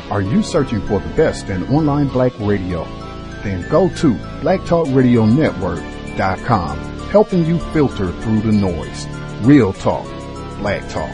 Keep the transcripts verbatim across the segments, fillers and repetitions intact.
Are you searching for the best in online black radio? Then go to black talk radio network dot com, helping you filter through the noise. Real talk, black talk.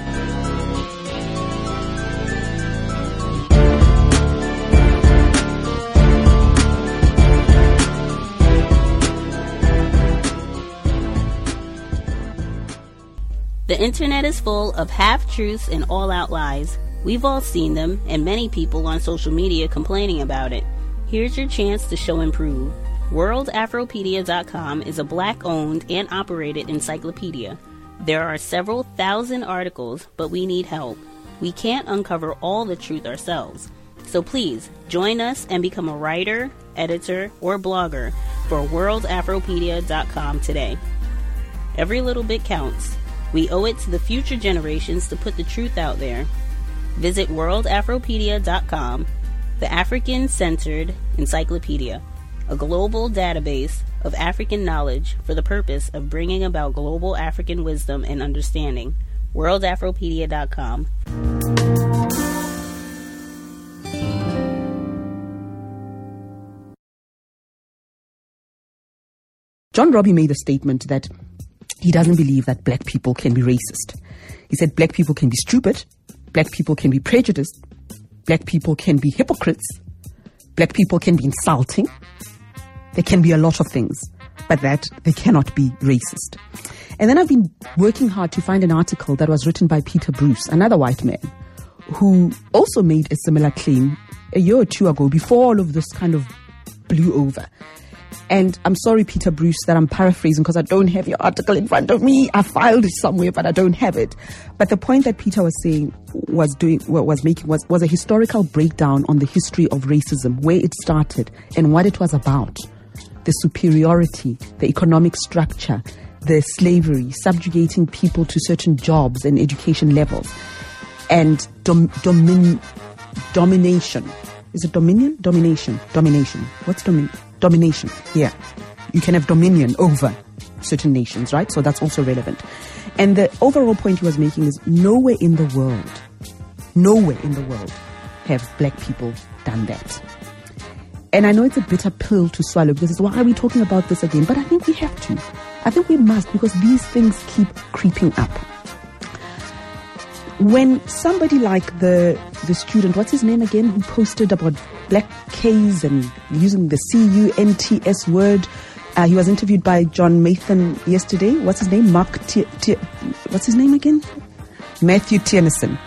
The internet is full of half-truths and all-out lies. We've all seen them, and many people on social media complaining about it. Here's your chance to show and prove. world afropedia dot com is a black-owned and operated encyclopedia. There are several thousand articles, but we need help. We can't uncover all the truth ourselves. So please, join us and become a writer, editor, or blogger for world afropedia dot com today. Every little bit counts. We owe it to the future generations to put the truth out there. Visit world afropedia dot com, the African-centered encyclopedia, a global database of African knowledge for the purpose of bringing about global African wisdom and understanding. world afropedia dot com. John Robbie made a statement that he doesn't believe that black people can be racist. He said black people can be stupid, black people can be prejudiced, black people can be hypocrites, black people can be insulting. There can be a lot of things, but that they cannot be racist. And then I've been working hard to find an article that was written by Peter Bruce, another white man, who also made a similar claim a year or two ago before all of this kind of blew over. And I'm sorry, Peter Bruce, that I'm paraphrasing because I don't have your article in front of me. I filed it somewhere, but I don't have it. But the point that Peter was saying, was doing, was making, was, was a historical breakdown on the history of racism, where it started and what it was about. The superiority, the economic structure, the slavery, subjugating people to certain jobs and education levels, and dom, domin, domination. Is it dominion? Domination. Domination. What's domin? Domination. Yeah. You can have dominion over certain nations, right? So that's also relevant. And the overall point he was making is nowhere in the world, nowhere in the world have black people done that. And I know it's a bitter pill to swallow because it's, why are we talking about this again? But I think we have to. I think we must, because these things keep creeping up. When somebody like the the student, what's his name again, who posted about black K's and using the C U N T S word, uh, he was interviewed by John Mathan yesterday. What's his name? Mark T- T- what's his name again? Matthew Tierneson.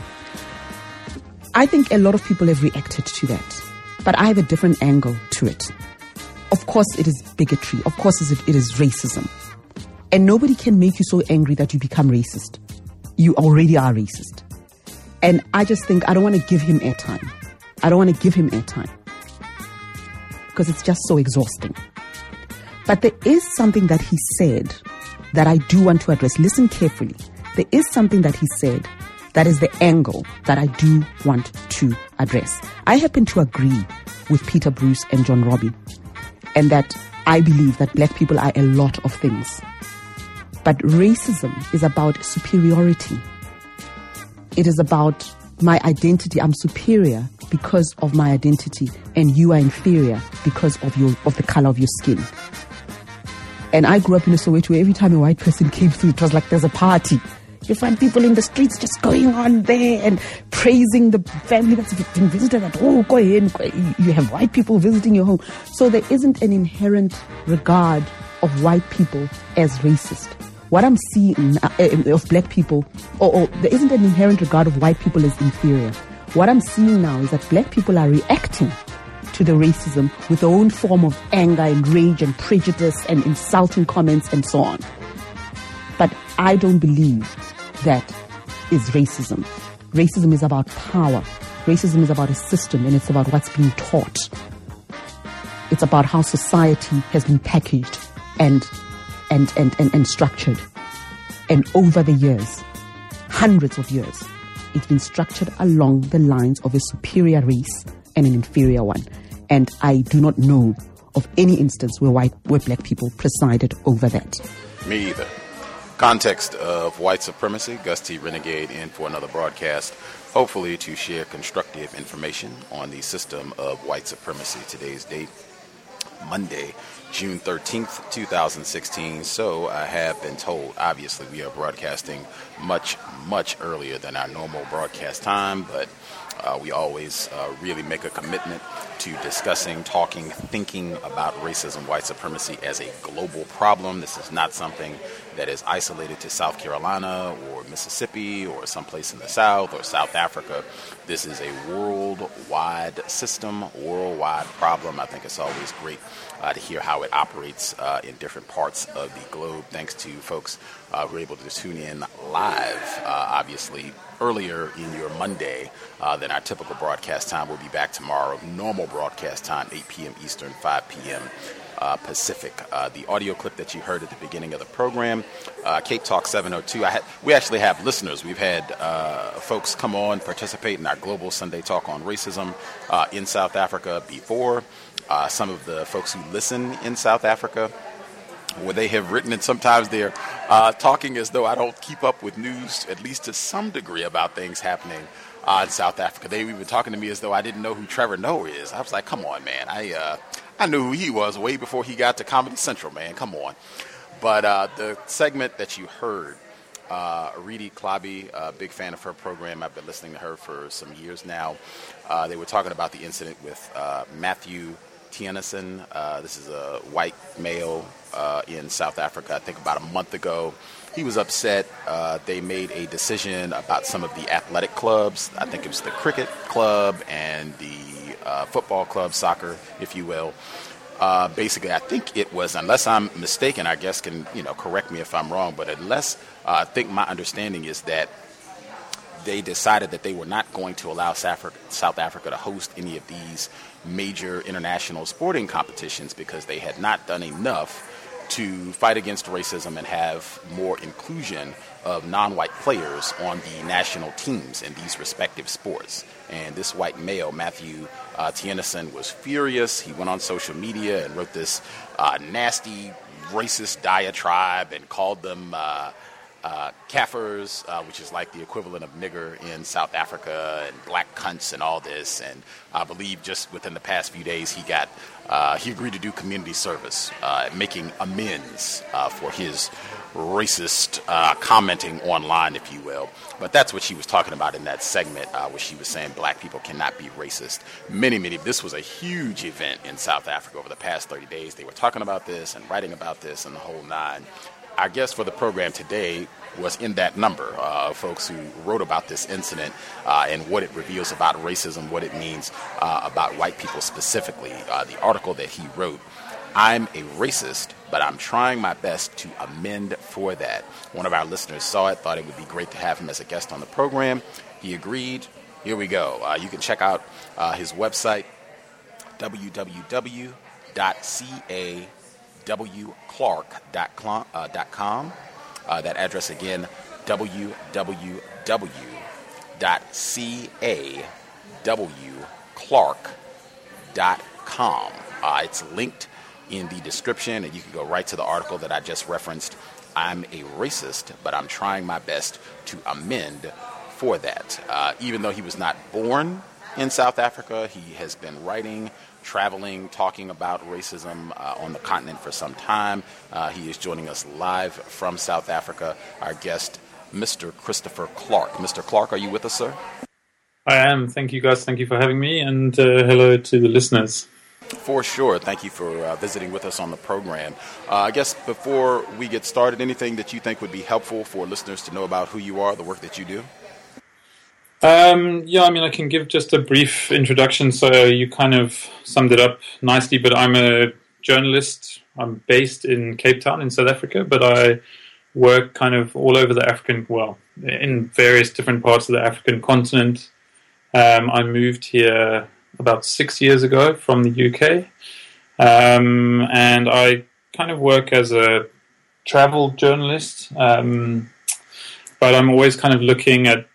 I think a lot of people have reacted to that, but I have a different angle to it. Of course, it is bigotry. Of course, it is racism, and nobody can make you so angry that you become racist. You already are racist. And I just think I don't want to give him airtime. I don't want to give him airtime because it's just so exhausting. But there is something that he said that I do want to address. Listen carefully. There is something that he said that is the angle that I do want to address. I happen to agree with Peter Bruce and John Robbie, and that I believe that black people are a lot of things. But racism is about superiority. It is about my identity. I'm superior because of my identity, and you are inferior because of your of the color of your skin. And I grew up in a Soweto where every time a white person came through, it was like there's a party. You find people in the streets just going on there and praising the family that's been visited. At, oh, go in. You have white people visiting your home. So there isn't an inherent regard of white people as racist. What I'm seeing uh, of black people, or, or there isn't an inherent regard of white people as inferior. What I'm seeing now is that black people are reacting to the racism with their own form of anger and rage and prejudice and insulting comments and so on. But I don't believe that is racism. Racism is about power. Racism is about a system, and it's about what's being taught. It's about how society has been packaged and And, and, and, and structured. And over the years, hundreds of years, it's been structured along the lines of a superior race and an inferior one. And I do not know of any instance where white, where black people presided over that. Me either. Context of white supremacy, Gus T. Renegade in for another broadcast, hopefully to share constructive information on the system of white supremacy. Today's date, Monday, June thirteenth, twenty sixteen. So I have been told, obviously, we are broadcasting much, much earlier than our normal broadcast time, but uh, we always uh, really make a commitment to discussing, talking, thinking about racism, white supremacy as a global problem. This is not something that is isolated to South Carolina or Mississippi or someplace in the South or South Africa. This is a worldwide system, worldwide problem. I think it's always great uh, to hear how it operates uh, in different parts of the globe. Thanks to folks uh, who are able to tune in live, uh, obviously, earlier in your Monday uh, than our typical broadcast time. We'll be back tomorrow, normal broadcast time, eight p.m. Eastern, five p.m. Uh, Pacific. Uh, the audio clip that you heard at the beginning of the program, uh, Cape Talk seven oh two. I had, we actually have listeners. We've had uh, folks come on, participate in our Global Sunday Talk on Racism uh, in South Africa before. Uh, some of the folks who listen in South Africa, where they have written, and sometimes they're uh, talking as though I don't keep up with news, at least to some degree, about things happening uh, in South Africa. They were even talking to me as though I didn't know who Trevor Noah is. I was like, come on, man. I uh, I knew who he was way before he got to Comedy Central, man. Come on. But uh, the segment that you heard, uh, Aridi Klabi, a big fan of her program. I've been listening to her for some years now. Uh, they were talking about the incident with uh, Matthew Theunissen. Uh, this is a white male uh, in South Africa, I think about a month ago. He was upset. Uh, they made a decision about some of the athletic clubs. I think it was the cricket club and the uh, football club, soccer, if you will. Uh, basically, I think it was, unless I'm mistaken, I guess can you know correct me if I'm wrong, but unless uh, I think my understanding is that they decided that they were not going to allow South Africa to host any of these major international sporting competitions because they had not done enough to fight against racism and have more inclusion of non-white players on the national teams in these respective sports. And this white male, Matthew uh, Theunissen, was furious. He went on social media and wrote this uh, nasty racist diatribe and called them uh, uh, kafirs, uh, which is like the equivalent of nigger in South Africa, and black cunts and all this. And I believe just within the past few days, he got uh, he agreed to do community service, uh, making amends uh, for his racist uh, commenting online, if you will. But that's what she was talking about in that segment, uh, where she was saying black people cannot be racist. Many, many, this was a huge event in South Africa over the past thirty days. They were talking about this and writing about this and the whole nine. Our guest for the program today was in that number uh, of folks who wrote about this incident uh, and what it reveals about racism, what it means uh, about white people specifically. Uh, the article that he wrote, "I'm a racist, but I'm trying my best to amend for that." One of our listeners saw it, thought it would be great to have him as a guest on the program. He agreed. Here we go. Uh, you can check out uh, his website, w w w dot caw clark dot com. Uh, that address again, w w w dot caw clark dot com. Uh, it's linked in the description, and you can go right to the article that I just referenced. I'm a racist, but I'm trying my best to amend for that. Uh, even though he was not born in South Africa, he has been writing, traveling, talking about racism uh, on the continent for some time. Uh, he is joining us live from South Africa. Our guest, Mister Christopher Clark. Mister Clark, are you with us, sir? I am. Thank you, guys. Thank you for having me, and uh, hello to the listeners. For sure. Thank you for uh, visiting with us on the program. Uh, I guess before we get started, anything that you think would be helpful for listeners to know about who you are, the work that you do? Um, yeah, I mean, I can give just a brief introduction. So you kind of summed it up nicely, but I'm a journalist. I'm based in Cape Town in South Africa, but I work kind of all over the African, well, in various different parts of the African continent. Um, I moved here about six years ago from the U K, um, and I kind of work as a travel journalist, um, but I'm always kind of looking at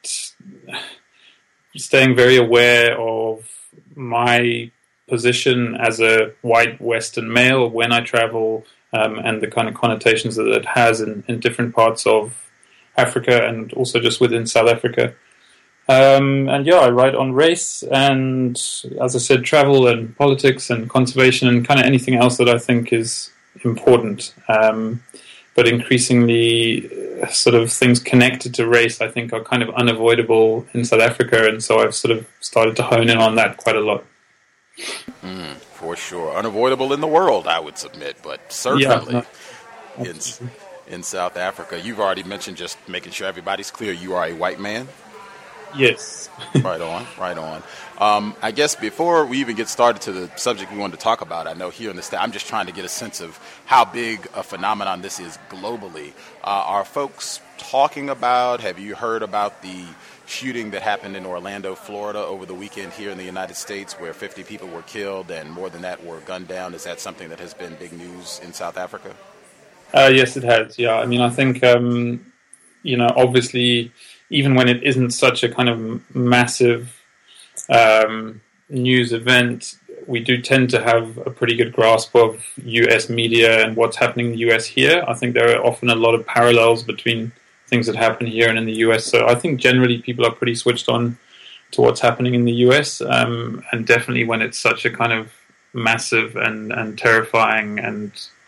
staying very aware of my position as a white Western male when I travel, um, and the kind of connotations that it has in, in different parts of Africa and also just within South Africa. Um, and yeah, I write on race and, as I said, travel and politics and conservation and kind of anything else that I think is important. Um, but increasingly, uh, sort of things connected to race, I think, are kind of unavoidable in South Africa, and so I've sort of started to hone in on that quite a lot. Mm, for sure. Unavoidable in the world, I would submit, but certainly yeah, no, in, in South Africa. You've already mentioned, just making sure everybody's clear, you are a white man? Yes. Right on, right on. Um, I guess before we even get started to the subject we wanted to talk about, I know here in the state, I'm just trying to get a sense of how big a phenomenon this is globally. Uh, are folks talking about, have you heard about the shooting that happened in Orlando, Florida over the weekend here in the United States, where fifty people were killed and more than that were gunned down? Is that something that has been big news in South Africa? Uh, yes, it has, yeah. I mean, I think, um, you know, obviously, even when it isn't such a kind of massive um, news event, we do tend to have a pretty good grasp of U S media and what's happening in the U S here. I think there are often a lot of parallels between things that happen here and in the U S. So I think generally people are pretty switched on to what's happening in the U S. Um, and definitely when it's such a kind of massive and, and terrifying and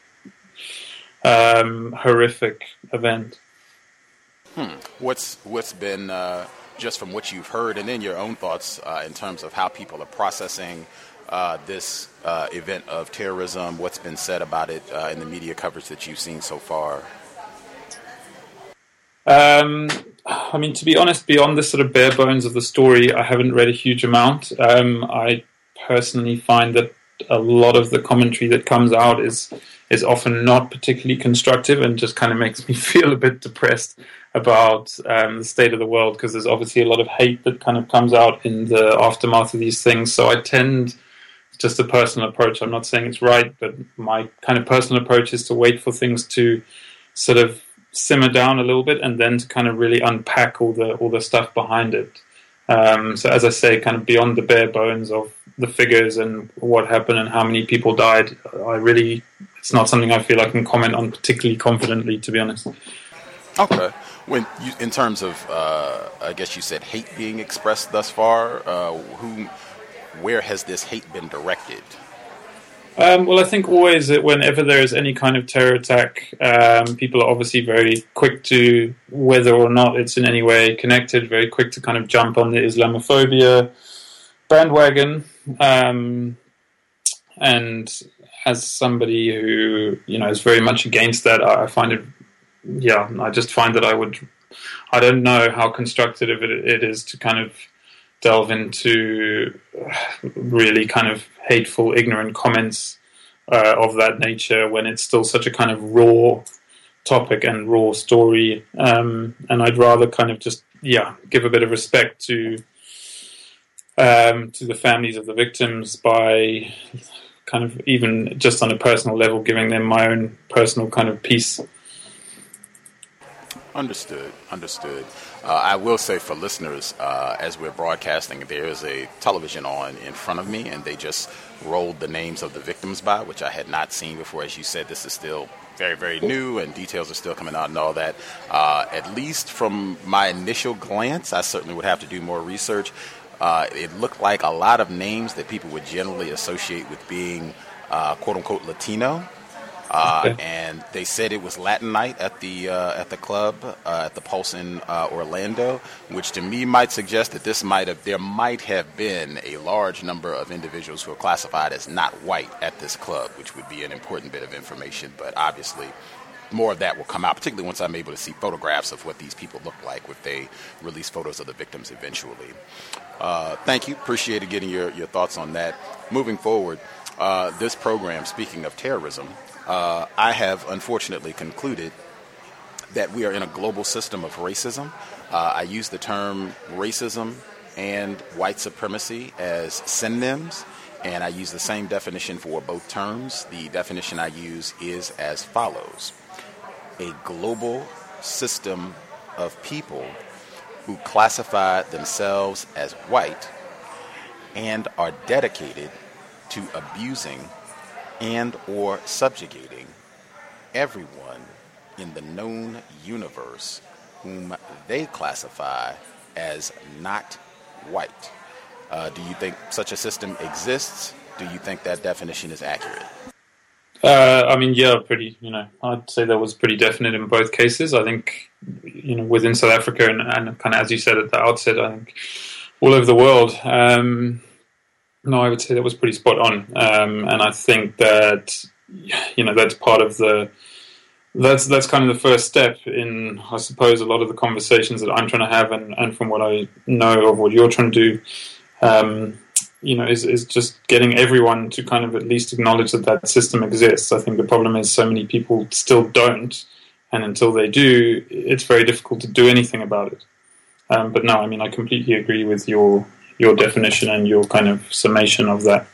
um, horrific event. Hmm. What's what's been, uh, just from what you've heard, and then your own thoughts uh, in terms of how people are processing uh, this uh, event of terrorism, what's been said about it uh, in the media coverage that you've seen so far? Um, I mean, to be honest, beyond the sort of bare bones of the story, I haven't read a huge amount. Um, I personally find that a lot of the commentary that comes out is is often not particularly constructive and just kind of makes me feel a bit depressed about um, the state of the world, because there's obviously a lot of hate that kind of comes out in the aftermath of these things. So I tend, just a personal approach, I'm not saying it's right, but my kind of personal approach is to wait for things to sort of simmer down a little bit and then to kind of really unpack all the all the stuff behind it. Um, so as I say, kind of beyond the bare bones of the figures and what happened and how many people died, I really, it's not something I feel I can comment on particularly confidently, to be honest. Okay. When you, in terms of, uh, I guess you said hate being expressed thus far, uh, who, where has this hate been directed? Um, well, I think always that whenever there is any kind of terror attack, um, people are obviously very quick to, whether or not it's in any way connected, very quick to kind of jump on the Islamophobia bandwagon. Um, and as somebody who, you know, is very much against that, I, I find it, yeah, I just find that I would, I don't know how constructive it, it is to kind of delve into really kind of hateful, ignorant comments uh, of that nature when it's still such a kind of raw topic and raw story. Um, and I'd rather kind of just, yeah, give a bit of respect to um, to the families of the victims by kind of even just on a personal level, giving them my own personal kind of peace. Understood, understood. Uh, I will say for listeners, uh, as we're broadcasting, there is a television on in front of me, and they just rolled the names of the victims by, which I had not seen before. As you said, this is still very, very new, and details are still coming out and all that. Uh, at least from my initial glance, I certainly would have to do more research. Uh, it looked like a lot of names that people would generally associate with being uh, quote-unquote Latino. Uh, okay. And they said it was Latin night at the uh, at the club uh, at the Pulse in uh, Orlando, which to me might suggest that this might have there might have been a large number of individuals who are classified as not white at this club, which would be an important bit of information. But obviously, more of that will come out, particularly once I'm able to see photographs of what these people look like if they release photos of the victims eventually. Uh, thank you. Appreciated getting your, your thoughts on that. Moving forward, uh, this program, speaking of terrorism, Uh, I have unfortunately concluded that we are in a global system of racism. Uh, I use the term racism and white supremacy as synonyms, and I use the same definition for both terms. The definition I use is as follows: a global system of people who classify themselves as white and are dedicated to abusing and or subjugating everyone in the known universe whom they classify as not white. Uh, do you think such a system exists? Do you think that definition is accurate? Uh, I mean, yeah, pretty, you know, I'd say that was pretty definite in both cases. I think, you know, within South Africa and, and kind of, as you said at the outset, I think all over the world, um, no, I would say that was pretty spot on. Um, and I think that, you know, that's part of the, that's that's kind of the first step in, I suppose, a lot of the conversations that I'm trying to have, and, and from what I know of what you're trying to do, um, you know, is, is just getting everyone to kind of at least acknowledge that that system exists. I think the problem is so many people still don't, and until they do, it's very difficult to do anything about it. Um, but no, I mean, I completely agree with your your definition and your kind of summation of that.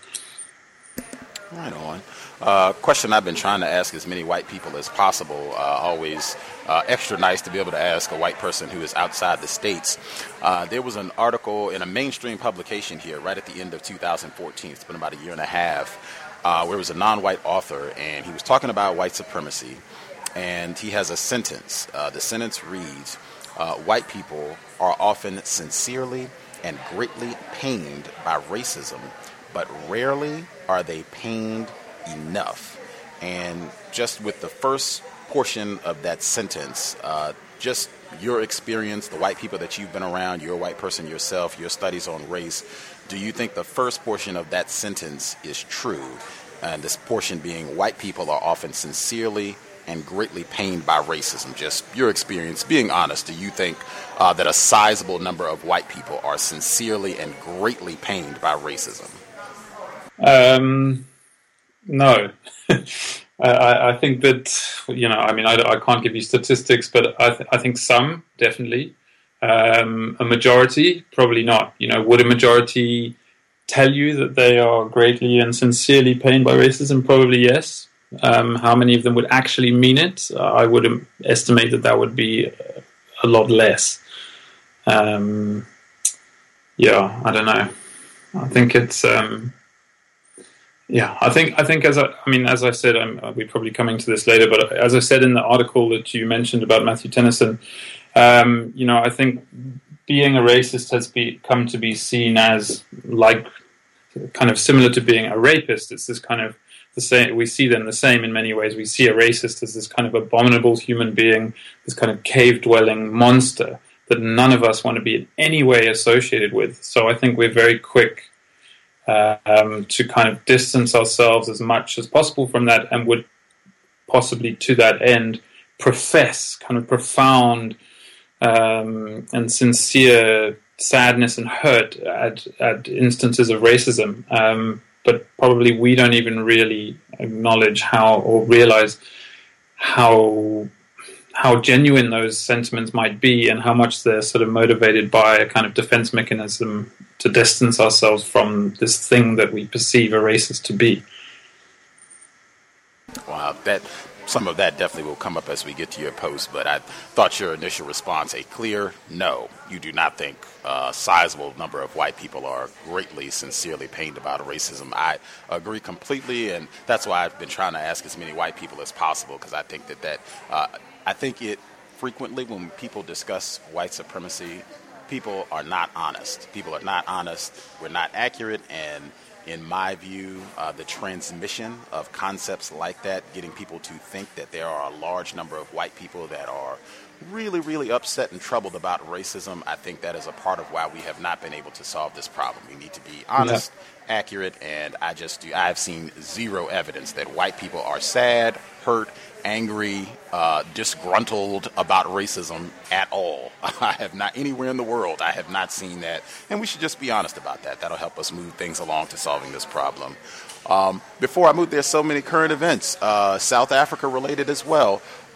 Right on. Uh, question I've been trying to ask as many white people as possible, uh, always uh, extra nice to be able to ask a white person who is outside the States. Uh, there was an article in a mainstream publication here right at the end of two thousand fourteen, it's been about a year and a half, uh, where it was a non-white author, and he was talking about white supremacy, and he has a sentence. Uh, the sentence reads, uh, white people are often sincerely and greatly pained by racism, but rarely are they pained enough. And just with the first portion of that sentence, uh, just your experience, the white people that you've been around, you're a white person yourself, your studies on race, do you think the first portion of that sentence is true? And this portion being white people are often sincerely and greatly pained by racism. Just your experience, being honest, do you think uh, that a sizable number of white people are sincerely and greatly pained by racism? Um... No, I, I think that, you know, I mean, I, I can't give you statistics, but I, th- I think some, definitely. Um, a majority, probably not. You know, would a majority tell you that they are greatly and sincerely pained by racism? Probably yes. Um, how many of them would actually mean it? I would estimate that that would be a lot less. Um, yeah, I don't know. I think it's... Um, Yeah, I think I think as I, I mean as I said, I'm, we're probably coming to this later, but as I said in the article that you mentioned about Matthew Tennyson, um, you know, I think being a racist has be, come to be seen as like kind of similar to being a rapist. It's this kind of the same. We see them the same in many ways. We see a racist as this kind of abominable human being, this kind of cave-dwelling monster that none of us want to be in any way associated with. So I think we're very quick Uh, um, to kind of distance ourselves as much as possible from that, and would possibly to that end profess kind of profound um, and sincere sadness and hurt at, at instances of racism. Um, but probably we don't even really acknowledge how or realize how how genuine those sentiments might be, and how much they're sort of motivated by a kind of defense mechanism to distance ourselves from this thing that we perceive a racist to be. Wow, that some of that definitely will come up as we get to your post, but I thought your initial response a clear no. You do not think a sizable number of white people are greatly, sincerely pained about racism. I agree completely, and that's why I've been trying to ask as many white people as possible, because I think that that uh, I think it frequently when people discuss white supremacy, people are not honest. People are not honest. We're not accurate. And in my view, uh, the transmission of concepts like that, getting people to think that there are a large number of white people that are really, really upset and troubled about racism, I think that is a part of why we have not been able to solve this problem. We need to be honest, yeah. accurate, and I just do. I've seen zero evidence that white people are sad, hurt, angry, uh, disgruntled about racism at all. I have not, anywhere in the world, I have not seen that. And we should just be honest about that. That'll help us move things along to solving this problem. Um, before I move, there's so many current events, uh, South Africa related as well.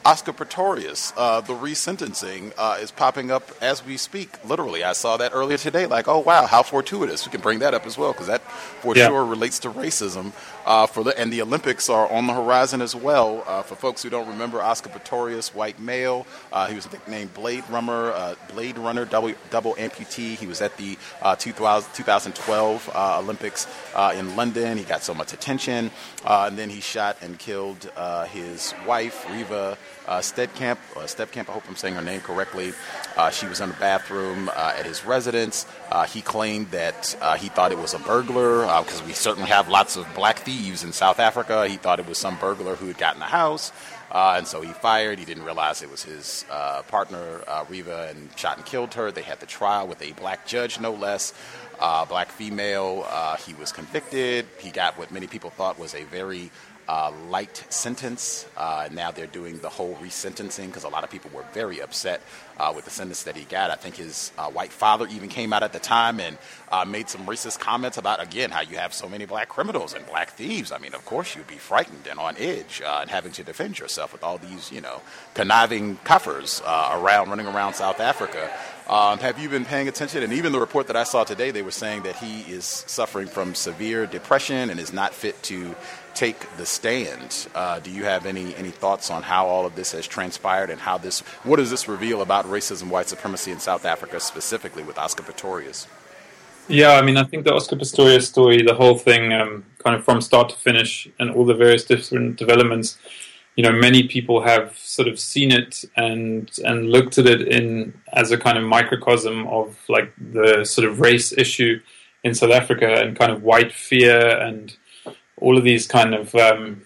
Oscar Pistorius, uh, the resentencing uh, is popping up as we speak. Literally, I saw that earlier today. Like, oh wow, how fortuitous! We can bring that up as well because that for yeah. sure relates to racism. Uh, for the and the Olympics are on the horizon as well. Uh, for folks who don't remember, Oscar Pistorius, white male, uh, he was nicknamed Blade Runner, uh, Blade Runner, double double amputee. He was at the uh, two thousand twelve uh, Olympics uh, in London. He got so much attention, uh, and then he shot and killed uh, his wife, Reva uh, Stepkamp. Uh, Stepkamp, I hope I'm saying her name correctly. Uh, she was in the bathroom uh, at his residence. Uh, he claimed that uh, he thought it was a burglar because uh, we certainly have lots of black thieves in South Africa. He thought it was some burglar who had gotten the house. Uh, and so he fired. He didn't realize it was his uh, partner, uh, Reva, and shot and killed her. They had the trial with a black judge, no less, uh, black female. Uh, he was convicted. He got what many people thought was a very uh, light sentence. Uh, now they're doing the whole resentencing because a lot of people were very upset uh, with the sentence that he got. I think his uh, white father even came out at the time and uh, made some racist comments about, again, how you have so many black criminals and black thieves. I mean, of course you'd be frightened and on edge uh, and having to defend yourself with all these, you know, conniving Kafirs uh, around, running around South Africa. Um, have you been paying attention? And even the report that I saw today, they were saying that he is suffering from severe depression and is not fit to take the stand. Uh, do you have any any thoughts on how all of this has transpired and how this, what does this reveal about racism, white supremacy in South Africa, specifically with Oscar Pistorius? Yeah, I mean, I think the Oscar Pistorius story, the whole thing, um, kind of from start to finish, and all the various different developments, you know, many people have sort of seen it and and looked at it in as a kind of microcosm of like the sort of race issue in South Africa and kind of white fear and all of these kind of um,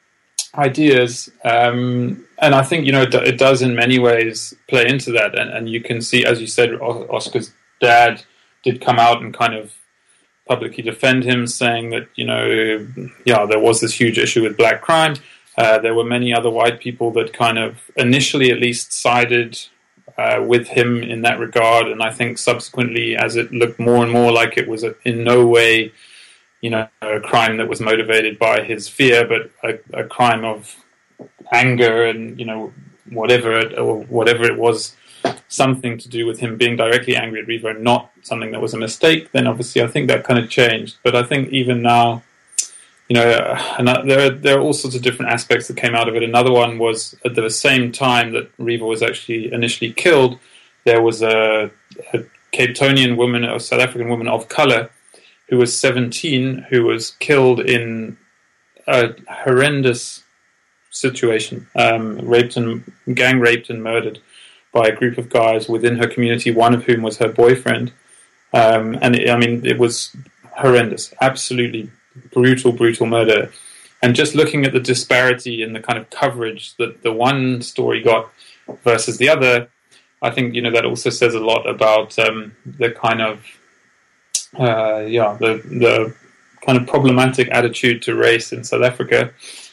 ideas. Um, and I think, you know, it, it does in many ways play into that. And, and you can see, as you said, Oscar's dad did come out and kind of publicly defend him, saying that, you know, yeah, there was this huge issue with black crime. Uh, there were many other white people that kind of initially at least sided uh, with him in that regard. And I think subsequently, as it looked more and more like it was a, in no way, you know, a crime that was motivated by his fear, but a, a crime of anger and, you know, whatever it, or whatever it was, something to do with him being directly angry at Reva and not something that was a mistake, then obviously I think that kind of changed. But I think even now, you know, and there are, there are all sorts of different aspects that came out of it. Another one was at the same time that Reva was actually initially killed, there was a, a Cape Townian woman, a South African woman of color, who was seventeen, who was killed in a horrendous situation, um, raped and gang raped and murdered by a group of guys within her community, one of whom was her boyfriend. Um, and it, I mean, it was horrendous, absolutely brutal, brutal murder. And just looking at the disparity in the kind of coverage that the one story got versus the other, I think, you know, that also says a lot about um, the kind of, uh, yeah, the the kind of problematic attitude to race in South Africa,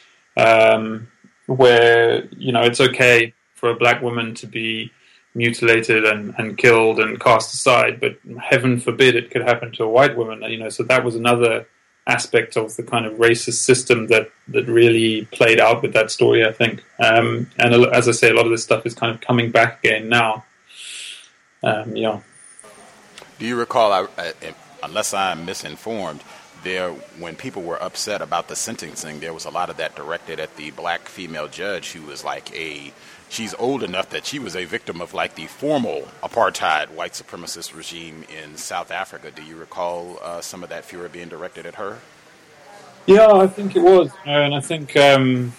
um, where, you know, it's okay for a black woman to be mutilated and, and killed and cast aside, but heaven forbid it could happen to a white woman, you know. So that was another aspect of the kind of racist system that, that really played out with that story, I think. Um, and as I say, a lot of this stuff is kind of coming back again now. Um, yeah. Do you recall, I, I, unless I'm misinformed, there, when people were upset about the sentencing, there was a lot of that directed at the black female judge who was like a, she's old enough that she was a victim of like the formal apartheid white supremacist regime in South Africa. Do you recall uh, some of that fury being directed at her? Yeah, I think it was, uh, and I think um,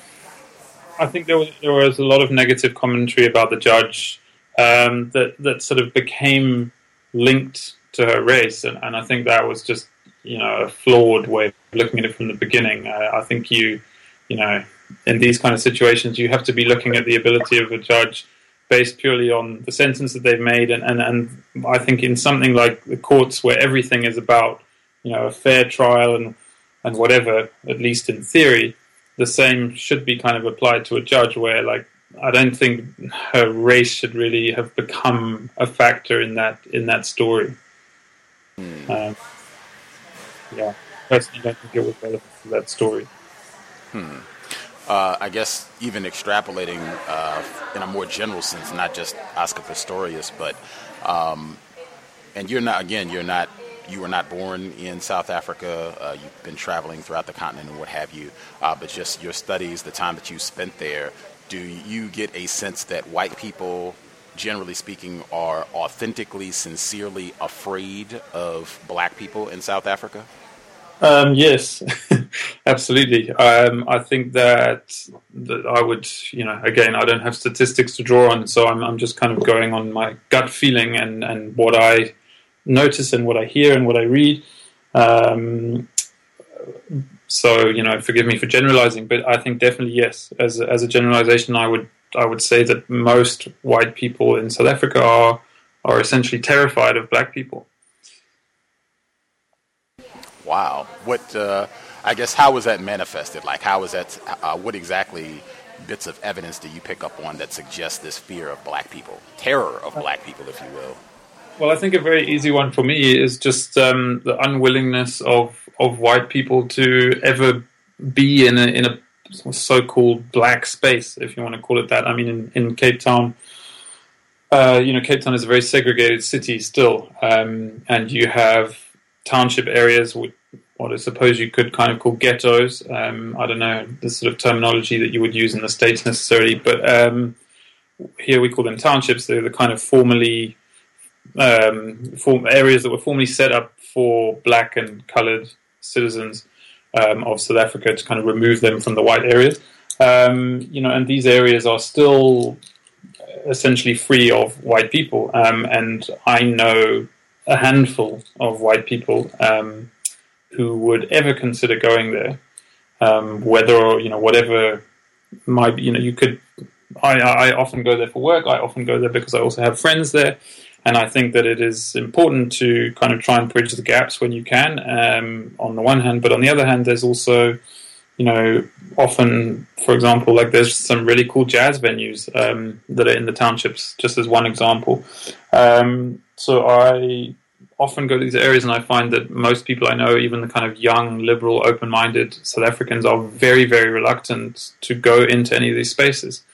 I think there was there was a lot of negative commentary about the judge um, that that sort of became linked to her race, and, and I think that was just, you know, a flawed way of looking at it from the beginning. Uh, I think you, you know, in these kind of situations, you have to be looking at the ability of a judge based purely on the sentence that they've made. And, and, and I think in something like the courts where everything is about, you know, a fair trial and, and whatever, at least in theory, the same should be kind of applied to a judge where, like, I don't think her race should really have become a factor in that, in that story. Mm. Um, Yeah, personally, I don't think it was relevant to that story. Hmm. uh, I guess even extrapolating uh, in a more general sense, not just Oscar Pistorius, but um, and you're not again, you're not. You were not born in South Africa. Uh, you've been traveling throughout the continent and what have you. Uh, but just your studies, the time that you spent there, do you get a sense that white people, generally speaking, are authentically, sincerely afraid of black people in South Africa? Um, yes, absolutely. Um, I think that, that I would, you know, again, I don't have statistics to draw on, so I'm, I'm just kind of going on my gut feeling and, and what I notice and what I hear and what I read. Um, so, you know, forgive me for generalizing, but I think definitely yes. As a, as a generalization, I would I would say that most white people in South Africa are are essentially terrified of black people. Wow. What, uh, I guess, how was that manifested? Like, how was that, uh, what exactly bits of evidence do you pick up on that suggests this fear of black people, terror of black people, if you will? Well, I think a very easy one for me is just um, the unwillingness of, of white people to ever be in a in a so-called black space, if you want to call it that. I mean, in, in Cape Town, uh, you know, Cape Town is a very segregated city still, um, and you have township areas with what I suppose you could kind of call ghettos. Um, I don't know the sort of terminology that you would use in the States necessarily, but um, here we call them townships. They're the kind of formerly Um, form, areas that were formerly set up for black and coloured citizens um, of South Africa to kind of remove them from the white areas. Um, you know, and these areas are still essentially free of white people. Um, and I know a handful of white people um, who would ever consider going there, um, whether, you know, whatever might, you know, you could, I, I often go there for work. I often go there because I also have friends there. And I think that it is important to kind of try and bridge the gaps when you can, um, on the one hand. But on the other hand, there's also, you know, often, for example, like there's some really cool jazz venues um, that are in the townships, just as one example. Um, so I often go to these areas and I find that most people I know, even the kind of young, liberal, open-minded South Africans, are very, very reluctant to go into any of these spaces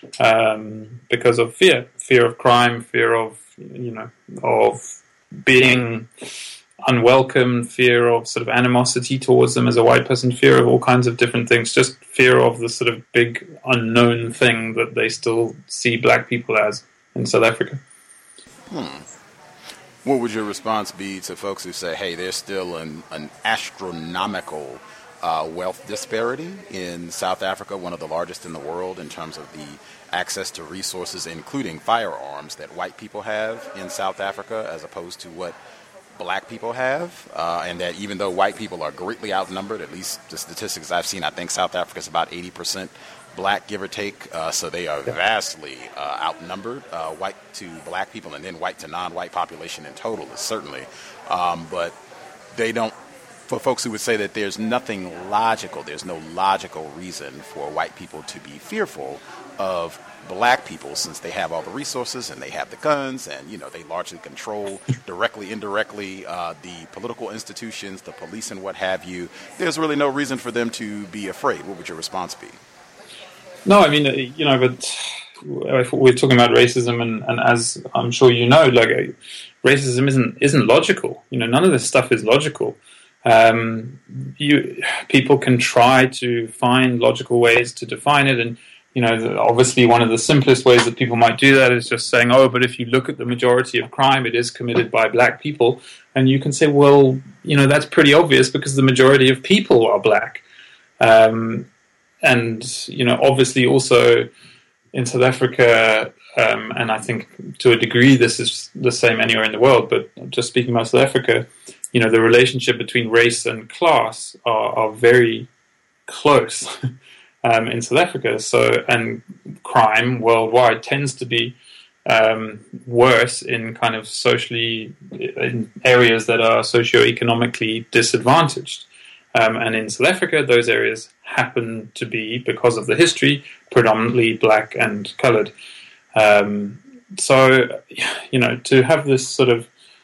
um, because of fear, fear of crime, fear of, you know, of being unwelcome, fear of sort of animosity towards them as a white person, fear of all kinds of different things, just fear of the sort of big unknown thing that they still see black people as in South Africa. Hmm. What would your response be to folks who say, hey, there's still an, an astronomical uh, wealth disparity in South Africa, one of the largest in the world in terms of the access to resources, including firearms, that white people have in South Africa as opposed to what black people have, uh, and that even though white people are greatly outnumbered, at least the statistics I've seen, I think South Africa is about eighty percent black, give or take, uh, so they are vastly uh, outnumbered, uh, white to black people, and then white to non-white population in total is certainly, um, but they don't, for folks who would say that there's nothing logical, there's no logical reason for white people to be fearful of black people, since they have all the resources and they have the guns and, you know, they largely control directly, indirectly, uh, the political institutions, the police and what have you. There's really no reason for them to be afraid. What would your response be? No, I mean, you know, but if we're talking about racism, and, and as I'm sure you know, like racism isn't isn't logical. You know, none of this stuff is logical. Um, you people can try to find logical ways to define it, and you know, obviously one of the simplest ways that people might do that is just saying, oh, but if you look at the majority of crime, it is committed by black people. And you can say, well, you know, that's pretty obvious because the majority of people are black. Um, and, you know, obviously also in South Africa, um, and I think to a degree this is the same anywhere in the world, but just speaking about South Africa, you know, the relationship between race and class are, are very close. Um, in South Africa, so and crime worldwide tends to be um, worse in kind of socially in areas that are socioeconomically disadvantaged, um, and in South Africa, those areas happen to be, because of the history, predominantly black and coloured. Um, so, you know, to have this sort of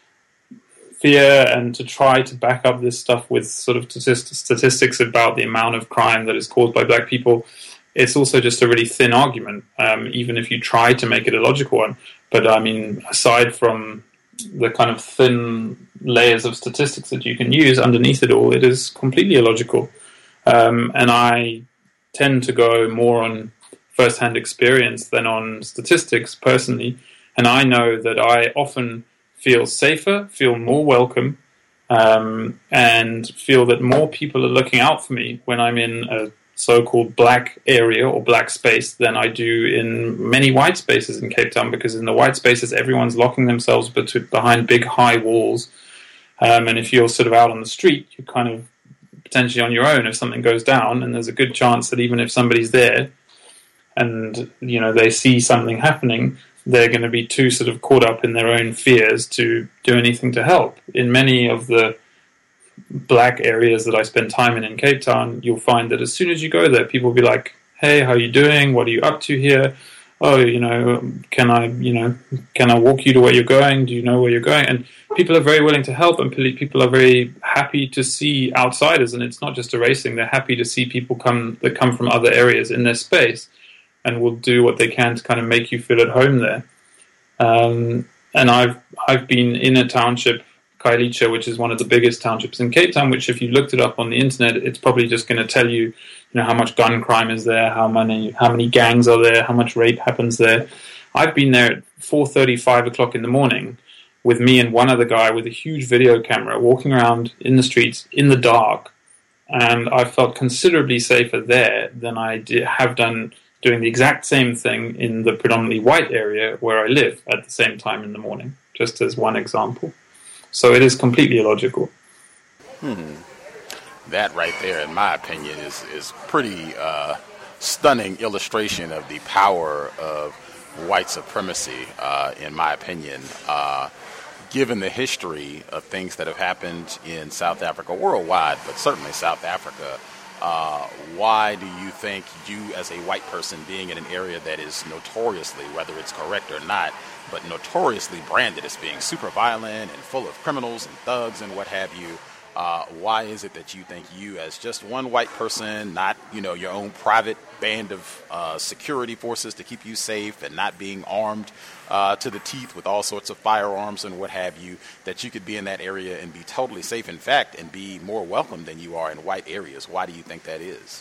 fear and to try to back up this stuff with sort of statistics about the amount of crime that is caused by black people it's also just a really thin argument, um, even if you try to make it a logical one. But I mean, aside from the kind of thin layers of statistics that you can use underneath it all, it is completely illogical. Um, and I tend to go more on first-hand experience than on statistics personally. And I know that I often feel safer, feel more welcome, um, and feel that more people are looking out for me when I'm in a so-called black area or black space than I do in many white spaces in Cape Town, because in the white spaces everyone's locking themselves behind big high walls, um, and if you're sort of out on the street, you're kind of potentially on your own if something goes down, and there's a good chance that even if somebody's there and you know they see something happening, they're going to be too sort of caught up in their own fears to do anything to help. In many of the black areas that I spend time in in Cape Town, you'll find that as soon as you go there, people will be like, hey, how are you doing? What are you up to here? Oh, you know, can I, you know, can I walk you to where you're going? Do you know where you're going? And people are very willing to help, and people are very happy to see outsiders. And it's not just a race thing. They're happy to see people come that come from other areas in their space, and will do what they can to kind of make you feel at home there. Um, and I've I've been in a township, Khayelitsha, which is one of the biggest townships in Cape Town, which if you looked it up on the internet, it's probably just going to tell you, you know, how much gun crime is there, how many how many gangs are there, how much rape happens there. I've been there at four thirty, five o'clock in the morning with me and one other guy with a huge video camera walking around in the streets in the dark, and I felt considerably safer there than I did, have done doing the exact same thing in the predominantly white area where I live at the same time in the morning, just as one example. So it is completely illogical. Hmm. That right there, in my opinion, is is pretty uh, stunning illustration of the power of white supremacy, uh, in my opinion. Uh, given the history of things that have happened in South Africa, worldwide, but certainly South Africa, uh, why do you think you, as a white person, being in an area that is notoriously, whether it's correct or not, but notoriously branded as being super violent and full of criminals and thugs and what have you, uh, why is it that you think you, as just one white person, not, you know, your own private band of uh, security forces to keep you safe and not being armed uh, to the teeth with all sorts of firearms and what have you, that you could be in that area and be totally safe, in fact, and be more welcome than you are in white areas? Why do you think that is?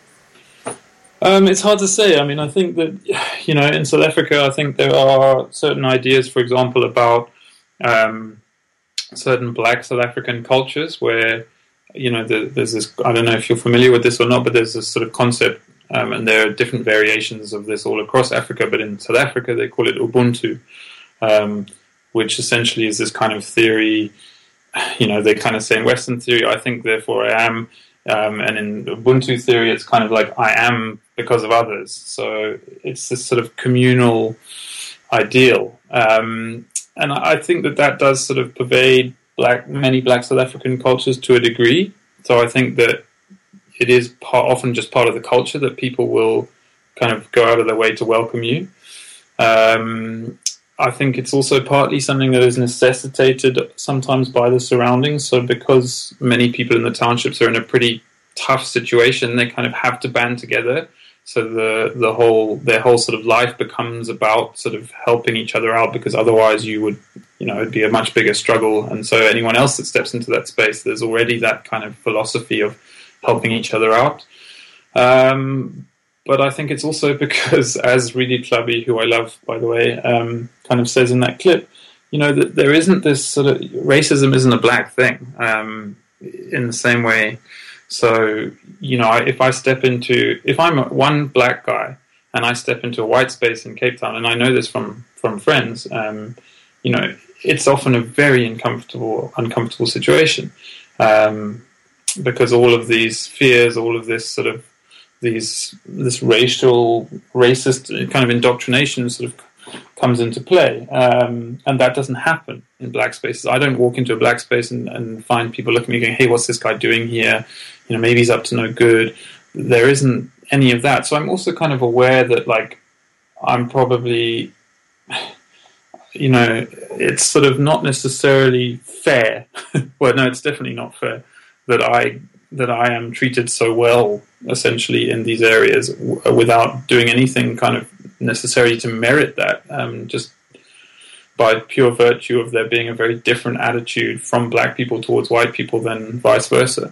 Um, it's hard to say. I mean, I think that, you know, in South Africa, I think there are certain ideas, for example, about um, certain black South African cultures where, you know, the, there's this, I don't know if you're familiar with this or not, but there's this sort of concept, um, and there are different variations of this all across Africa, but in South Africa, they call it Ubuntu, um, which essentially is this kind of theory, you know, they kind of say in Western theory, I think, therefore I am. Um, and in Ubuntu theory, it's kind of like I am because of others. So it's this sort of communal ideal. Um, and I think that that does sort of pervade black, many black South African cultures to a degree. So I think that it is part, often just part of the culture that people will kind of go out of their way to welcome you. Um, I think it's also partly something that is necessitated sometimes by the surroundings. So because many people in the townships are in a pretty tough situation, they kind of have to band together. So the the whole their whole sort of life becomes about sort of helping each other out, because otherwise you would, you know, it'd be a much bigger struggle. And so anyone else that steps into that space, there's already that kind of philosophy of helping each other out. Um, But I think it's also because, as Redi Tlhabi, who I love, by the way, um, kind of says in that clip, you know, that there isn't this sort of, racism isn't a black thing um, in the same way. So, you know, if I step into, if I'm one black guy and I step into a white space in Cape Town, and I know this from, from friends, um, you know, it's often a very uncomfortable, uncomfortable situation um, because all of these fears, all of this sort of, these this racial, racist kind of indoctrination sort of comes into play. Um, and that doesn't happen in black spaces. I don't walk into a black space and, and find people looking at me going, hey, what's this guy doing here? You know, maybe he's up to no good. There isn't any of that. So I'm also kind of aware that, like, I'm probably, you know, it's sort of not necessarily fair. Well, no, it's definitely not fair that I that I am treated so well, essentially, in these areas w- without doing anything kind of necessary to merit that, um, just by pure virtue of there being a very different attitude from black people towards white people than vice versa.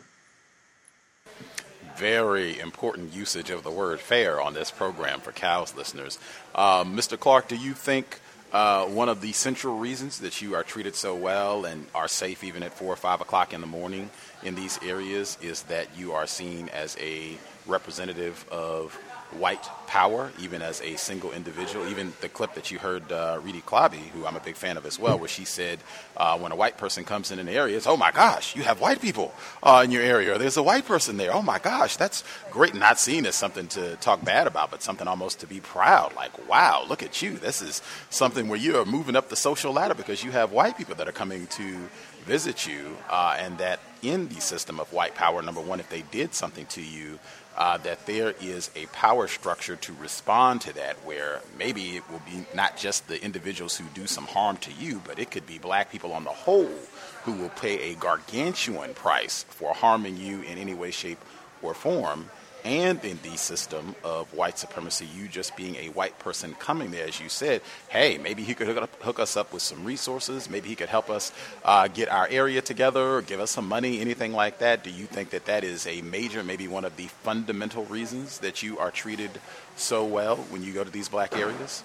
Very important usage of the word fair on this program for C O W's listeners. Uh, Mister Clark, do you think uh, one of the central reasons that you are treated so well and are safe even at four or five o'clock in the morning in these areas is that you are seen as a representative of white power, even as a single individual? Even the clip that you heard uh, Reedy Klabi, who I'm a big fan of as well, where she said uh, when a white person comes in an area, it's, oh my gosh, you have white people uh, in your area, or there's a white person there, oh my gosh, that's great. Not seen as something to talk bad about, but something almost to be proud, like, wow, look at you, this is something where you are moving up the social ladder because you have white people that are coming to visit you, uh, and that in the system of white power, number one, if they did something to you, Uh, that there is a power structure to respond to that, where maybe it will be not just the individuals who do some harm to you, but it could be black people on the whole who will pay a gargantuan price for harming you in any way, shape, or form. And in the system of white supremacy, you just being a white person coming there, as you said, hey, maybe he could hook, up, hook us up with some resources. Maybe he could help us uh, get our area together or give us some money, anything like that. Do you think that that is a major, maybe one of the fundamental reasons that you are treated so well when you go to these black areas?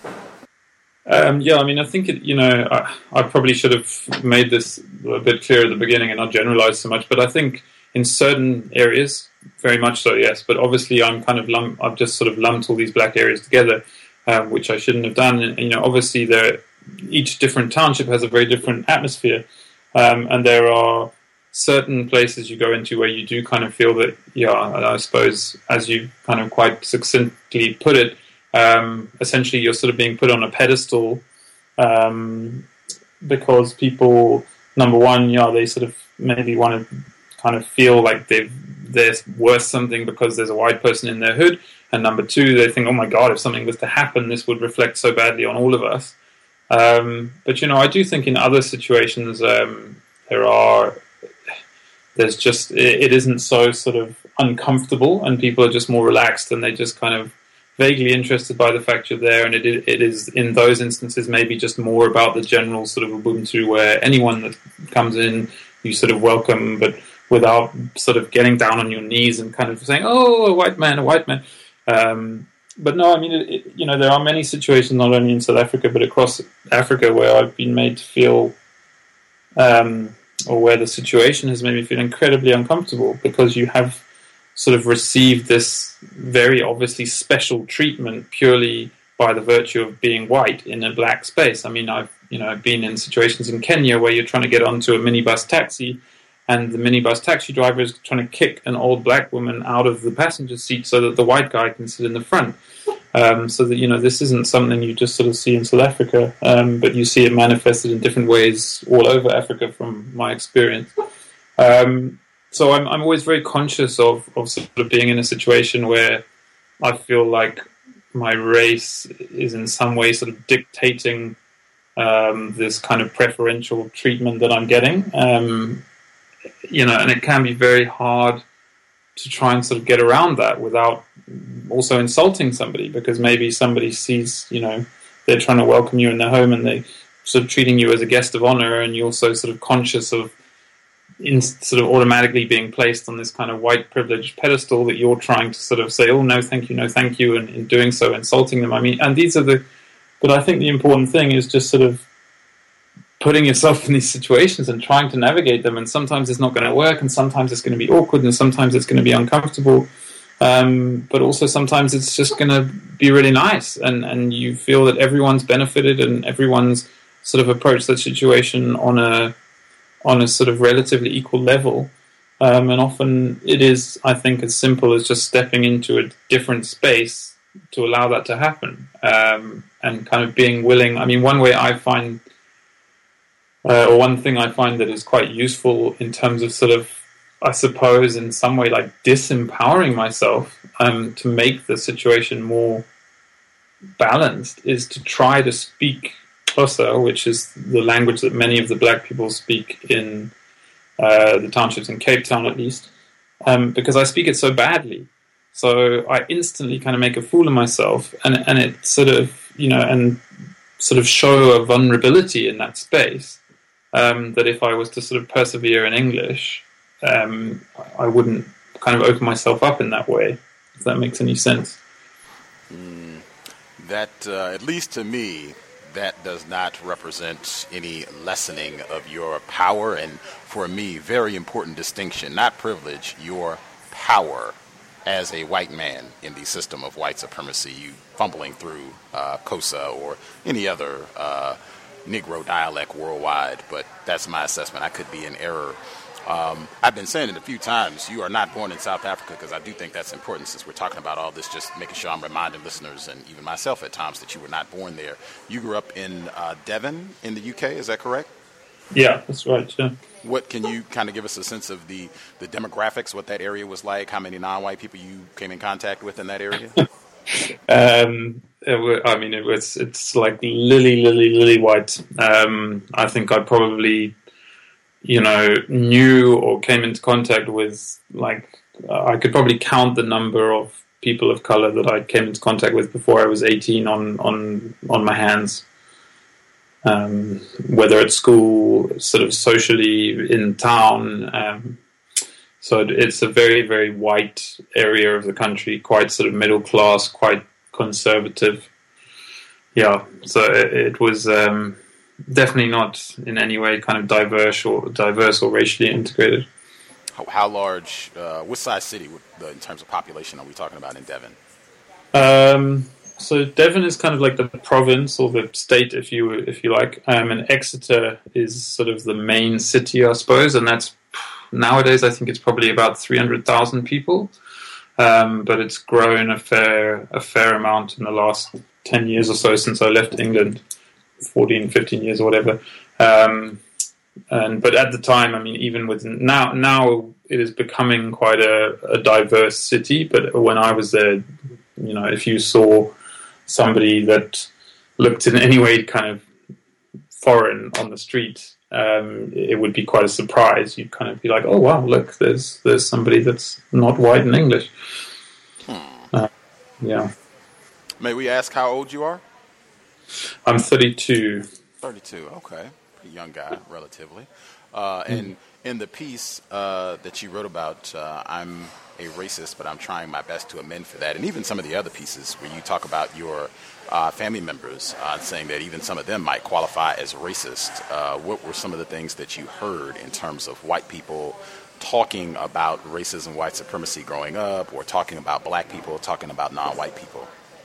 Um, yeah, I mean, I think, it, you know, I, I probably should have made this a bit clearer at the beginning and not generalize so much, but I think in certain areas, very much so, yes. But obviously, I'm kind of lump, I've just sort of lumped all these black areas together, um, which I shouldn't have done. And, you know, obviously, there each different township has a very different atmosphere, um, and there are certain places you go into where you do kind of feel that, yeah, I suppose, as you kind of quite succinctly put it, um, essentially you're sort of being put on a pedestal um, because people, number one, yeah, they sort of maybe want to kind of feel like they've, they're worth something because there's a white person in their hood. And number two, they think, oh my God, if something was to happen, this would reflect so badly on all of us. Um, but, you know, I do think in other situations um, there are, there's just, it, it isn't so sort of uncomfortable and people are just more relaxed and they just kind of vaguely interested by the fact you're there. And it, it is in those instances maybe just more about the general sort of Ubuntu where anyone that comes in, you sort of welcome, but without sort of getting down on your knees and kind of saying, oh, a white man, a white man. Um, but no, I mean, it, it, you know, there are many situations, not only in South Africa, but across Africa where I've been made to feel, um, or where the situation has made me feel incredibly uncomfortable because you have sort of received this very obviously special treatment purely by the virtue of being white in a black space. I mean, I've, you know, I've been in situations in Kenya where you're trying to get onto a minibus taxi and the minibus taxi driver is trying to kick an old black woman out of the passenger seat so that the white guy can sit in the front. Um, so that, you know, this isn't something you just sort of see in South Africa, um, but you see it manifested in different ways all over Africa from my experience. Um, so I'm, I'm always very conscious of, of sort of being in a situation where I feel like my race is in some way sort of dictating um, this kind of preferential treatment that I'm getting. Um, You know, and it can be very hard to try and sort of get around that without also insulting somebody because maybe somebody sees, you know, they're trying to welcome you in their home and they sort of treating you as a guest of honor and you're also sort of conscious of in sort of automatically being placed on this kind of white privileged pedestal that you're trying to sort of say, oh, no, thank you, no, thank you, and in doing so insulting them. I mean, and these are the, but I think the important thing is just sort of putting yourself in these situations and trying to navigate them, and sometimes it's not going to work, and sometimes it's going to be awkward, and sometimes it's going to be uncomfortable, um, but also sometimes it's just going to be really nice, and, and you feel that everyone's benefited and everyone's sort of approached that situation on a on a sort of relatively equal level, um, and often it is, I think, as simple as just stepping into a different space to allow that to happen, um, and kind of being willing. I mean, one way I find Uh, or one thing I find that is quite useful in terms of sort of, I suppose, in some way like disempowering myself um, to make the situation more balanced is to try to speak Xhosa, which is the language that many of the black people speak in uh, the townships in Cape Town at least, um, because I speak it so badly. So I instantly kind of make a fool of myself, and and it sort of, you know, and sort of show a vulnerability in that space, um, that if I was to sort of persevere in English, um, I wouldn't kind of open myself up in that way, if that makes any sense. Mm, that, uh, at least to me, that does not represent any lessening of your power, and for me, very important distinction, not privilege, your power as a white man in the system of white supremacy, you fumbling through uh, Xhosa or any other uh, Negro dialect worldwide, but that's my assessment. I could be in error. Um, I've been saying it a few times, you are not born in South Africa, because I do think that's important since we're talking about all this, just making sure I'm reminding listeners and even myself at times that you were not born there. You grew up in uh, Devon in the U K, is that correct? Yeah, that's right, yeah. What can you kind of give us a sense of the, the demographics, what that area was like, how many non-white people you came in contact with in that area? um, it was, I mean, it was it's like lily, lily, lily white. Um, I think I probably, you know, knew or came into contact with, like, uh, I could probably count the number of people of color that I came into contact with before I was eighteen on on, on my hands. Um, whether at school, sort of socially in town. Um, so it, it's a very, very white area of the country, quite sort of middle class, quite conservative. Yeah, so it, it was um, definitely not in any way kind of diverse or diverse or racially integrated. How, how large, uh, what size city in terms of population are we talking about in Devon? Um, So Devon is kind of like the province or the state, if you if you like, um, and Exeter is sort of the main city, I suppose, and that's nowadays I think it's probably about three hundred thousand people, um, but it's grown a fair a fair amount in the last ten years or so since I left England, fourteen, fifteen years or whatever. Um, and but at the time, I mean, even with now now it is becoming quite a, a diverse city. But when I was there, you know, if you saw somebody that looked in any way kind of foreign on the street, um, it would be quite a surprise. You'd kind of be like, "Oh wow, look, there's there's somebody that's not white and English." Hmm. Uh, yeah. May we ask how old you are? I'm thirty-two. thirty-two. Okay, pretty young guy, relatively. Uh, and mm. in the piece uh, that you wrote about, uh, I'm a racist, but I'm trying my best to amend for that. And even some of the other pieces where you talk about your uh, family members, uh, saying that even some of them might qualify as racist. Uh, what were some of the things that you heard in terms of white people talking about racism, white supremacy growing up, or talking about black people, talking about non-white people?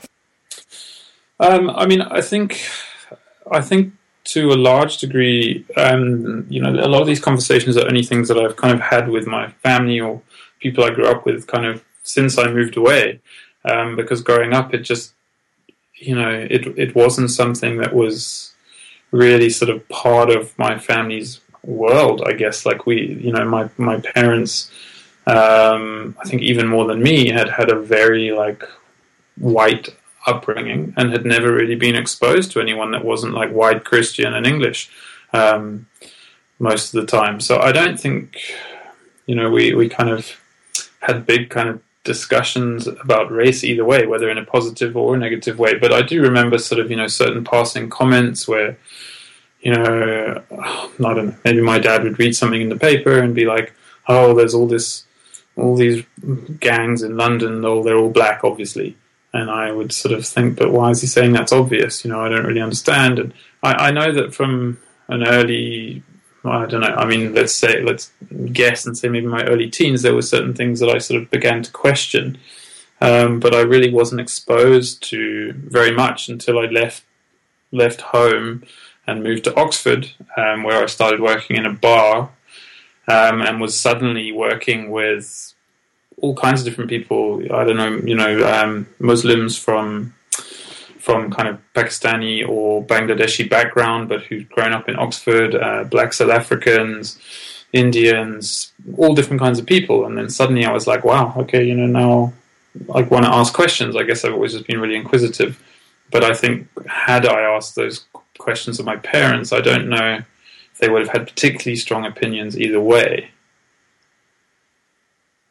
Um, I mean, I think, I think to a large degree, um, you know, a lot of these conversations are only things that I've kind of had with my family or people I grew up with kind of since I moved away, um, because growing up it just, you know, it it wasn't something that was really sort of part of my family's world, I guess. Like we, you know, my, my parents, um, I think even more than me, had had a very like white upbringing and had never really been exposed to anyone that wasn't like white, Christian and English um, most of the time. So I don't think, you know, we, we kind of had big kind of discussions about race either way, whether in a positive or a negative way. But I do remember sort of, you know, certain passing comments where, you know, I don't know, maybe my dad would read something in the paper and be like, oh, there's all this, all these gangs in London, oh, they're all black, obviously. And I would sort of think, but why is he saying that's obvious? You know, I don't really understand. And I, I know that from an early, well, I don't know, I mean, let's say, let's guess and say maybe my early teens, there were certain things that I sort of began to question. Um, but I really wasn't exposed to very much until I left left home and moved to Oxford, um, where I started working in a bar um, and was suddenly working with all kinds of different people. I don't know, you know, um, Muslims from from kind of Pakistani or Bangladeshi background, but who'd grown up in Oxford, uh, black South Africans, Indians, all different kinds of people. And then suddenly I was like, wow, okay, you know, now I want to ask questions. I guess I've always just been really inquisitive. But I think had I asked those questions of my parents, I don't know if they would have had particularly strong opinions either way.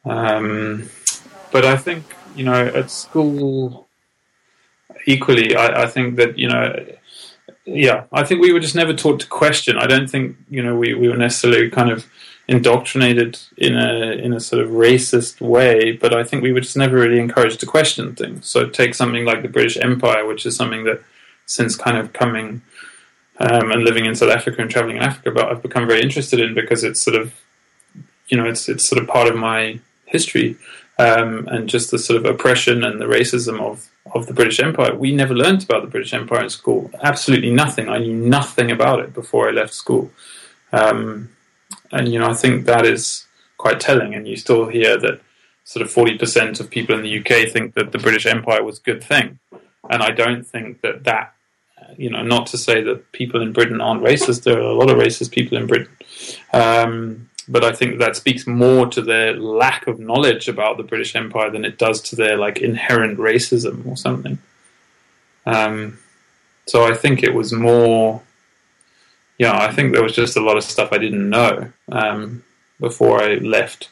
Um, but I think, you know, at school, equally, I, I think that, you know, yeah, I think we were just never taught to question. I don't think, you know, we, we were necessarily kind of indoctrinated in a in a sort of racist way, but I think we were just never really encouraged to question things. So take something like the British Empire, which is something that since kind of coming um, and living in South Africa and traveling in Africa, but I've become very interested in, because it's sort of, you know, it's it's sort of part of my history, um, and just the sort of oppression and the racism of of the British Empire. We never learned about the British Empire in school. Absolutely nothing. I knew nothing about it before I left school. Um, and, you know, I think that is quite telling. And you still hear that sort of forty percent of people in the U K think that the British Empire was a good thing. And I don't think that that, you know, not to say that people in Britain aren't racist. There are a lot of racist people in Britain. Um, but I think that speaks more to their lack of knowledge about the British Empire than it does to their, like, inherent racism or something. Um, so I think it was more, yeah, I think there was just a lot of stuff I didn't know um, before I left.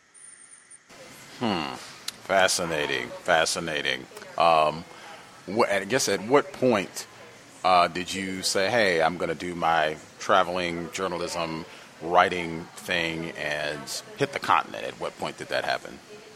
Hmm. Fascinating. Fascinating. Um, wh- I guess at what point uh, did you say, hey, I'm going to do my traveling journalism writing thing and hit the continent? At what point did that happen?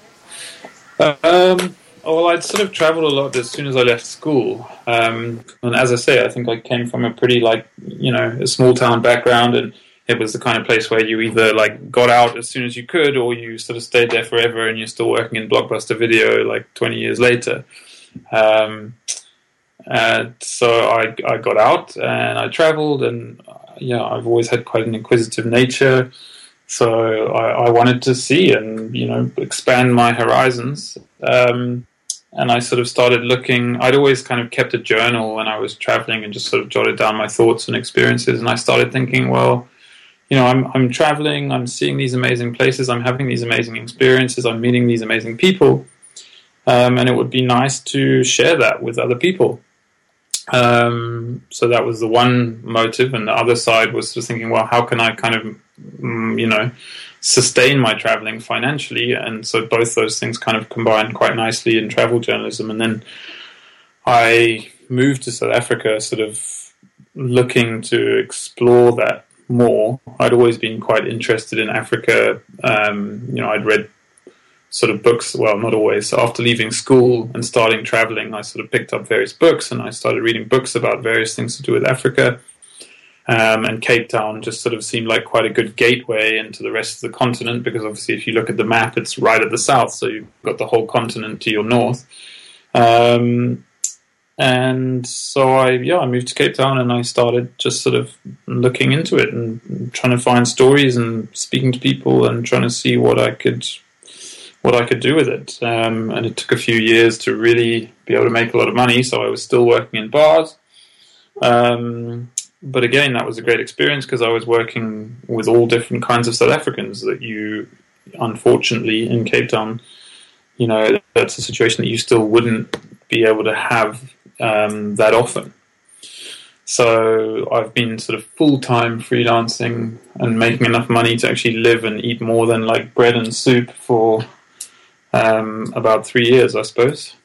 Um, well, I'd sort of traveled a lot as soon as I left school. Um, and as I say, I think I came from a pretty, like, you know, a small town background, and it was the kind of place where you either, like, got out as soon as you could, or you sort of stayed there forever and you're still working in Blockbuster Video, like, twenty years later. Um, and so I, I got out and I traveled, and yeah, I've always had quite an inquisitive nature, so I, I wanted to see and, you know, expand my horizons. Um, and I sort of started looking. I'd always kind of kept a journal when I was traveling and just sort of jotted down my thoughts and experiences. And I started thinking, well, you know, I'm I'm traveling, I'm seeing these amazing places, I'm having these amazing experiences, I'm meeting these amazing people, um, and it would be nice to share that with other people. Um, so that was the one motive, and the other side was just thinking, well, how can I kind of, mm, you know, sustain my traveling financially? And so both those things kind of combined quite nicely in travel journalism. And then I moved to South Africa, sort of looking to explore that more. I'd always been quite interested in Africa. Um, you know, I'd read sort of books, well, not always. So after leaving school and starting traveling, I sort of picked up various books, and I started reading books about various things to do with Africa. Um, and Cape Town just sort of seemed like quite a good gateway into the rest of the continent, because obviously if you look at the map, it's right at the south, so you've got the whole continent to your north. Um, and so I, yeah, I moved to Cape Town, and I started just sort of looking into it and trying to find stories and speaking to people and trying to see what I could what I could do with it. Um, and it took a few years to really be able to make a lot of money, so I was still working in bars. Um, but again, that was a great experience, because I was working with all different kinds of South Africans that you, unfortunately, in Cape Town, you know, that's a situation that you still wouldn't be able to have um, that often. So I've been sort of full-time freelancing and making enough money to actually live and eat more than like bread and soup for um, about three years, I suppose.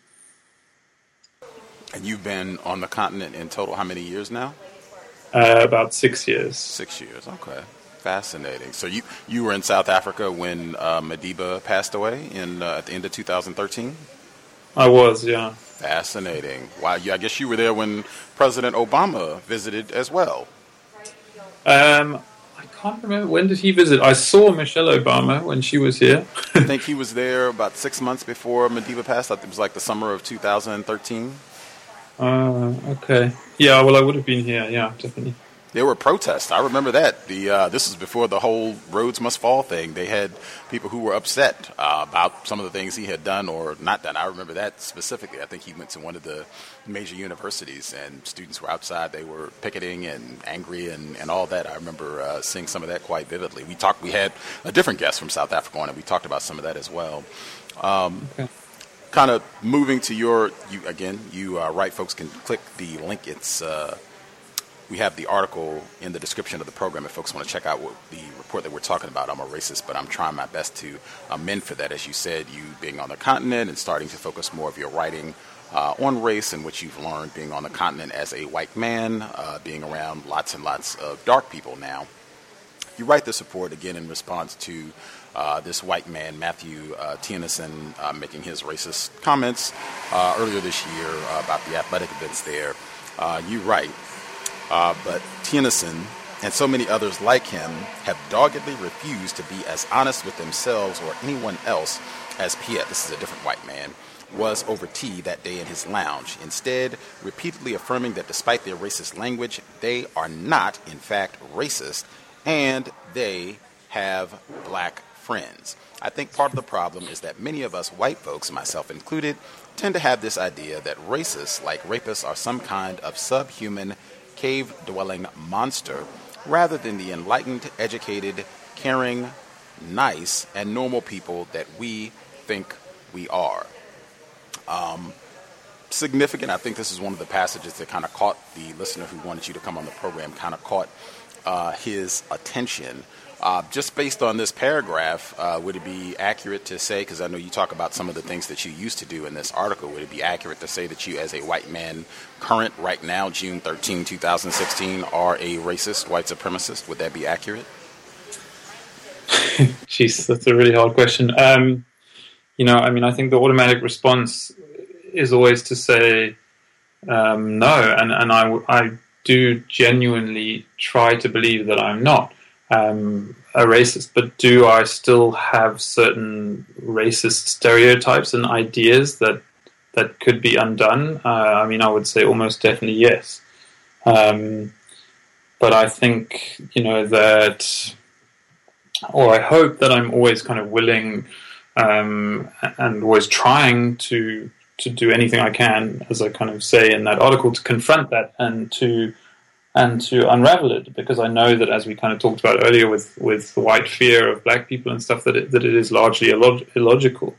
And you've been on the continent in total how many years now? Uh, about six years. Six years, okay. Fascinating. So you, you were in South Africa when uh, Madiba passed away in uh, at the end of two thousand thirteen? I was, yeah. Fascinating. Wow, you, I guess you were there when President Obama visited as well. Um, I can't remember. When did he visit? I saw Michelle Obama when she was here. I think he was there about six months before Madiba passed. I think it was like the summer of two thousand thirteen. Uh, okay. Yeah, well, I would have been here, yeah, definitely. There were protests. I remember that. The uh, this is before the whole Rhodes Must Fall thing. They had people who were upset uh, about some of the things he had done or not done. I remember that specifically. I think he went to one of the major universities, and students were outside. They were picketing and angry and, and all that. I remember uh, seeing some of that quite vividly. We talked. We had a different guest from South Africa on it. We talked about some of that as well. Um, okay. Kind of moving to your, you again, you uh, right folks can click the link. It's uh, we have the article in the description of the program if folks want to check out what the report that we're talking about. I'm a racist, but I'm trying my best to amend for that. As you said, you being on the continent and starting to focus more of your writing uh, on race and what you've learned being on the continent as a white man, uh, being around lots and lots of dark people now. You write this report, again, in response to uh, this white man, Matthew uh, Tennyson, uh, making his racist comments uh, earlier this year uh, about the athletic events there. Uh, you write, uh, but Tennyson and so many others like him have doggedly refused to be as honest with themselves or anyone else as Piet, this is a different white man, was over tea that day in his lounge, instead repeatedly affirming that despite their racist language, they are not, in fact, racist, and they have black friends. I think part of the problem is that many of us white folks, myself included, tend to have this idea that racists, like rapists, are some kind of subhuman, cave-dwelling monster, rather than the enlightened, educated, caring, nice, and normal people that we think we are. Um, significant, I think this is one of the passages that kind of caught the listener who wanted you to come on the program, kind of caught uh, his attention. Uh, just based on this paragraph, uh, would it be accurate to say, because I know you talk about some of the things that you used to do in this article, would it be accurate to say that you as a white man, current right now, June thirteenth, twenty sixteen, are a racist, white supremacist? Would that be accurate? Jeez, that's a really hard question. Um, you know, I mean, I think the automatic response is always to say um, no, and, and I, I do genuinely try to believe that I'm not. Um, a racist, but do I still have certain racist stereotypes and ideas that that could be undone? Uh, I mean, I would say almost definitely yes. Um, but I think, you know, that, or I hope that I'm always kind of willing um, and always trying to to do anything I can, as I kind of say in that article, to confront that and to and to unravel it, because I know that, as we kind of talked about earlier with, with the white fear of black people and stuff, that it, that it is largely illog- illogical.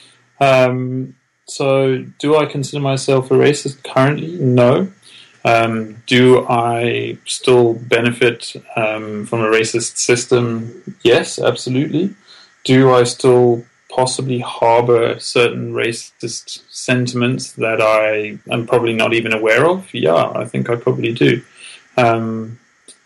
Um, so do I consider myself a racist currently? No. Um, do I still benefit um, from a racist system? Yes, absolutely. Do I still possibly harbor certain racist sentiments that I am probably not even aware of? Yeah, I think I probably do. Um,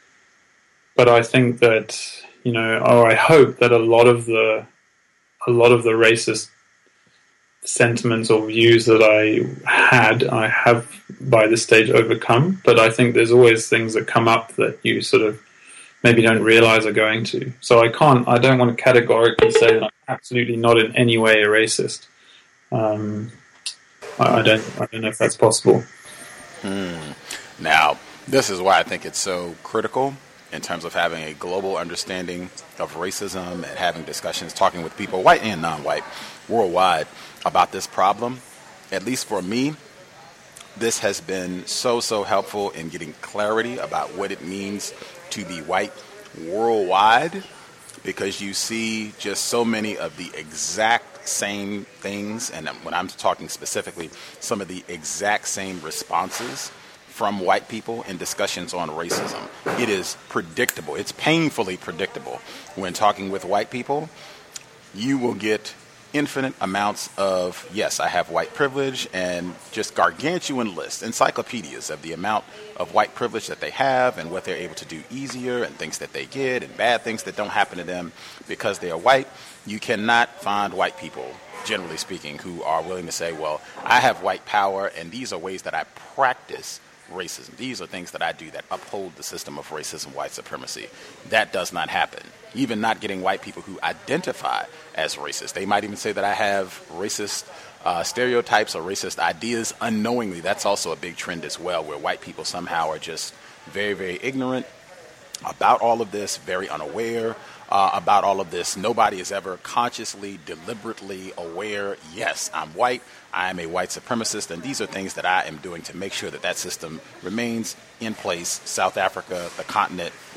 but I think that, you know, or I hope that a lot of the, a lot of the racist sentiments or views that I had, I have by this stage overcome. But I think there's always things that come up that you sort of maybe don't realize are going to. So I can't, I don't want to categorically say that I'm absolutely not in any way a racist. Um, I, I don't, I don't know if that's possible. Hmm. Now, this is why I think it's so critical in terms of having a global understanding of racism and having discussions, talking with people, white and non-white, worldwide about this problem. At least for me, this has been so, so helpful in getting clarity about what it means to be white worldwide, because you see just so many of the exact same things, and when I'm talking specifically, some of the exact same responses from white people in discussions on racism. It is predictable. It's painfully predictable. When talking with white people, you will get infinite amounts of, yes, I have white privilege, and just gargantuan lists, encyclopedias of the amount of white privilege that they have and what they're able to do easier and things that they get and bad things that don't happen to them because they are white. You cannot find white people, generally speaking, who are willing to say, well, I have white power and these are ways that I practice racism. These are things that I do that uphold the system of racism, white supremacy. That does not happen. Even not getting white people who identify as racist. They might even say that I have racist uh, stereotypes or racist ideas unknowingly. That's also a big trend as well, where white people somehow are just very, very ignorant about all of this, very unaware uh, about all of this. Nobody is ever consciously, deliberately aware, yes, I'm white, I am a white supremacist, and these are things that I am doing to make sure that that system remains in place. South Africa, the continent,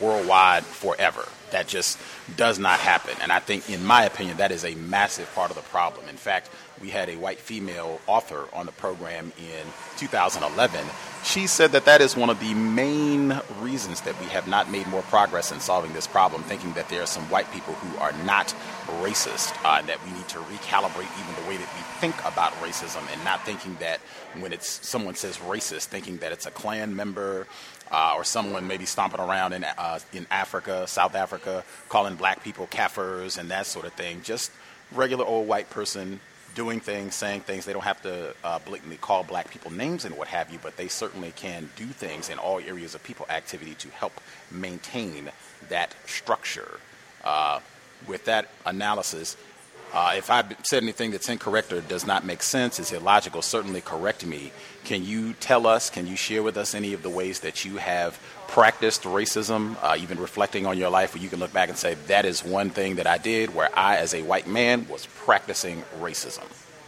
worldwide forever. That just does not happen. And I think, in my opinion, that is a massive part of the problem. In fact, we had a white female author on the program in two thousand eleven. She said that that is one of the main reasons that we have not made more progress in solving this problem, thinking that there are some white people who are not racist, uh, and that we need to recalibrate even the way that we think about racism, and not thinking that when it's someone says racist, thinking that it's a Klan member uh, or someone maybe stomping around in uh, in Africa, South Africa, calling black people kafirs and that sort of thing. Just regular old white person doing things, saying things. They don't have to uh, blatantly call black people names and what have you, but they certainly can do things in all areas of people activity to help maintain that structure. Uh, with that analysis, uh, if I've said anything that's incorrect or does not make sense, is illogical, certainly correct me. Can you tell us, can you share with us any of the ways that you have practiced racism, uh, even reflecting on your life, where you can look back and say, that is one thing that I did where I, as a white man, was practicing racism?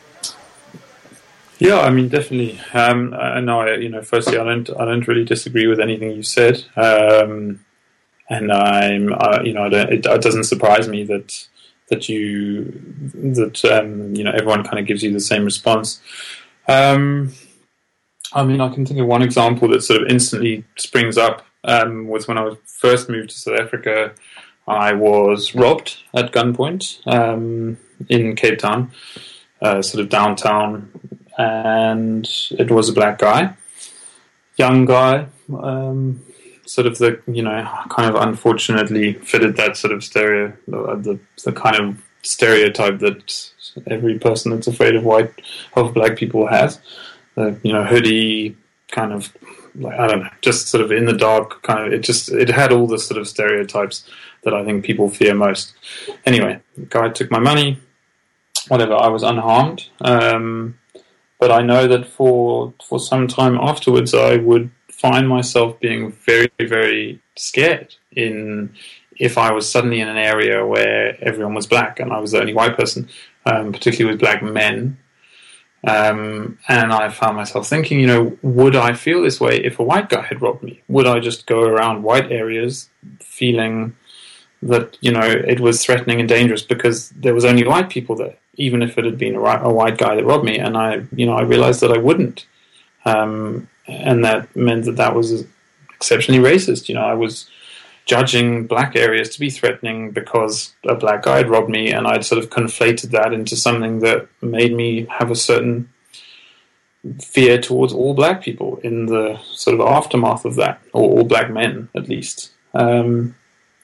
Yeah, I mean, definitely. Um, I know, I, you know, firstly, I don't, I don't really disagree with anything you said. Um, and I'm, uh, you know, I don't, it, it doesn't surprise me that, that you, that, um, you know, everyone kind of gives you the same response. Um, I mean, I can think of one example that sort of instantly springs up. Um, was when I was first moved to South Africa, I was robbed at gunpoint um, in Cape Town, uh, sort of downtown, and it was a black guy, young guy, um, sort of the, you know, kind of unfortunately fitted that sort of stereo, the, the kind of stereotype that every person that's afraid of white, of black people has. The, you know, hoodie, kind of, like, I don't know, just sort of in the dark, kind of, it just, it had all the sort of stereotypes that I think people fear most. Anyway, the guy took my money, whatever, I was unharmed, um, but I know that for, for some time afterwards, I would find myself being very, very scared in, if I was suddenly in an area where everyone was black and I was the only white person, um, particularly with black men. Um, and I found myself thinking, you know, would I feel this way if a white guy had robbed me? Would I just go around white areas feeling that, you know, it was threatening and dangerous because there was only white people there, even if it had been a, a white guy that robbed me? And I, you know, I realized that I wouldn't. Um, and that meant that that was exceptionally racist. You know, I was judging black areas to be threatening because a black guy had robbed me, and I'd sort of conflated that into something that made me have a certain fear towards all black people in the sort of aftermath of that, or all black men at least. Um,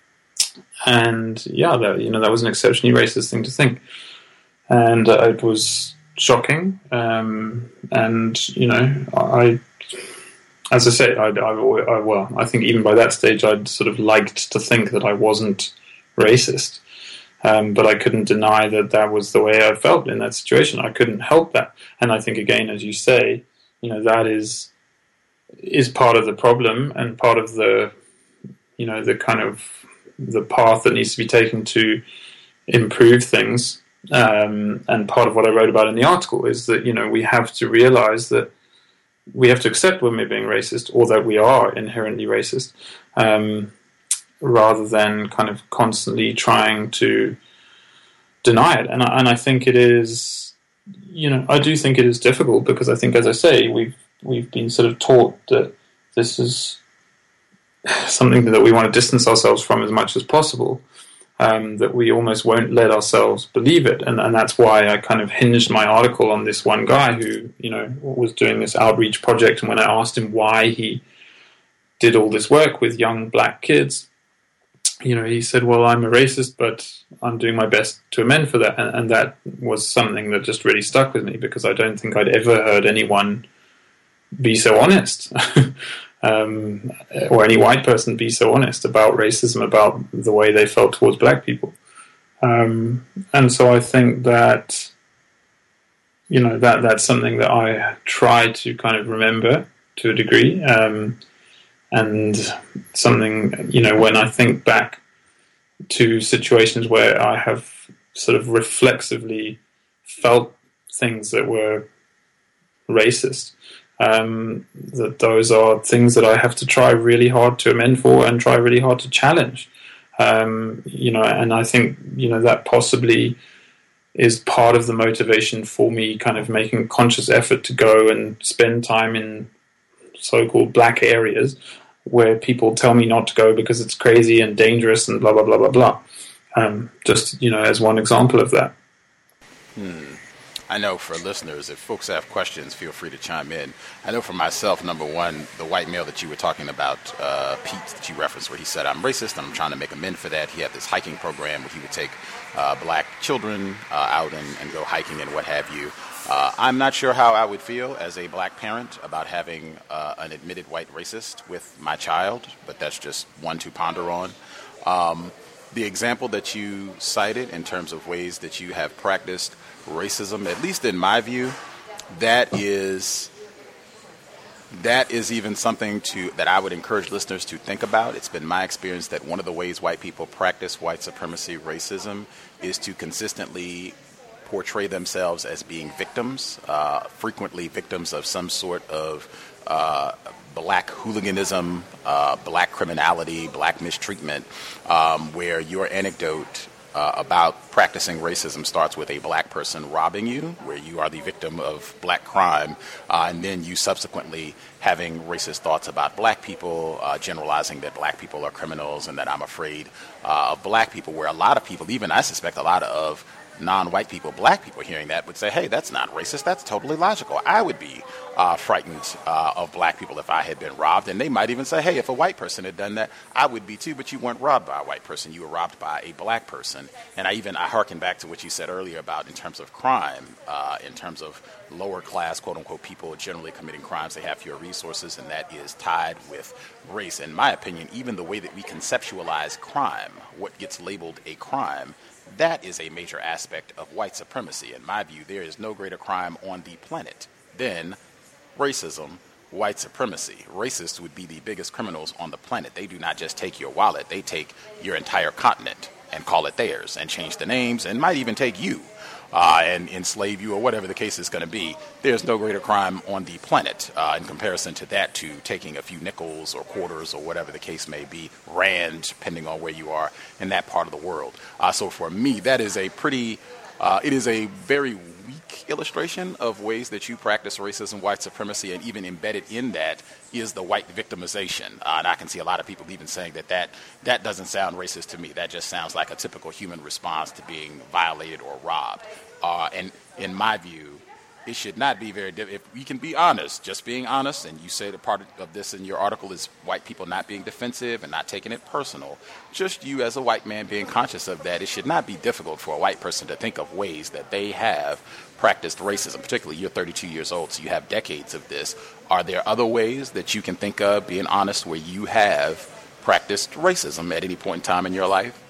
and yeah, that, you know, that was an exceptionally racist thing to think, and uh, it was shocking. Um, and you know, I. As I say, I, I, I, well, I think even by that stage I'd sort of liked to think that I wasn't racist, um, but I couldn't deny that that was the way I felt in that situation. I couldn't help that, and I think, again, as you say, you know, that is is part of the problem and part of the, you know, the kind of the path that needs to be taken to improve things. Um, and part of what I wrote about in the article is that, you know, we have to realize that we have to accept when we're being racist, or that we are inherently racist, um, rather than kind of constantly trying to deny it. And I, and I think it is, you know, I do think it is difficult because I think, as I say, we've we've been sort of taught that this is something that we want to distance ourselves from as much as possible. Um, that we almost won't let ourselves believe it. And, and that's why I kind of hinged my article on this one guy who, you know, was doing this outreach project. And when I asked him why he did all this work with young black kids, you know, he said, well, I'm a racist, but I'm doing my best to amend for that. And, and that was something that just really stuck with me, because I don't think I'd ever heard anyone be so honest. Um, or any white person be so honest about racism, about the way they felt towards black people. Um, and so I think that, you know, that that's something that I try to kind of remember to a degree. Um, and something, you know, when I think back to situations where I have sort of reflexively felt things that were racist, um, that those are things that I have to try really hard to amend for and try really hard to challenge. Um, you know, and I think, you know, that possibly is part of the motivation for me kind of making a conscious effort to go and spend time in so-called black areas where people tell me not to go because it's crazy and dangerous and blah, blah, blah, blah, blah. Um, just, you know, as one example of that. Hmm. I know for listeners, if folks have questions, feel free to chime in. I know for myself, number one, the white male that you were talking about, uh, Pete, that you referenced, where he said, I'm racist and I'm trying to make amends for that. He had this hiking program where he would take uh, black children uh, out and, and go hiking and what have you. Uh, I'm not sure how I would feel as a black parent about having uh, an admitted white racist with my child, but that's just one to ponder on. Um, the example that you cited in terms of ways that you have practiced racism, at least in my view, that is that is even something to that I would encourage listeners to think about. It's been my experience that one of the ways white people practice white supremacy racism is to consistently portray themselves as being victims, uh, frequently victims of some sort of uh, black hooliganism, uh, black criminality, black mistreatment, um, where your anecdote uh, about practicing racism starts with a black person robbing you, where you are the victim of black crime, uh, and then you subsequently having racist thoughts about black people, uh, generalizing that black people are criminals and that I'm afraid uh, of black people, where a lot of people, even I suspect a lot of non-white people, black people hearing that would say, hey, that's not racist, that's totally logical. I would be uh, frightened uh, of black people if I had been robbed. And they might even say, hey, if a white person had done that, I would be too, but you weren't robbed by a white person, you were robbed by a black person. And I even, I hearken back to what you said earlier about in terms of crime, uh, in terms of lower class, quote unquote, people generally committing crimes, they have fewer resources, and that is tied with race. In my opinion, even the way that we conceptualize crime, what gets labeled a crime, that is a major aspect of white supremacy. In my view, there is no greater crime on the planet than racism, white supremacy. Racists would be the biggest criminals on the planet. They do not just take your wallet, they take your entire continent and call it theirs and change the names and might even take you uh, and enslave you or whatever the case is going to be. There's no greater crime on the planet uh, in comparison to that, to taking a few nickels or quarters or whatever the case may be, rand, depending on where you are in that part of the world. Uh, so for me, that is a pretty, uh, it is a very weak illustration of ways that you practice racism, white supremacy, and even embedded in that is the white victimization. Uh, and I can see a lot of people even saying that, that that doesn't sound racist to me. That just sounds like a typical human response to being violated or robbed. Uh, and in my view, it should not be very difficult. If we can be honest, just being honest, and you say the part of this in your article is white people not being defensive and not taking it personal, just you as a white man being conscious of that, it should not be difficult for a white person to think of ways that they have practiced racism. Particularly, you're thirty-two years old, so you have decades of this. Are there other ways that you can think of, being honest, where you have practiced racism at any point in time in your life?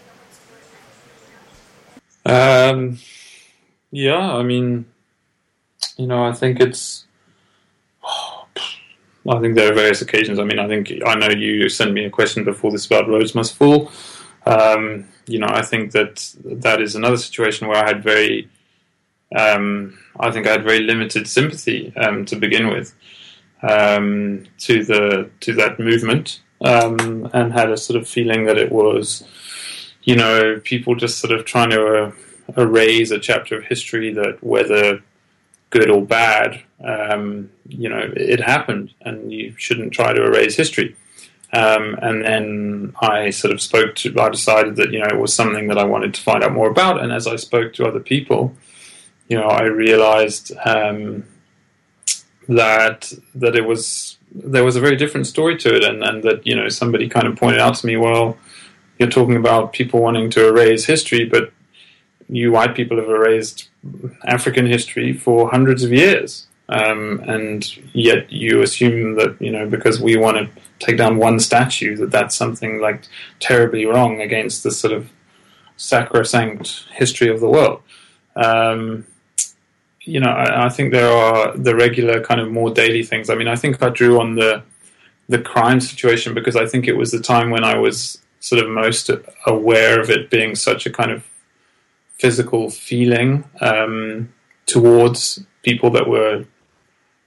Um, yeah, I mean... You know, I think it's, oh, I think there are various occasions. I mean, I think, I know you sent me a question before this about Roads Must Fall. Um, you know, I think that that is another situation where I had very, um, I think I had very limited sympathy um, to begin with um, to the to that movement, um, and had a sort of feeling that it was, you know, people just sort of trying to uh, erase a chapter of history that, whether good or bad, um, you know, it happened, and you shouldn't try to erase history. Um, and then I sort of spoke to, I decided that, you know, it was something that I wanted to find out more about. And as I spoke to other people, you know, I realized um, that that it was, there was a very different story to it. And, and that, you know, somebody kind of pointed out to me, well, you're talking about people wanting to erase history, but you white people have erased African history for hundreds of years, um, and yet you assume that, you know, because we want to take down one statue, that that's something like terribly wrong against the sort of sacrosanct history of the world. Um, you know, I, I think there are the regular kind of more daily things. I mean, I think I drew on the the crime situation because I think it was the time when I was sort of most aware of it being such a kind of physical feeling um, towards people that were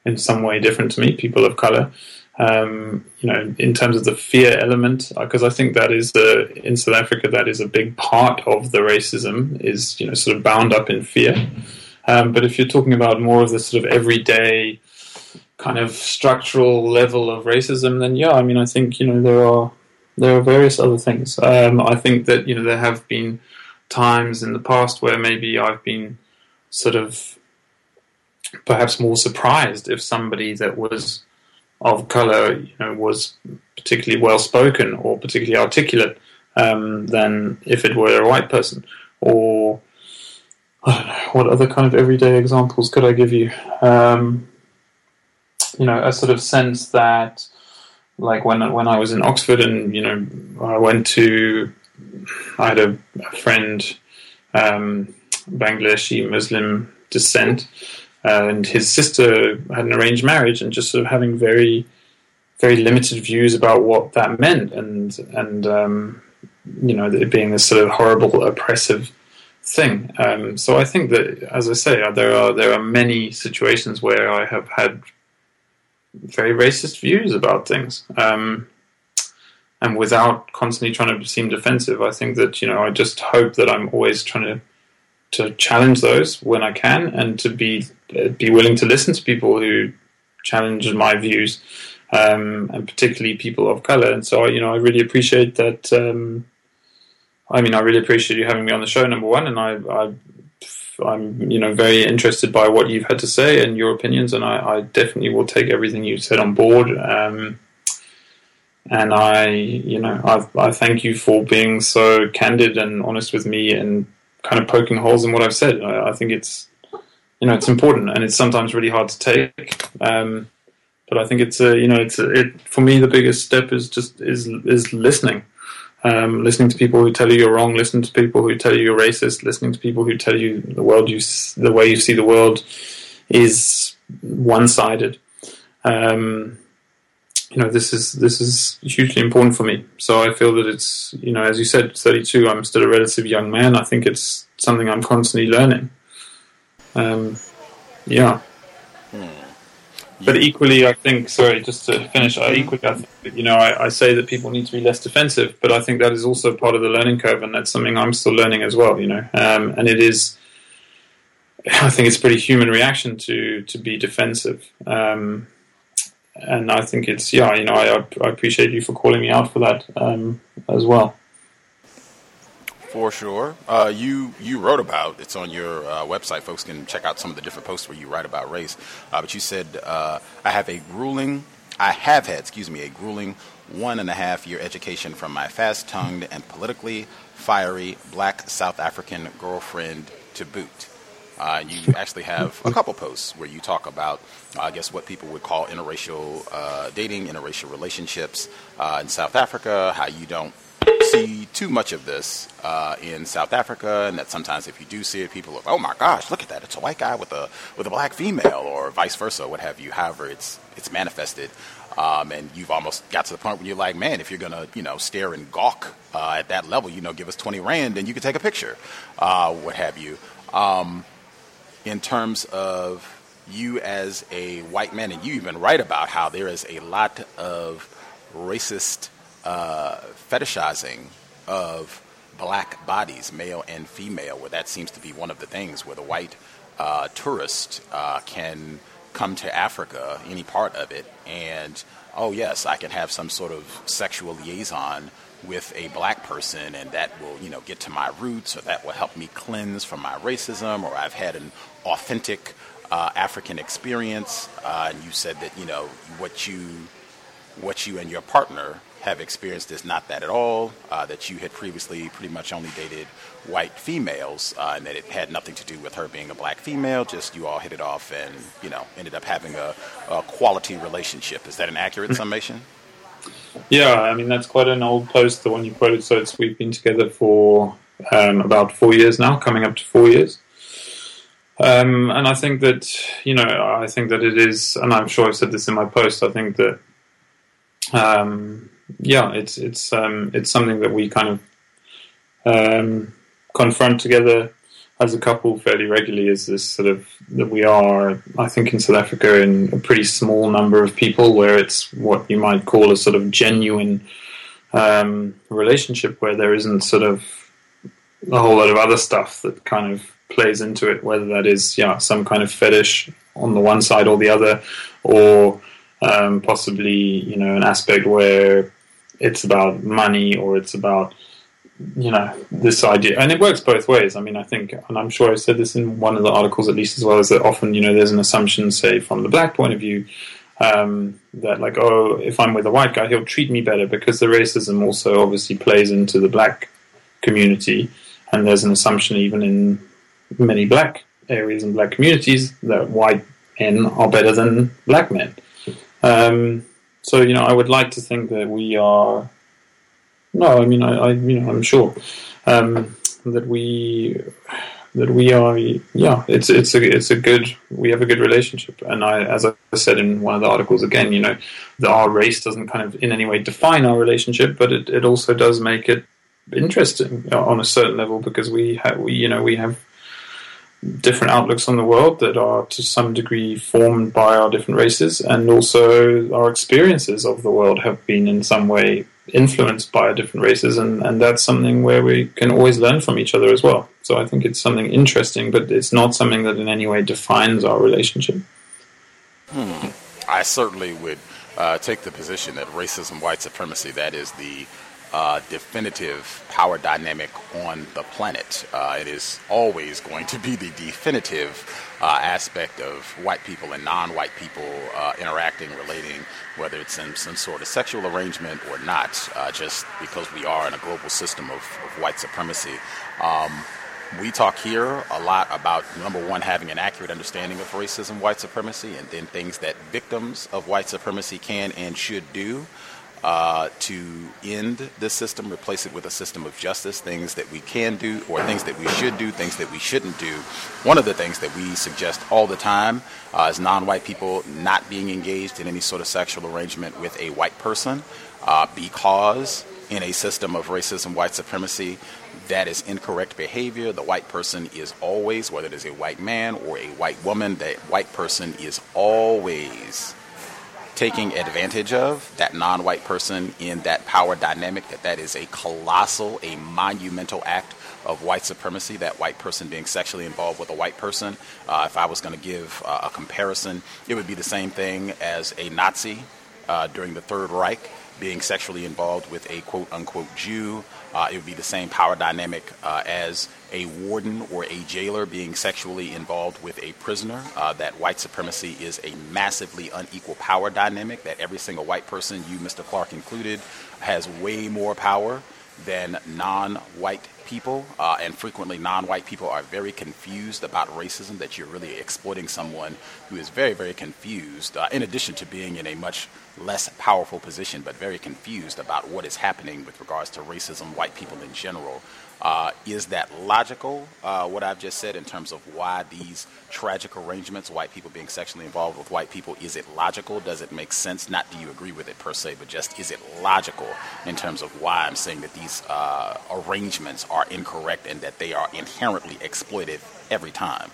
in some way different to me, people of color. Um, you know, in terms of the fear element, because I think that is the, in South Africa, that is a big part of the racism, is, you know, sort of bound up in fear. Um, but if you're talking about more of the sort of everyday kind of structural level of racism, then yeah, I mean, I think, you know, there are there are various other things. Um, I think that, you know, there have been times in the past where maybe I've been sort of perhaps more surprised if somebody that was of color, you know, was particularly well spoken or particularly articulate um, than if it were a white person. Or I don't know, what other kind of everyday examples could I give you? Um, you know, a sort of sense that, like when when I was in Oxford, and you know, I went to, I had a, a friend, um, Bangladeshi Muslim descent. Uh, and his sister had an arranged marriage, and just sort of having very, very limited views about what that meant, and and um, you know, it being this sort of horrible, oppressive thing. Um, so I think that, as I say, there are there are many situations where I have had very racist views about things, um, and without constantly trying to seem defensive. I think that, you know, I just hope that I'm always trying to. to challenge those when I can, and to be be willing to listen to people who challenge my views, um, and particularly people of color. And so, you know, I really appreciate that. Um, I mean, I really appreciate you having me on the show, number one, and I, I, I'm, you know, very interested by what you've had to say and your opinions, and I, I definitely will take everything you said on board. Um, and I, you know, I, I thank you for being so candid and honest with me, and kind of poking holes in what I've said. I, I think it's, you know, it's important, and it's sometimes really hard to take. Um, but I think it's a, you know, it's a, it for me. The biggest step is just is is listening, um, listening to people who tell you you're wrong, listening to people who tell you you're racist, listening to people who tell you the world you the way you see the world is one-sided. Um, you know, this is this is hugely important for me. So I feel that it's, you know, as you said, thirty-two, I'm still a relatively young man. I think it's something I'm constantly learning. Um, yeah. Hmm. But equally, I think, sorry, just to finish, I equally, I think that, you know, I, I say that people need to be less defensive, but I think that is also part of the learning curve, and that's something I'm still learning as well, you know. Um, and it is, I think it's a pretty human reaction to, to be defensive. Um, and I think it's, yeah, you know, I, I appreciate you for calling me out for that um, as well. For sure. Uh, you you wrote about, it's on your uh, website, folks can check out some of the different posts where you write about race, uh, but you said, uh, I have a grueling, I have had, excuse me, a grueling one and a half year education from my fast-tongued and politically fiery black South African girlfriend to boot. Uh, you actually have a couple posts where you talk about, uh, I guess, what people would call interracial uh, dating, interracial relationships uh, in South Africa, how you don't see too much of this uh, in South Africa, and that sometimes if you do see it, people are, oh my gosh, look at that, it's a white guy with a with a black female, or vice versa, what have you. However, it's it's manifested, um, and you've almost got to the point where you're like, man, if you're gonna, you know, stare and gawk uh, at that level, you know, give us twenty rand and you can take a picture, uh, what have you. Um, in terms of you as a white man, and you even write about how there is a lot of racist uh, fetishizing of black bodies, male and female, where that seems to be one of the things where the white uh, tourist uh, can come to Africa, any part of it, and, oh yes, I can have some sort of sexual liaison with a black person, and that will, you know, get to my roots, or that will help me cleanse from my racism, or I've had an authentic uh, African experience. Uh, and you said that, you know, what you, what you and your partner have experienced is not that at all, uh, that you had previously pretty much only dated white females, uh, and that it had nothing to do with her being a black female, just you all hit it off and, you know, ended up having a, a quality relationship. Is that an accurate summation? Yeah, I mean, that's quite an old post, the one you quoted. So it's, we've been together for um, about four years now, coming up to four years. Um, and I think that, you know, I think that it is, and I'm sure I've said this in my post, I think that, um, yeah, it's it's um, it's something that we kind of um, confront together. as a couple fairly regularly is this sort of that we are, I think, in South Africa in a pretty small number of people where it's what you might call a sort of genuine um, relationship where there isn't sort of a whole lot of other stuff that kind of plays into it, whether that is yeah some kind of fetish on the one side or the other, or um, possibly you know an aspect where it's about money or it's about you know this idea, and it works both ways. I mean, I think, and I'm sure I said this in one of the articles at least as well, is that often you know there's an assumption, say from the black point of view, um, that like oh if I'm with a white guy he'll treat me better, because the racism also obviously plays into the black community, and there's an assumption even in many black areas and black communities that white men are better than black men. Um, so, you know, I would like to think that we are, no, I mean, I, I you know, I'm sure, um, that we, that we are, yeah, it's, it's a, it's a good, we have a good relationship. And I, as I said in one of the articles again, you know, that our race doesn't kind of in any way define our relationship, but it, it also does make it interesting on a certain level, because we have, we, you know, we have different outlooks on the world that are to some degree formed by our different races, and also our experiences of the world have been in some way influenced by our different races, and, and that's something where we can always learn from each other as well. So I think it's something interesting, but it's not something that in any way defines our relationship. Hmm. I certainly would uh, take the position that racism, white supremacy, that is the Uh, definitive power dynamic on the planet. Uh, it is always going to be the definitive uh, aspect of white people and non-white people uh, interacting, relating, whether it's in some sort of sexual arrangement or not, uh, just because we are in a global system of, of white supremacy. Um, we talk here a lot about, number one, having an accurate understanding of racism, white supremacy, and then things that victims of white supremacy can and should do Uh, to end this system, replace it with a system of justice, things that we can do or things that we should do, things that we shouldn't do. One of the things that we suggest all the time uh, is non-white people not being engaged in any sort of sexual arrangement with a white person uh, because in a system of racism, white supremacy, that is incorrect behavior. The white person is always, whether it is a white man or a white woman, that white person is always taking advantage of that non-white person in that power dynamic, that that is a colossal, a monumental act of white supremacy, that white person being sexually involved with a white person. Uh, if I was going to give uh, a comparison, it would be the same thing as a Nazi uh, during the Third Reich being sexually involved with a quote-unquote Jew. Uh, it would be the same power dynamic uh, as a warden or a jailer being sexually involved with a prisoner. Uh, that white supremacy is a massively unequal power dynamic, that every single white person, you, Mister Clark included, has way more power than non-white people. Uh, and frequently non-white people are very confused about racism, that you're really exploiting someone who is very, very confused, uh, in addition to being in a much less powerful position, but very confused about what is happening with regards to racism, white people in general. Uh, is that logical, uh, what I've just said, in terms of why these tragic arrangements, white people being sexually involved with white people, is it logical? Does it make sense? Not do you agree with it per se, but just is it logical in terms of why I'm saying that these uh, arrangements are incorrect and that they are inherently exploitive every time?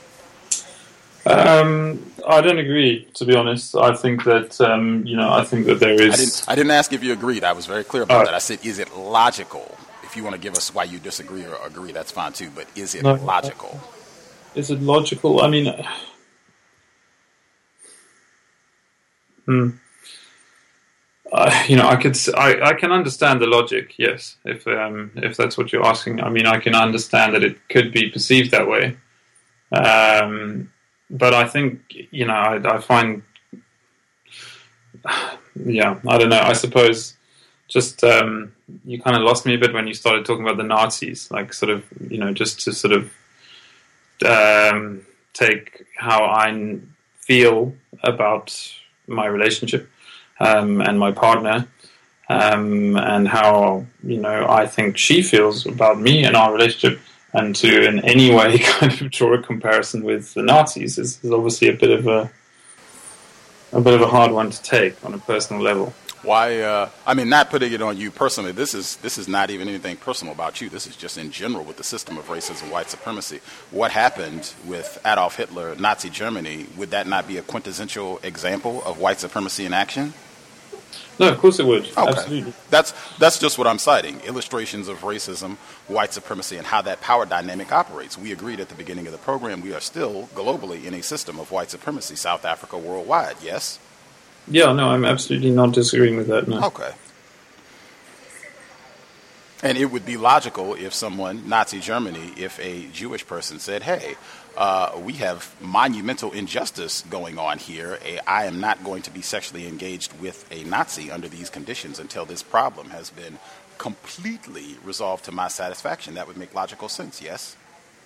Um, I don't agree, to be honest. I think that, um, you know, I think that there is... I didn't, I didn't ask if you agreed. I was very clear about uh, that. I said, is it logical? If you want to give us why you disagree or agree, that's fine too, but is it no, logical? Is it logical? I mean... Hmm. Uh, you know, I could, I, I can understand the logic, yes, if um, if that's what you're asking. I mean, I can understand that it could be perceived that way. Um... But I think, you know, I, I find, yeah, I don't know. I suppose just um, you kind of lost me a bit when you started talking about the Nazis, like sort of, you know, just to sort of um, take how I feel about my relationship um, and my partner um, and how, you know, I think she feels about me and our relationship. And to in any way kind of draw a comparison with the Nazis is, is obviously a bit of a a bit of a hard one to take on a personal level. Why? Uh, I mean, not putting it on you personally. This is this is not even anything personal about you. This is just in general with the system of racism, white supremacy. What happened with Adolf Hitler, Nazi Germany? Would that not be a quintessential example of white supremacy in action? No, of course it would. Okay. Absolutely. That's that's just what I'm citing. Illustrations of racism, white supremacy, and how that power dynamic operates. We agreed at the beginning of the program we are still globally in a system of white supremacy, South Africa, worldwide, yes? Yeah, no, I'm absolutely not disagreeing with that, no. Okay. And it would be logical if someone, Nazi Germany, if a Jewish person said, hey, uh, we have monumental injustice going on here. A, I am not going to be sexually engaged with a Nazi under these conditions until this problem has been completely resolved to my satisfaction. That would make logical sense, yes?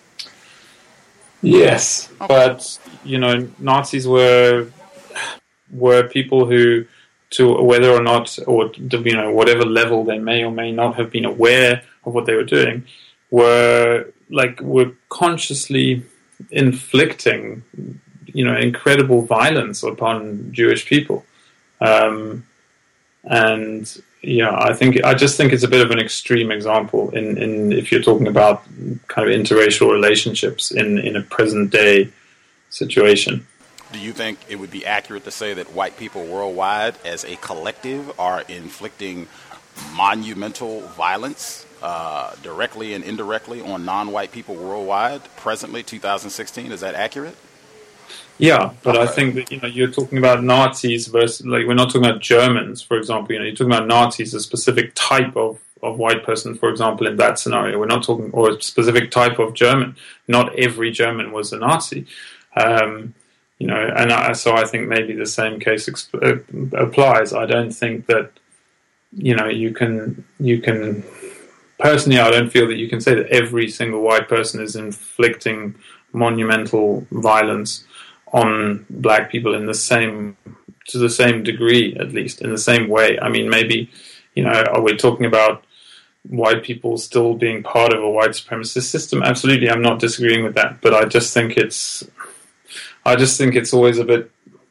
Yes, okay. But, you know, Nazis were were people who, to whether or not, or you know, whatever level they may or may not have been aware of what they were doing, were like were consciously inflicting, you know, incredible violence upon Jewish people, um, and yeah, I think I just think it's a bit of an extreme example in, in if you're talking about kind of interracial relationships in in a present day situation. Do you think it would be accurate to say that white people worldwide as a collective are inflicting monumental violence uh, directly and indirectly on non-white people worldwide presently, two thousand sixteen? Is that accurate? Yeah, but okay. I think that, you know, you're talking about Nazis versus, like, we're not talking about Germans, for example. You know, you're talking about Nazis, a specific type of, of white person, for example, in that scenario. We're not talking, or a specific type of German. Not every German was a Nazi. Um, You know, and I, so I think maybe the same case exp- uh, applies. I don't think that, you know, you can, you can, personally, I don't feel that you can say that every single white person is inflicting monumental violence on black people in the same, to the same degree, at least, in the same way. I mean, maybe, you know, are we talking about white people still being part of a white supremacist system? Absolutely, I'm not disagreeing with that, but I just think it's, I just think it's always a bit,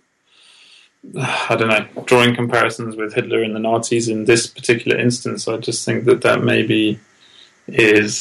I don't know, drawing comparisons with Hitler and the Nazis in this particular instance. I just think that that maybe is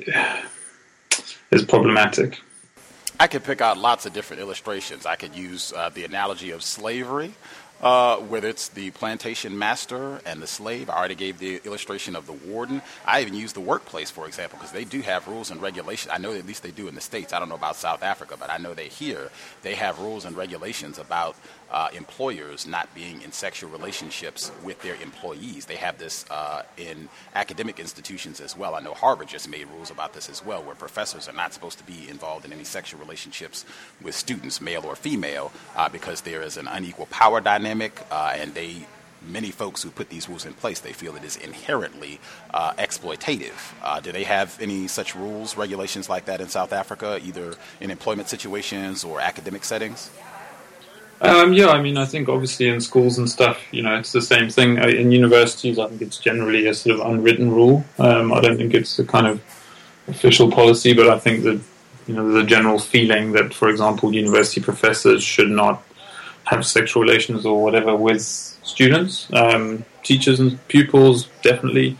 is problematic. I could pick out lots of different illustrations. I could use uh, the analogy of slavery, uh, whether it's the plantation master and the slave. I already gave the illustration of the warden. I even used the workplace, for example, because they do have rules and regulations. I know at least they do in the States. I don't know about South Africa, but I know they here, they have rules and regulations about uh, employers not being in sexual relationships with their employees. They have this uh, in academic institutions as well. I know Harvard just made rules about this as well, where professors are not supposed to be involved in any sexual relationships with students, male or female, uh, because there is an unequal power dynamic, uh, and they many folks who put these rules in place, they feel it is inherently uh, exploitative. Uh, do they have any such rules, regulations like that in South Africa, either in employment situations or academic settings? Um, yeah, I mean, I think obviously in schools and stuff, you know, it's the same thing. In universities, I think it's generally a sort of unwritten rule. Um, I don't think it's a kind of official policy, but I think that, you know, there's a general feeling that, for example, university professors should not have sexual relations or whatever with students, um, teachers and pupils, definitely.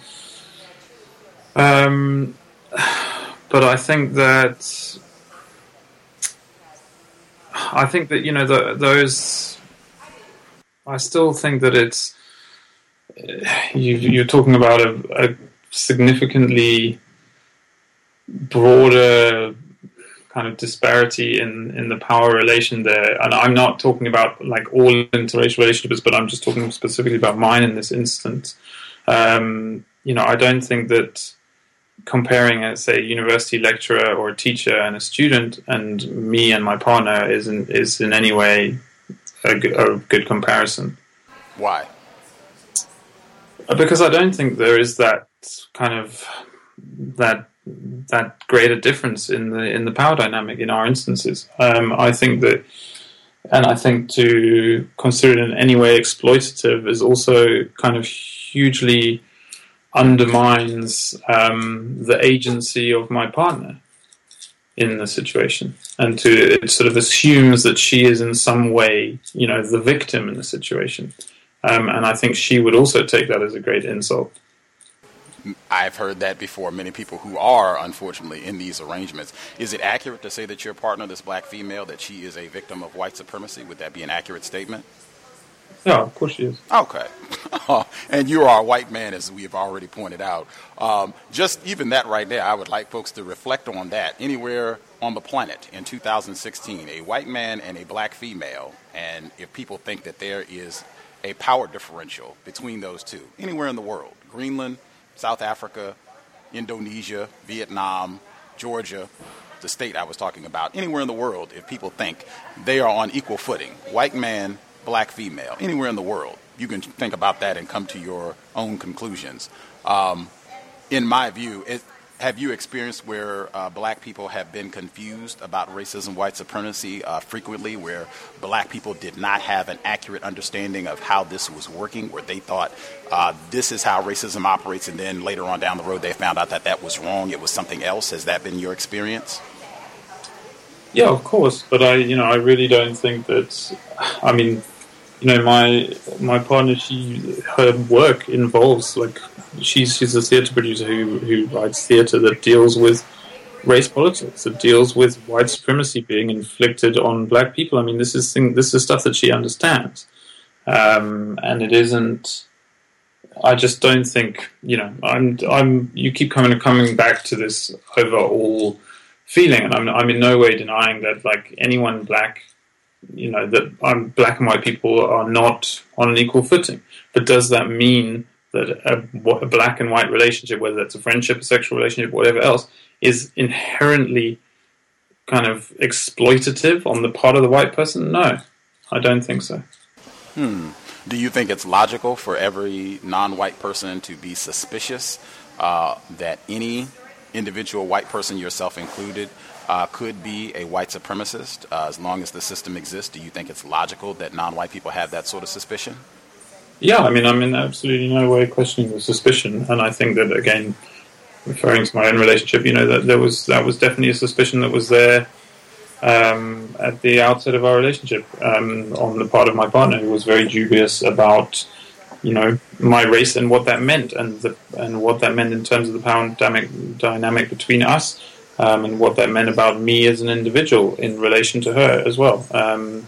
Um, but I think that I think that, you know, the, those, I still think that it's, you, you're talking about a, a significantly broader kind of disparity in, in the power relation there. And I'm not talking about like all interracial relationships, but I'm just talking specifically about mine in this instance. Um, you know, I don't think that comparing, a, say, a university lecturer or a teacher and a student and me and my partner is in, is in any way a good, a good comparison. Why? Because I don't think there is that kind of that that greater difference in the in the power dynamic in our instances. Um, I think that, and I think to consider it in any way exploitative is also kind of hugely undermines um, the agency of my partner in the situation, and to it sort of assumes that she is in some way, you know, the victim in the situation, Um, and I think she would also take that as a great insult. I've heard that before. Many people who are, unfortunately, in these arrangements. Is it accurate to say that your partner, this black female, that she is a victim of white supremacy? Would that be an accurate statement? Yeah, of course she is. Okay. And you are a white man, as we have already pointed out. Um, just even that right there, I would like folks to reflect on that. Anywhere on the planet in two thousand sixteen, a white man and a black female, and if people think that there is a power differential between those two, anywhere in the world, Greenland, South Africa, Indonesia, Vietnam, Georgia, the state I was talking about, anywhere in the world, if people think they are on equal footing, white man, black female, anywhere in the world, you can think about that and come to your own conclusions. Um, in my view, it, have you experienced where uh, black people have been confused about racism, white supremacy uh, frequently, where black people did not have an accurate understanding of how this was working, where they thought uh, this is how racism operates, and then later on down the road they found out that that was wrong, it was something else? Has that been your experience? Yeah, of course, but I, you know, I really don't think that. I mean, you know, my my partner, she her work involves like she's she's a theatre producer who who writes theatre that deals with race politics, that deals with white supremacy being inflicted on black people. I mean, this is thing, this is stuff that she understands, um, and it isn't. I just don't think, you know, I'm I'm. You keep coming coming back to this overall feeling, and I'm I'm in no way denying that, like, anyone black, you know, that um, black and white people are not on an equal footing. But does that mean that a, a black and white relationship, whether that's a friendship, a sexual relationship, whatever else, is inherently kind of exploitative on the part of the white person? No, I don't think so. Hmm. Do you think it's logical for every non-white person to be suspicious uh, that any individual white person, yourself included, uh, could be a white supremacist uh, as long as the system exists? Do you think it's logical that non-white people have that sort of suspicion? Yeah, I mean, I'm in absolutely no way questioning the suspicion, and I think that, again, referring to my own relationship, you know, that there was that was definitely a suspicion that was there um, at the outset of our relationship um, on the part of my partner, who was very dubious about, you know, my race and what that meant, and the, and what that meant in terms of the power dynamic, dynamic between us, um, and what that meant about me as an individual in relation to her as well. Um,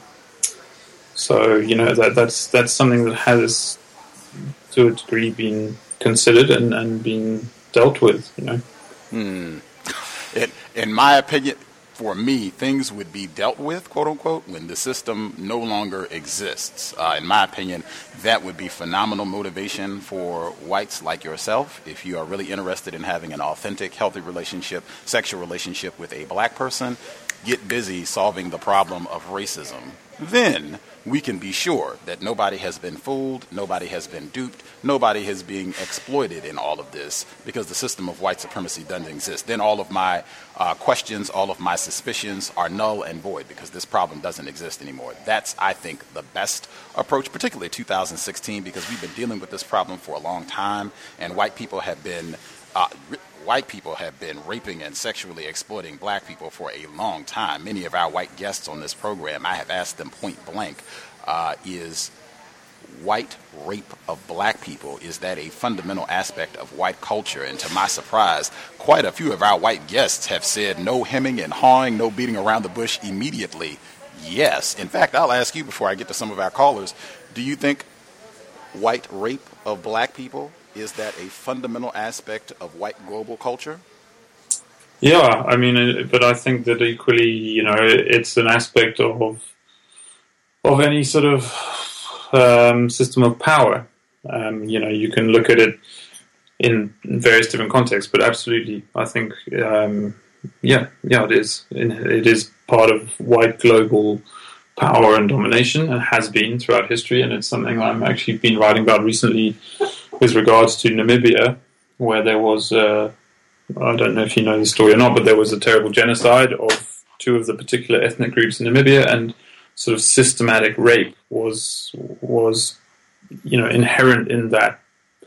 so, you know, that that's that's something that has, to a degree, been considered and, and been dealt with, you know. Hmm. In, in my opinion, for me, things would be dealt with, quote unquote, when the system no longer exists. Uh, in my opinion, that would be phenomenal motivation for whites like yourself. If you are really interested in having an authentic, healthy relationship, sexual relationship with a black person, get busy solving the problem of racism. Then we can be sure that nobody has been fooled, nobody has been duped, nobody is being exploited in all of this, because the system of white supremacy doesn't exist. Then all of my uh, questions, all of my suspicions are null and void, because this problem doesn't exist anymore. That's, I think, the best approach, particularly two thousand sixteen, because we've been dealing with this problem for a long time, and white people have been uh, White people have been raping and sexually exploiting black people for a long time. Many of our white guests on this program, I have asked them point blank, uh, is white rape of black people, is that a fundamental aspect of white culture? And to my surprise, quite a few of our white guests have said no hemming and hawing, no beating around the bush immediately. Yes. In fact, I'll ask you before I get to some of our callers, do you think white rape of black people, is that a fundamental aspect of white global culture? Yeah, I mean, but I think that equally, you know, it's an aspect of of any sort of um, system of power. Um, you know, you can look at it in various different contexts, but absolutely, I think, um, yeah, yeah, it is. It is part of white global power and domination, and has been throughout history, and it's something I'm actually been writing about recently with regards to Namibia, where there was, uh, I don't know if you know the story or not, but there was a terrible genocide of two of the particular ethnic groups in Namibia, and sort of systematic rape was, was, you know, inherent in that,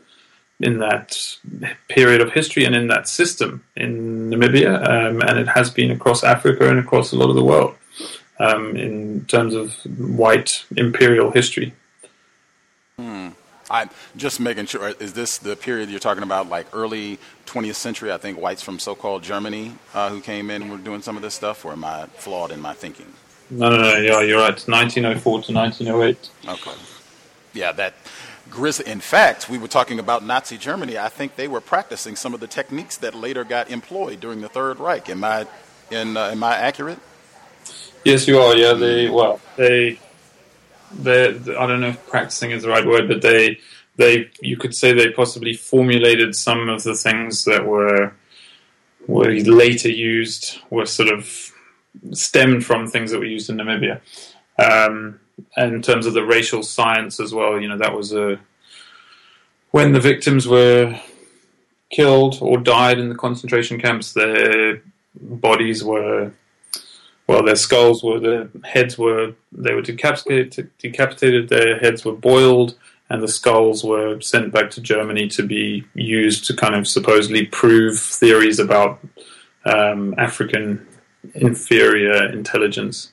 in that period of history and in that system in Namibia, um, and it has been across Africa and across a lot of the world, um, in terms of white imperial history. Hmm. I'm just making sure, is this the period you're talking about, like early twentieth century? I think whites from so-called Germany uh, who came in and were doing some of this stuff, or am I flawed in my thinking? No, no, no, yeah, you're right. nineteen oh four to nineteen oh eight. Okay. Yeah, that grisly. In fact, we were talking about Nazi Germany. I think they were practicing some of the techniques that later got employed during the Third Reich. Am I, in, uh, am I accurate? Yes, you are, yeah. They, well, they... They, I don't know if practicing is the right word, but they, they, you could say they possibly formulated some of the things that were were later used, were sort of stemmed from things that were used in Namibia. Um, and in terms of the racial science as well, you know, that was a when the victims were killed or died in the concentration camps, their bodies were. Well, their skulls were, their heads were, they were decapitated, decapitated, their heads were boiled, and the skulls were sent back to Germany to be used to kind of supposedly prove theories about um, African inferior intelligence.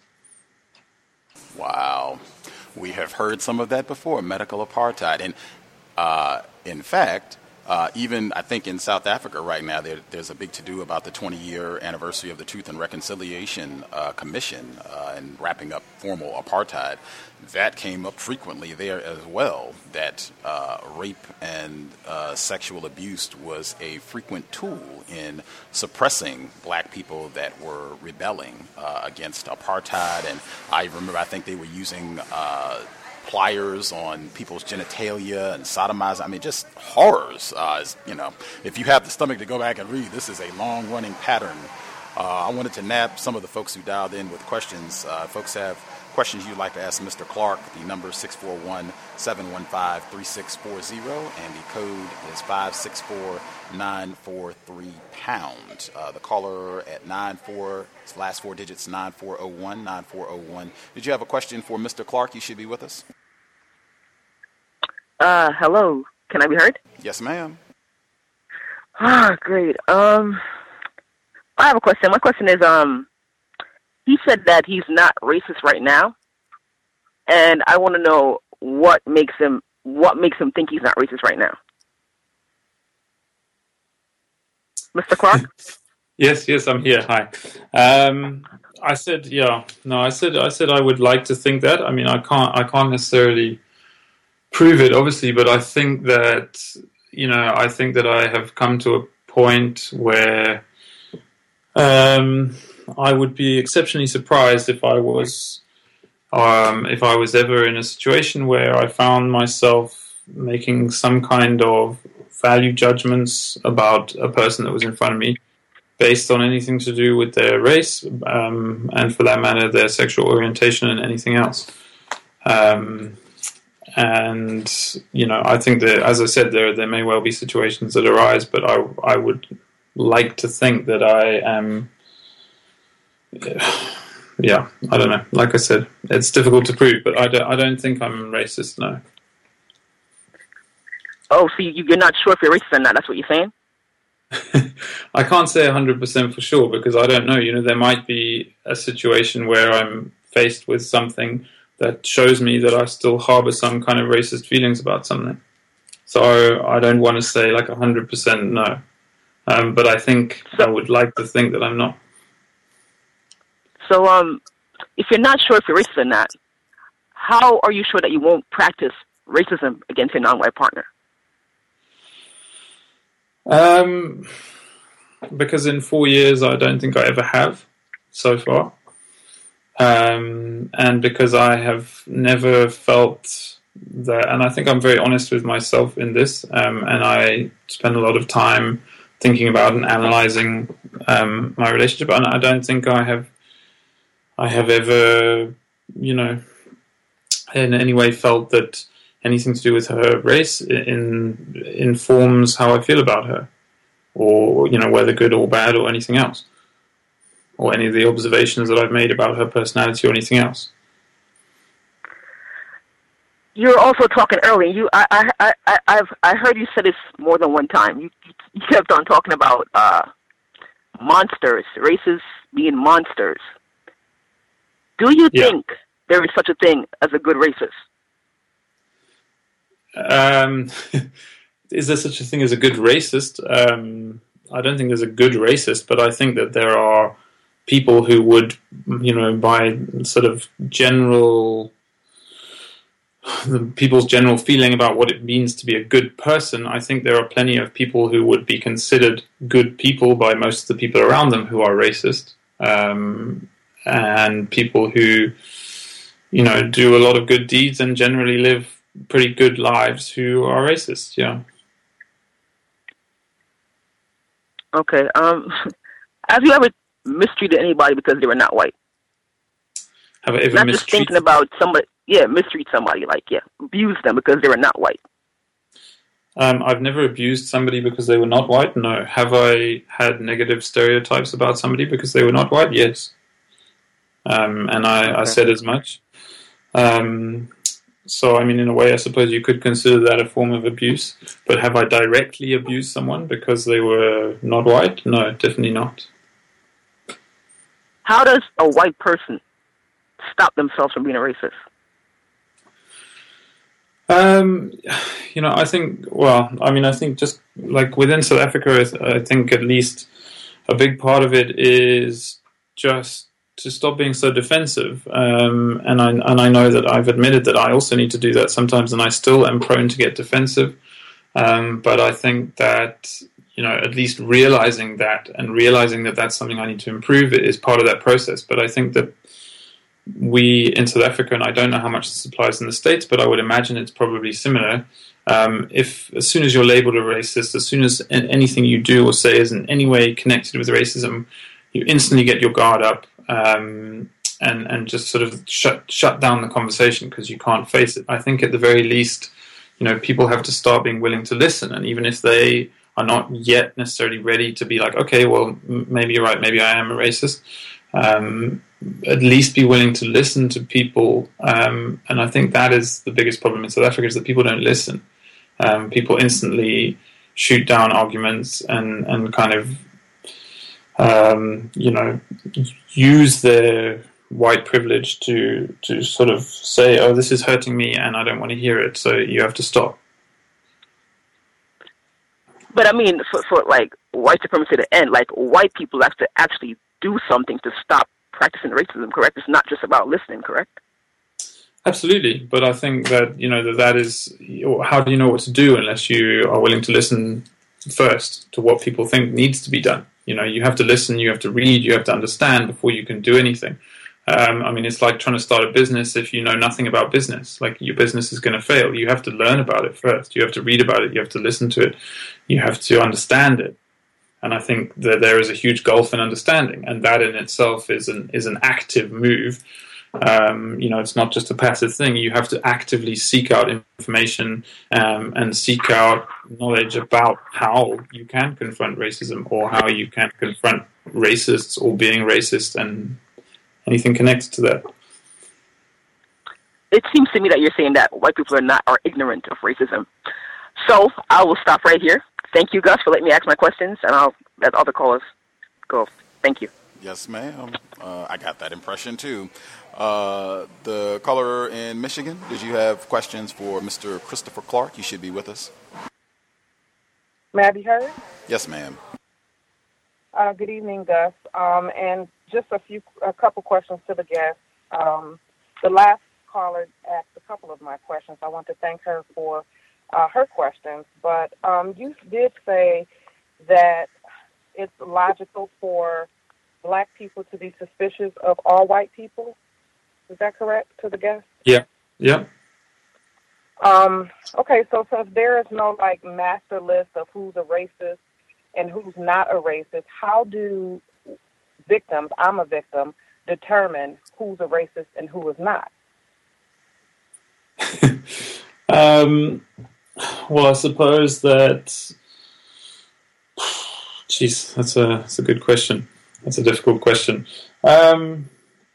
Wow. We have heard some of that before, medical apartheid. And uh, in fact, Uh, even, I think, in South Africa right now, there, there's a big to-do about the twenty-year anniversary of the Truth and Reconciliation uh, Commission uh, and wrapping up formal apartheid. That came up frequently there as well, that uh, rape and uh, sexual abuse was a frequent tool in suppressing black people that were rebelling uh, against apartheid. And I remember, I think they were using Uh, pliers on people's genitalia and sodomizing. I mean, just horrors. Uh, you know, if you have the stomach to go back and read, this is a long-running pattern. Uh, I wanted to nab some of the folks who dialed in with questions. Uh, folks have questions you'd like to ask Mister Clark. The number is six four one, seven one five, three six four zero, and the code is five six four, nine four three pound. Uh, the caller at nine four, last four digits, nine four oh one, nine four oh one. Did you have a question for Mister Clark? You should be with us. Uh, hello. Can I be heard? Yes, ma'am. Ah, great. Um, I have a question. My question is, um, he said that he's not racist right now, and I want to know what makes him what makes him think he's not racist right now. Mister Clark? Yes, yes, I'm here. Hi. Um, I said, yeah, no, I said, I said I would like to think that. I mean, I can't, I can't necessarily prove it, obviously, but I think that, you know, I think that I have come to a point where um, I would be exceptionally surprised if I was, um, if I was ever in a situation where I found myself making some kind of value judgments about a person that was in front of me based on anything to do with their race, um, and for that matter, their sexual orientation and anything else. Um, and, you know, I think that, as I said, there there may well be situations that arise, but I, I would like to think that I am, yeah, I don't know. Like I said, it's difficult to prove, but I don't, I don't think I'm racist, no. Oh, so you, you're not sure if you're racist or not, that's what you're saying? I can't say one hundred percent for sure because I don't know. You know, there might be a situation where I'm faced with something that shows me that I still harbor some kind of racist feelings about something. So I don't want to say like one hundred percent no. Um, but I think I would like to think that I'm not. So um, if you're not sure if you're racist or not, how are you sure that you won't practice racism against your non-white partner? Um, because in four years, I don't think I ever have so far. Um, and because I have never felt that, and I think I'm very honest with myself in this, um, and I spend a lot of time thinking about and analyzing um, my relationship, and I don't think I have, I have ever, you know, in any way felt that anything to do with her race in, informs how I feel about her, or, you know, whether good or bad or anything else, or any of the observations that I've made about her personality or anything else. You were also talking earlier. You, I, I, I, I've, I heard you say this more than one time. You, you kept on talking about uh, monsters, races being monsters. Do you yeah. think there is such a thing as a good racist? Um, is there such a thing as a good racist? Um, I don't think there's a good racist, but I think that there are people who would, you know, by sort of general, people's general feeling about what it means to be a good person, I think there are plenty of people who would be considered good people by most of the people around them who are racist, um, and people who, you know, do a lot of good deeds and generally live pretty good lives who are racist. Yeah. Okay. Um, have you ever mistreated anybody because they were not white? Have I ever not mistreated? Just thinking about somebody, yeah, mistreat somebody, like, yeah, abuse them because they were not white. Um, I've never abused somebody because they were not white, no. Have I had negative stereotypes about somebody because they were not white? Yes. Um, and I, okay. I said as much. Um, so, I mean, in a way, I suppose you could consider that a form of abuse. But have I directly abused someone because they were not white? No, definitely not. How does a white person stop themselves from being a racist? Um, you know, I think, well, I mean, I think just like within South Africa, I think at least a big part of it is just to stop being so defensive. Um, and I and I know that I've admitted that I also need to do that sometimes, and I still am prone to get defensive. Um, but I think that, you know, at least realizing that and realizing that that's something I need to improve is part of that process. But I think that we in South Africa, and I don't know how much this applies in the States, but I would imagine it's probably similar. Um, if as soon as you're labeled a racist, as soon as anything you do or say is in any way connected with racism, you instantly get your guard up um, and and just sort of shut shut down the conversation because you can't face it. I think at the very least, you know, people have to start being willing to listen, and even if they are not yet necessarily ready to be like, okay, well, maybe you're right, maybe I am a racist. Um, at least be willing to listen to people, um, and I think that is the biggest problem in South Africa, is that people don't listen. Um, people instantly shoot down arguments and, and kind of, um, you know, use their white privilege to to sort of say, oh, this is hurting me and I don't want to hear it, so you have to stop. But I mean, for, for like white supremacy to end, like white people have to actually do something to stop practicing racism, correct? It's not just about listening, correct? Absolutely, but I think that, you know, that that is, how do you know what to do unless you are willing to listen first to what people think needs to be done? You know, you have to listen, you have to read, you have to understand before you can do anything. Um, I mean, it's like trying to start a business if you know nothing about business. Like, your business is going to fail. You have to learn about it first. You have to read about it. You have to listen to it. You have to understand it. And I think that there is a huge gulf in understanding, and that in itself is an is an active move. Um, you know, it's not just a passive thing. You have to actively seek out information um, and seek out knowledge about how you can confront racism, or how you can confront racists or being racist and anything connected to that. It seems to me that you're saying that white people are not are ignorant of racism. So I will stop right here. Thank you, Gus, for letting me ask my questions, and I'll let other callers go. Thank you. Yes, ma'am. Uh, I got that impression, too. Uh, the caller in Michigan, did you have questions for Mister Christopher Clark? You should be with us. May I be heard? Yes, ma'am. Uh, good evening, Gus. Um, and just a few, a couple questions to the guest. Um, the last caller asked a couple of my questions. I want to thank her for uh, her questions. But um, you did say that it's logical for black people to be suspicious of all white people. Is that correct to the guest? Yeah. Yeah. Um, okay, so since there is no, like, master list of who's a racist and who's not a racist, how do victims, I'm a victim, determine who's a racist and who is not? um, well, I suppose that... Jeez, that's a, that's a good question. That's a difficult question. Um,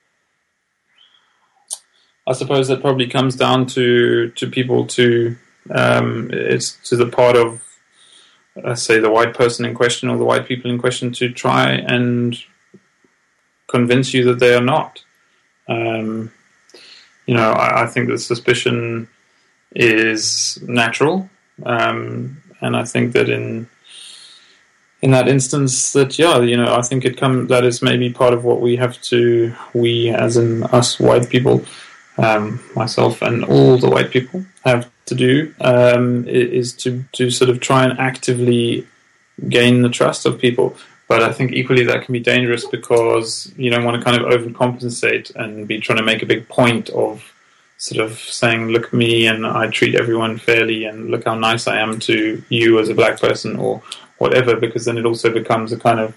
I suppose that probably comes down to, to people to, um, it's to the part of, let's say, the white person in question or the white people in question to try and convince you that they are not. Um, you know, I, I think that suspicion is natural, um, and I think that in in that instance, that yeah, you know, I think it come that is maybe part of what we have to, we as in us white people, um, myself and all the white people have to do, um, is to to sort of try and actively gain the trust of people. But I think equally that can be dangerous because you don't want to kind of overcompensate and be trying to make a big point of sort of saying, look at me and I treat everyone fairly and look how nice I am to you as a black person or whatever, because then it also becomes a kind of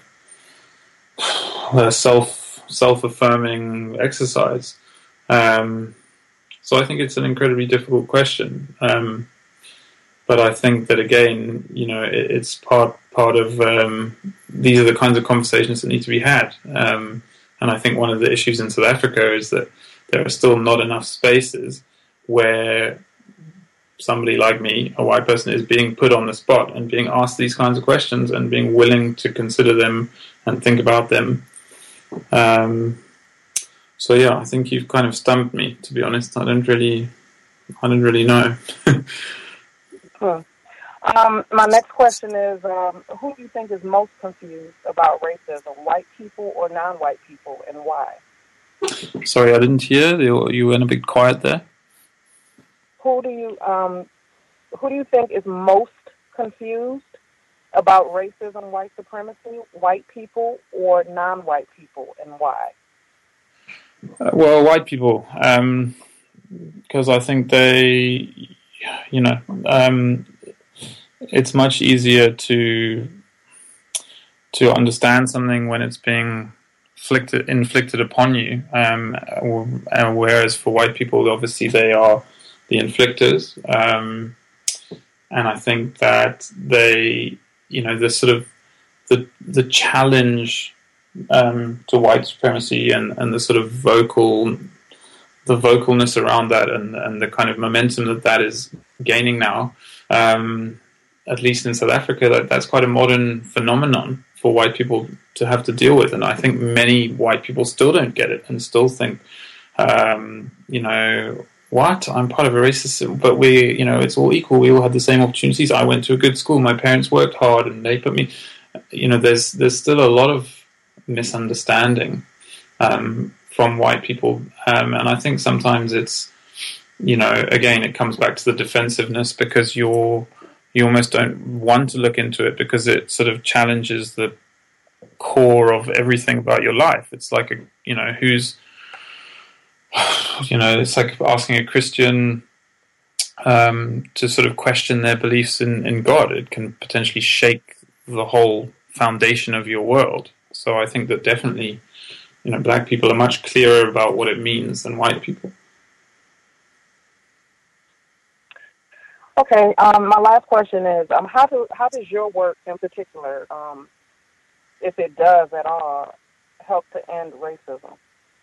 a self, self-affirming exercise. Um, so I think it's an incredibly difficult question. Um, but I think that, again, you know, it, it's part part of, um, these are the kinds of conversations that need to be had. Um, and I think one of the issues in South Africa is that there are still not enough spaces where somebody like me, a white person, is being put on the spot and being asked these kinds of questions and being willing to consider them and think about them. Um, so yeah, I think you've kind of stumped me, to be honest. I don't really, I don't really know. hmm. Um, my next question is, um, who do you think is most confused about racism, white people or non-white people, and why? Sorry, I didn't hear. You, you went a bit quiet there. Who do you um, who do you think is most confused about racism, white supremacy, white people or non-white people, and why? Uh, well, white people, um, because I think they, you know, um, it's much easier to to understand something when it's being inflicted inflicted upon you, um, whereas for white people, obviously they are the inflictors, um, and I think that they, you know, the sort of the the challenge um, to white supremacy and, and the sort of vocal, the vocalness around that, and, and the kind of momentum that that is gaining now, um, at least in South Africa, that that's quite a modern phenomenon for white people to have to deal with, and I think many white people still don't get it and still think, um, you know. What? I'm part of a racist system, but we, you know, it's all equal. We all had the same opportunities. I went to a good school. My parents worked hard, and they put me. You know, there's there's still a lot of misunderstanding um, from white people, um, and I think sometimes it's, you know, again, it comes back to the defensiveness because you're you almost don't want to look into it because it sort of challenges the core of everything about your life. It's like a, you know, who's You know, it's like asking a Christian um, to sort of question their beliefs in, in God. It can potentially shake the whole foundation of your world. So I think that definitely, you know, black people are much clearer about what it means than white people. Okay, um, my last question is, um, how do how does your work in particular, um, if it does at all, help to end racism?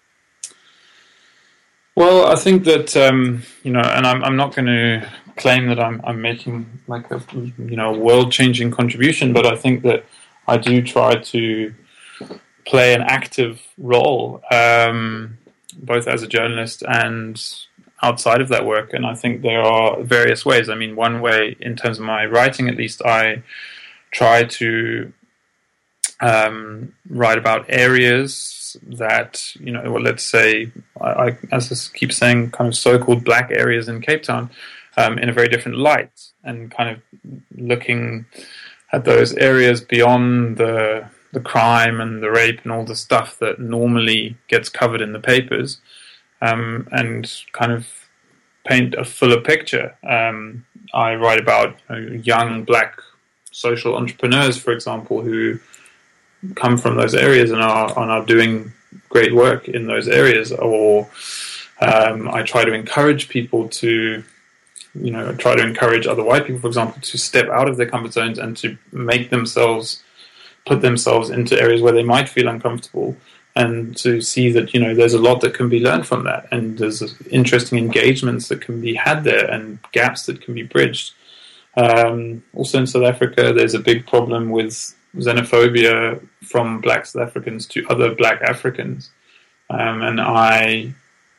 Well, I think that um, you know, and I'm I'm not going to claim that I'm I'm making like a you know world-changing contribution, but I think that I do try to play an active role, um, both as a journalist and outside of that work. And I think there are various ways. I mean, one way, in terms of my writing, at least, I try to um, write about areas that, you know, well, let's say, I, I, as I keep saying, kind of so-called black areas in Cape Town, um, in a very different light, and kind of looking at those areas beyond the the crime and the rape and all the stuff that normally gets covered in the papers, um, and kind of paint a fuller picture. Um, I write about you know, young black social entrepreneurs, for example, who come from those areas and are, and are doing great work in those areas. Or um, I try to encourage people to, you know, try to encourage other white people, for example, to step out of their comfort zones and to make themselves, put themselves into areas where they might feel uncomfortable, and to see that, you know, there's a lot that can be learned from that, and there's interesting engagements that can be had there and gaps that can be bridged. Um, also in South Africa, there's a big problem with xenophobia from black South Africans to other black Africans. Um, and I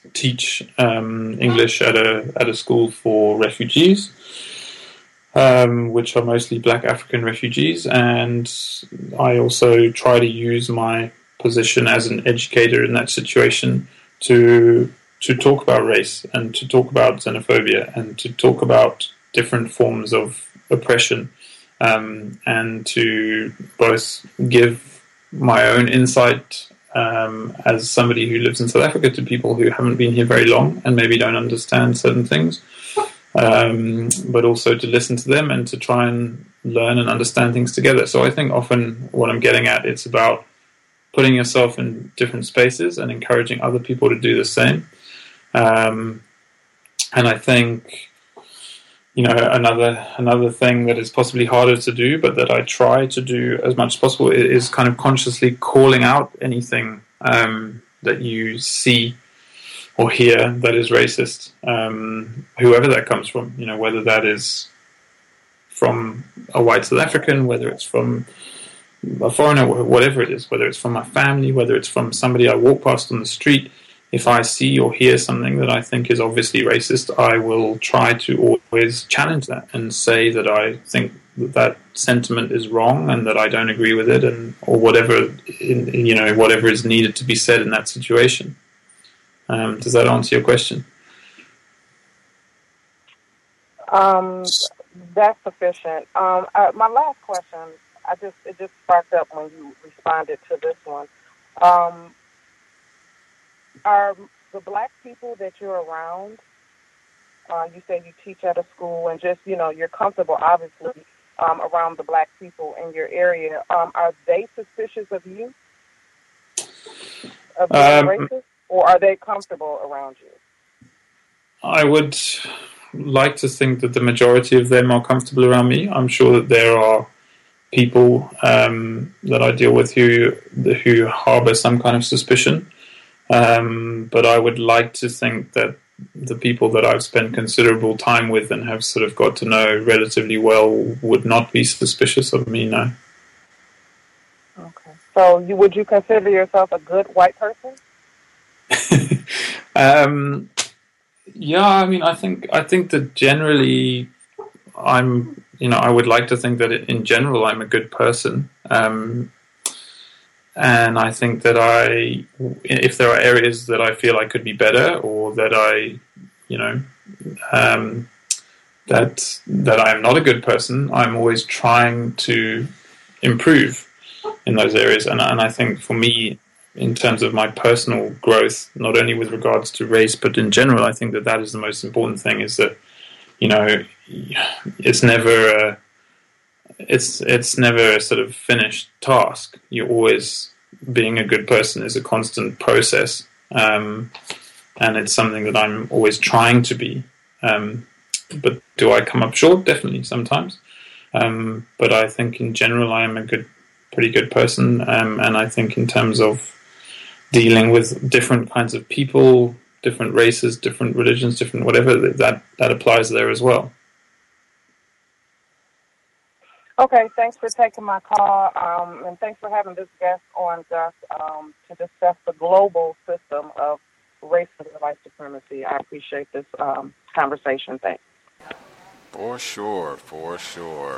teach um, English at a at a school for refugees, um, which are mostly Black African refugees, and I also try to use my position as an educator in that situation to to talk about race and to talk about xenophobia and to talk about different forms of oppression, um, and to both give my own insight um, as somebody who lives in South Africa to people who haven't been here very long and maybe don't understand certain things, um, but also to listen to them and to try and learn and understand things together. So I think often what I'm getting at, it's about putting yourself in different spaces and encouraging other people to do the same. Um, and I think, you know, another another thing that is possibly harder to do, but that I try to do as much as possible, is kind of consciously calling out anything um, that you see or hear that is racist, um, whoever that comes from. You know, whether that is from a white South African, whether it's from a foreigner, whatever it is, whether it's from my family, whether it's from somebody I walk past on the street. If I see or hear something that I think is obviously racist, I will try to always challenge that and say that I think that that sentiment is wrong and that I don't agree with it, and or whatever in, you know whatever is needed to be said in that situation. Um, does that answer your question? Um, that's sufficient. Um, uh, my last question, I just it just sparked up when you responded to this one. Um, Are the black people that you're around, uh, you say you teach at a school and just, you know, you're comfortable, obviously, um, around the black people in your area, um, are they suspicious of you, of being um, racist, or are they comfortable around you? I would like to think that the majority of them are comfortable around me. I'm sure that there are people um, that I deal with who who harbor some kind of suspicion. Um, but I would like to think that the people that I've spent considerable time with and have sort of got to know relatively well would not be suspicious of me, no. Okay. So you would you consider yourself a good white person? um, yeah, I mean, I think I think that generally I'm, you know, I would like to think that in general I'm a good person. Um And I think that I, if there are areas that I feel I could be better, or that I, you know, um, that that I am not a good person, I'm always trying to improve in those areas. And, and I think for me, in terms of my personal growth, not only with regards to race, but in general, I think that that is the most important thing, is that, you know, it's never a, It's it's never a sort of finished task. You're always, being a good person is a constant process, um, and it's something that I'm always trying to be. Um, but do I come up short? Definitely, sometimes. Um, but I think in general I am a good, pretty good person, um, and I think in terms of dealing with different kinds of people, different races, different religions, different whatever, that that applies there as well. Okay, thanks for taking my call, um, and thanks for having this guest on, Gus, um, to discuss the global system of racism and white supremacy. I appreciate this um, conversation. Thanks. For sure, for sure.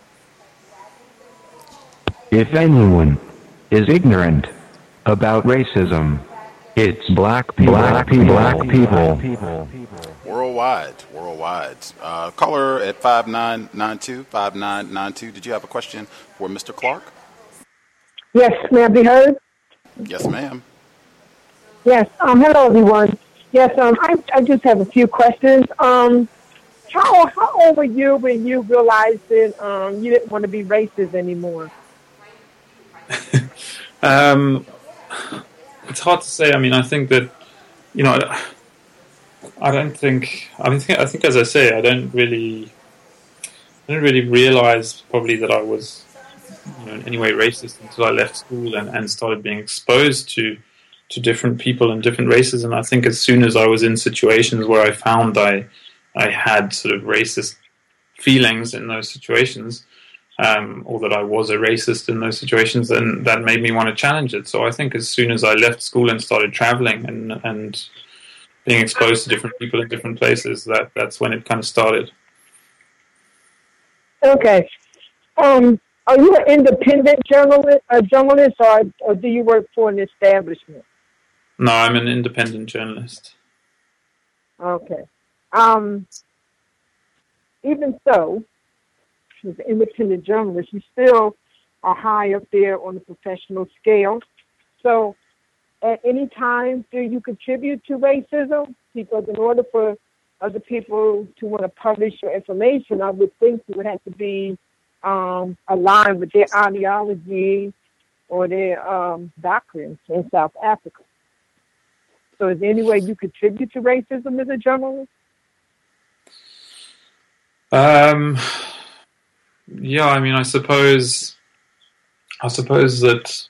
If anyone is ignorant about racism, it's black people. Black people. Black people. Worldwide, worldwide. Uh, caller at five nine nine two, five nine nine two. Did you have a question for Mister Clark? Yes, may I be heard? Yes, ma'am. Yes. Um. Hello, everyone. Yes. Um. I I just have a few questions. Um. How how old were you when you realized that um you didn't want to be racist anymore? um. It's hard to say. I mean, I think that, you know, I don't think. I think. I think, as I say, I don't really. I didn't really realize probably that I was, you know, in any way racist until I left school and, and started being exposed to to different people and different races. And I think as soon as I was in situations where I found I I had sort of racist feelings in those situations, um, or that I was a racist in those situations, then that made me want to challenge it. So I think as soon as I left school and started traveling and and being exposed to different people in different places, that that's when it kind of started. Okay. Um, are you an independent journalist, a journalist, or, or do you work for an establishment? No, I'm an independent journalist. Okay. Um, even so, as an independent journalist, you still are high up there on the professional scale. So at any time, do you contribute to racism? Because in order for other people to want to publish your information, I would think you would have to be um, aligned with their ideology or their um, doctrines in South Africa. So is there any way you contribute to racism as a journalist? Um, yeah, I mean, I suppose, I suppose that,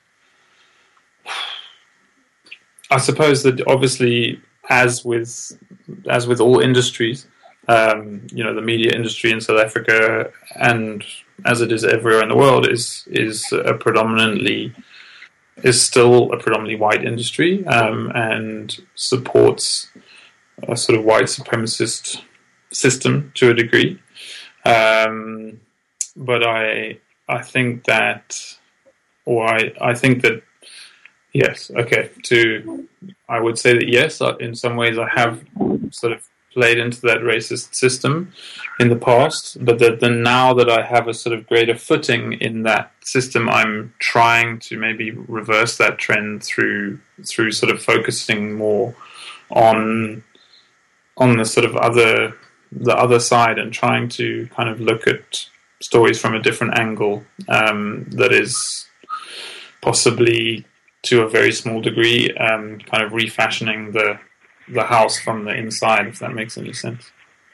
I suppose that obviously, as with, as with all industries, um, you know, the media industry in South Africa, and as it is everywhere in the world, is is a predominantly is still a predominantly white industry, um, and supports a sort of white supremacist system to a degree. Um, but I I think that, or I, I think that, yes, okay, to, I would say that yes, in some ways I have sort of played into that racist system in the past, but that then now that I have a sort of greater footing in that system, I'm trying to maybe reverse that trend through through sort of focusing more on on the sort of other the other side and trying to kind of look at stories from a different angle, um, that is possibly to a very small degree um, kind of refashioning the the house from the inside, if that makes any sense.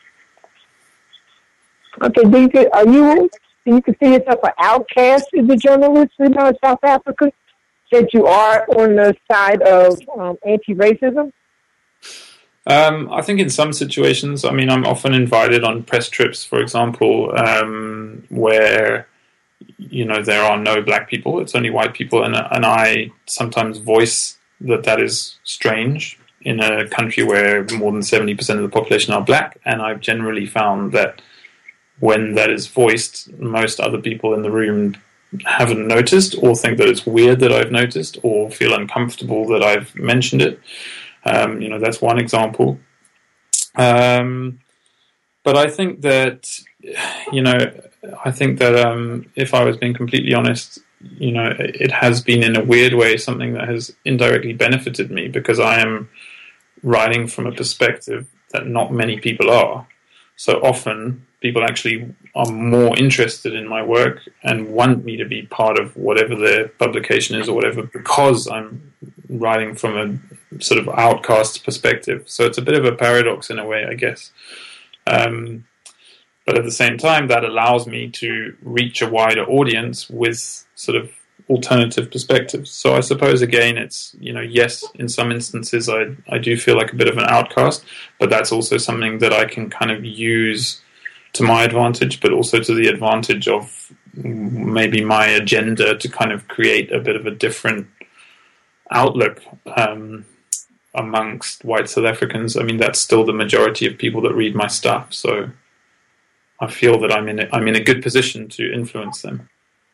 Okay, do you, are you, do you consider yourself an outcast as a journalist in uh, South Africa, that you are on the side of um, anti-racism? Um, I think in some situations, I mean, I'm often invited on press trips, for example, um, where, you know, there are no black people, it's only white people, and, and I sometimes voice that that is strange in a country where more than seventy percent of the population are black, and I've generally found that when that is voiced, most other people in the room haven't noticed, or think that it's weird that I've noticed, or feel uncomfortable that I've mentioned it. Um, you know, that's one example. Um, but I think that, you know, I think that um, if I was being completely honest, you know, it has been in a weird way something that has indirectly benefited me, because I am writing from a perspective that not many people are. So often people actually are more interested in my work and want me to be part of whatever their publication is or whatever, because I'm writing from a sort of outcast perspective. So it's a bit of a paradox in a way, I guess. Um, but at the same time, that allows me to reach a wider audience with sort of alternative perspectives. So I suppose, again, it's, you know, yes, in some instances I, I do feel like a bit of an outcast, but that's also something that I can kind of use to my advantage, but also to the advantage of maybe my agenda to kind of create a bit of a different outlook um, amongst white South Africans. I mean, that's still the majority of people that read my stuff, so I feel that I'm in a, I'm in a good position to influence them.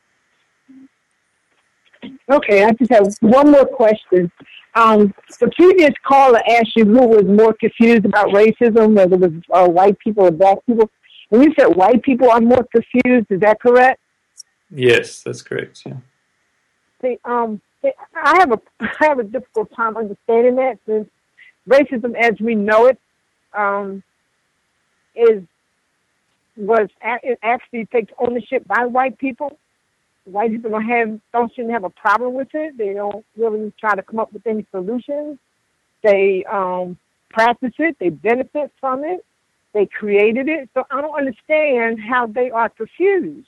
Okay, I just have one more question. Um, the previous caller asked you who was more confused about racism, whether it was uh, white people or black people. When you said white people are more confused, is that correct? Yes, that's correct. Yeah. See, um, I have a I have a difficult time understanding that, since racism, as we know it, um, is was it actually takes ownership by white people. White people don't have don't shouldn't have a problem with it. They don't really try to come up with any solutions. They um, practice it. They benefit from it. They created it. So I don't understand how they are confused.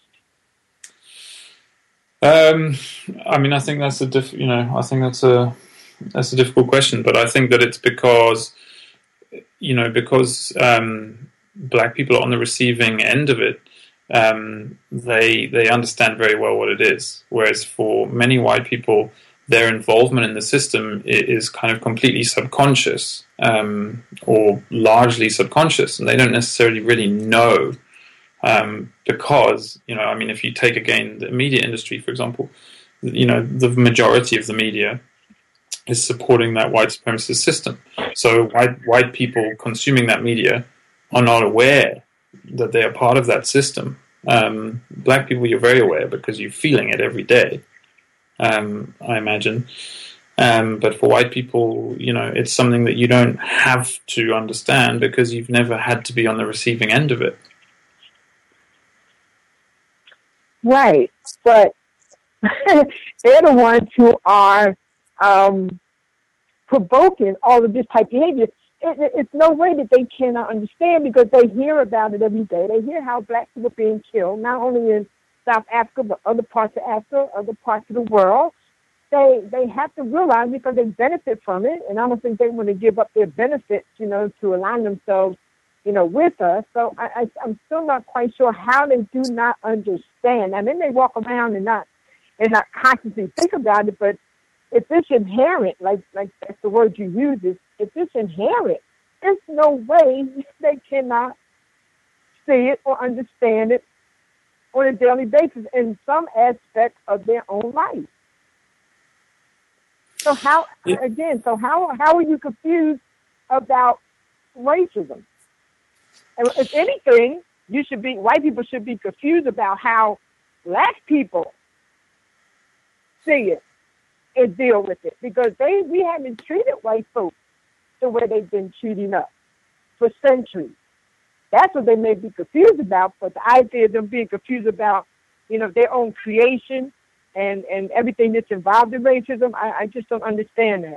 Um, I mean, I think that's a diff, you know, I think that's a that's a difficult question, but I think that it's because, you know, because um, black people are on the receiving end of it. Um, they they understand very well what it is, whereas for many white people, their involvement in the system is kind of completely subconscious, um, or largely subconscious, and they don't necessarily really know, um, because, you know, I mean, if you take, again, the media industry, for example, you know, the majority of the media is supporting that white supremacist system. So white, white people consuming that media are not aware that they are part of that system. Um, black people, you're very aware because you're feeling it every day. Um, I imagine. Um, but for white people, you know, it's something that you don't have to understand because you've never had to be on the receiving end of it. Right, but they're the ones who are um, provoking all of this type of behavior. It, it, it's no way that they cannot understand because they hear about it every day. They hear how black people are being killed, not only in South Africa, but other parts of Africa, other parts of the world. They they have to realize because they benefit from it, and I don't think they want to give up their benefits, you know, to align themselves, you know, with us. So I, I, I'm still not quite sure how they do not understand. I mean, they walk around and not and not consciously think about it, but if it's inherent, like like that's the word you use, is if it's inherent, there's no way they cannot see it or understand it on a daily basis in some aspect of their own life. So how, yeah. again, so how how are you confused about racism? And if anything, you should be, white people should be confused about how black people see it and deal with it, because they we haven't treated white folks the way they've been treating us for centuries. That's what they may be confused about, but the idea of them being confused about, you know, their own creation and, and everything that's involved in racism, I, I just don't understand that.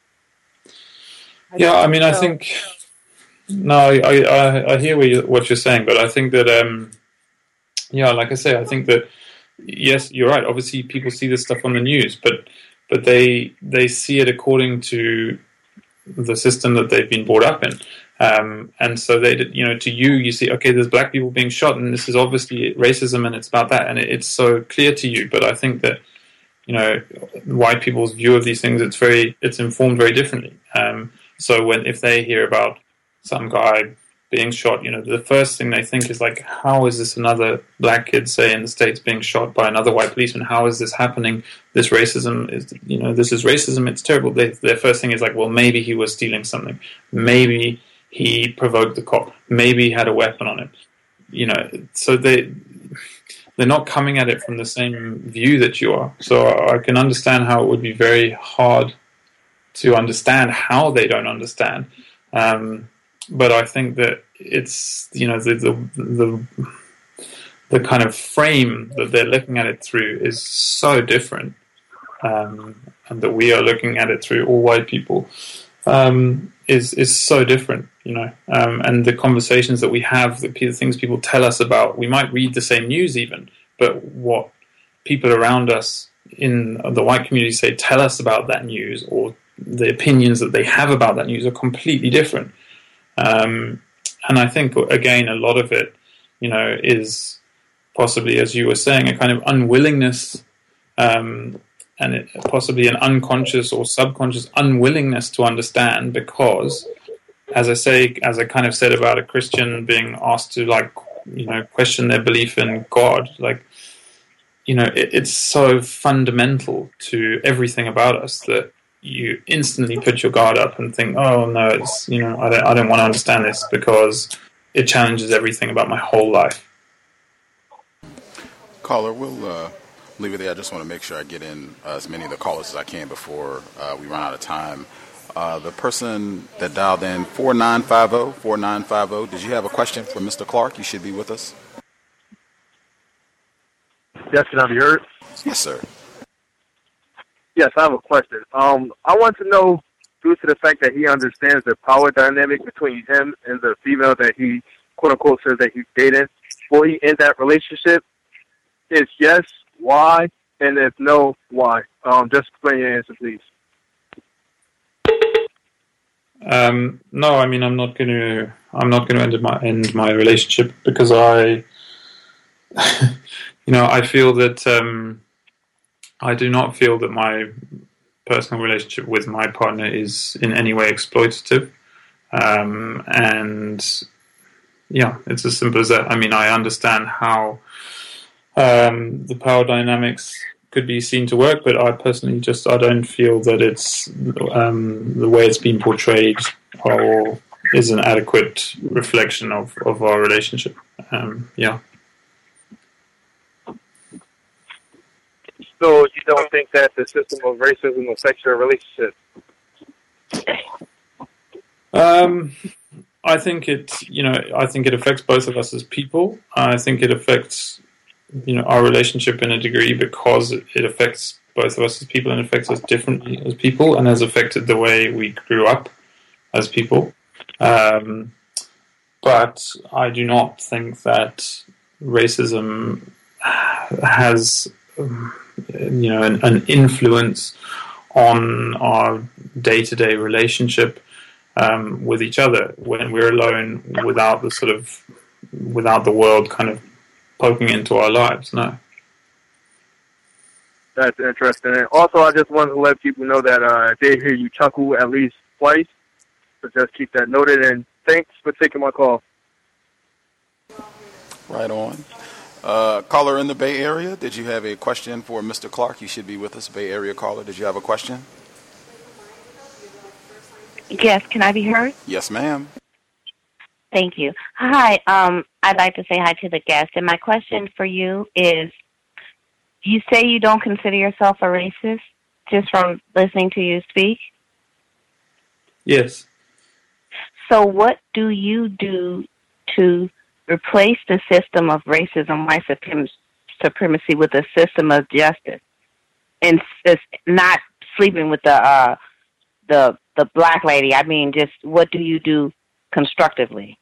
I yeah, I mean, know. I think, no, I, I, I hear what, you, what you're saying, but I think that, um, yeah, like I say, I think that, yes, you're right. Obviously, people see this stuff on the news, but but they they see it according to the system that they've been brought up in. Um, and so they, you know, to you, you see, okay, there's black people being shot, and this is obviously racism, and it's about that, and it, it's so clear to you. But I think that, you know, white people's view of these things, it's very, it's informed very differently. Um, so when if they hear about some guy being shot, you know, the first thing they think is like, how is this another black kid, say, in the States being shot by another white policeman? How is this happening? This racism is, you know, this is racism. It's terrible. They, their first thing is like, well, maybe he was stealing something. Maybe he provoked the cop. Maybe he had a weapon on him. You know, so they, they're not coming at it from the same view that you are. So I can understand how it would be very hard to understand how they don't understand. Um, But I think that it's, you know, the, the the the kind of frame that they're looking at it through is so different, um, and that we are looking at it through, all white people, um, is is so different, you know. Um, and the conversations that we have, the things people tell us about, we might read the same news even, but what people around us in the white community say, tell us about that news, or the opinions that they have about that news are completely different. Um, and I think, again, a lot of it, you know, is possibly, as you were saying, a kind of unwillingness, um, and it, possibly an unconscious or subconscious unwillingness to understand, because, as I say, as I kind of said about a Christian being asked to, like, you know, question their belief in God, like, you know, it, it's so fundamental to everything about us that you instantly put your guard up and think, oh no, it's, you know, I don't, I don't want to understand this because it challenges everything about my whole life. Caller, we'll uh, leave it there. I just want to make sure I get in uh, as many of the callers as I can before uh, we run out of time. Uh, the person that dialed in, four nine five zero, four nine five zero, did you have a question for Mister Clark? You should be with us. Yes, can I be heard? Yes, sir. Yes, I have a question. Um, I want to know, due to the fact that he understands the power dynamic between him and the female that he, quote unquote, says that he's dating, will he end that relationship? If yes, why? And if no, why? Um, just explain your answer, please. Um, no, I mean, I'm not going to. I'm not going to end my end my relationship because I, you know, I feel that. Um, I do not feel that my personal relationship with my partner is in any way exploitative. Um, and yeah, it's as simple as that. I mean, I understand how um, the power dynamics could be seen to work, but I personally just, I don't feel that it's um, the way it's been portrayed or is an adequate reflection of, of our relationship. Um, yeah. So you don't think that the system of racism affects your relationship? Um, I think it, you know, I think it affects both of us as people. I think it affects, you know, our relationship in a degree because it affects both of us as people and affects us differently as people and has affected the way we grew up as people. Um, but I do not think that racism has, um, you know, an, an influence on our day-to-day relationship um, with each other when we're alone, without the sort of, without the world kind of poking into our lives. No. That's interesting. And also, I just wanted to let people know that uh, I did hear you chuckle at least twice, so just keep that noted. And thanks for taking my call. Right on. Uh, caller in the Bay Area, did you have a question for Mister Clark? You should be with us, Bay Area caller. Did you have a question? Yes, can I be heard? Yes, ma'am. Thank you. Hi, um, I'd like to say hi to the guest. And my question for you is, you say you don't consider yourself a racist just from listening to you speak? Yes. So what do you do to replace the system of racism, white supremacy, with a system of justice? And it's not sleeping with the uh, the the black lady. I mean, just what do you do constructively?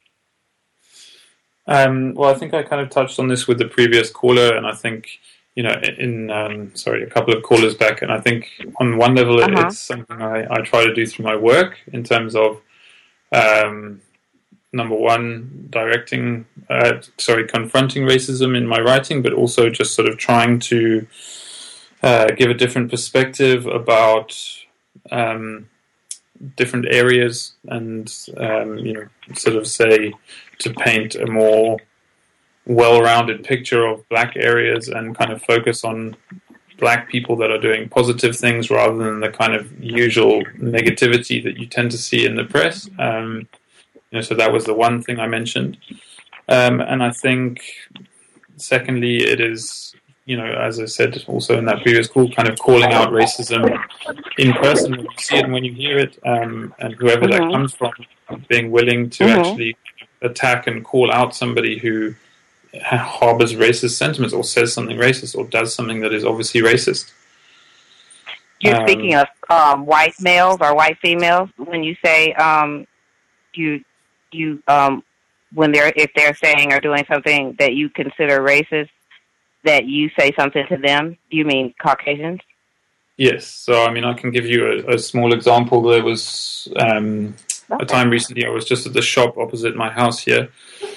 Um, well, I think I kind of touched on this with the previous caller, and I think, you know, in, um, sorry, a couple of callers back, and I think on one level uh-huh. it's something I, I try to do through my work in terms of, um, number one, directing, uh, sorry, confronting racism in my writing, but also just sort of trying to uh, give a different perspective about um, different areas and, um, you know, sort of say, to paint a more well-rounded picture of black areas and kind of focus on black people that are doing positive things rather than the kind of usual negativity that you tend to see in the press. Um, you know, so that was the one thing I mentioned. Um, and I think, secondly, it is, you know, as I said also in that previous call, kind of calling out racism in person when you see it and when you hear it, um, and whoever mm-hmm. that comes from, being willing to mm-hmm. actually attack and call out somebody who harbors racist sentiments or says something racist or does something that is obviously racist. You're um, speaking of um, white males or white females when you say um, you you um, when they're if they're saying or doing something that you consider racist, that you say something to them. Do you mean Caucasians? Yes. So I mean, I can give you a, a small example. There was um, okay. a time recently I was just at the shop opposite my house here.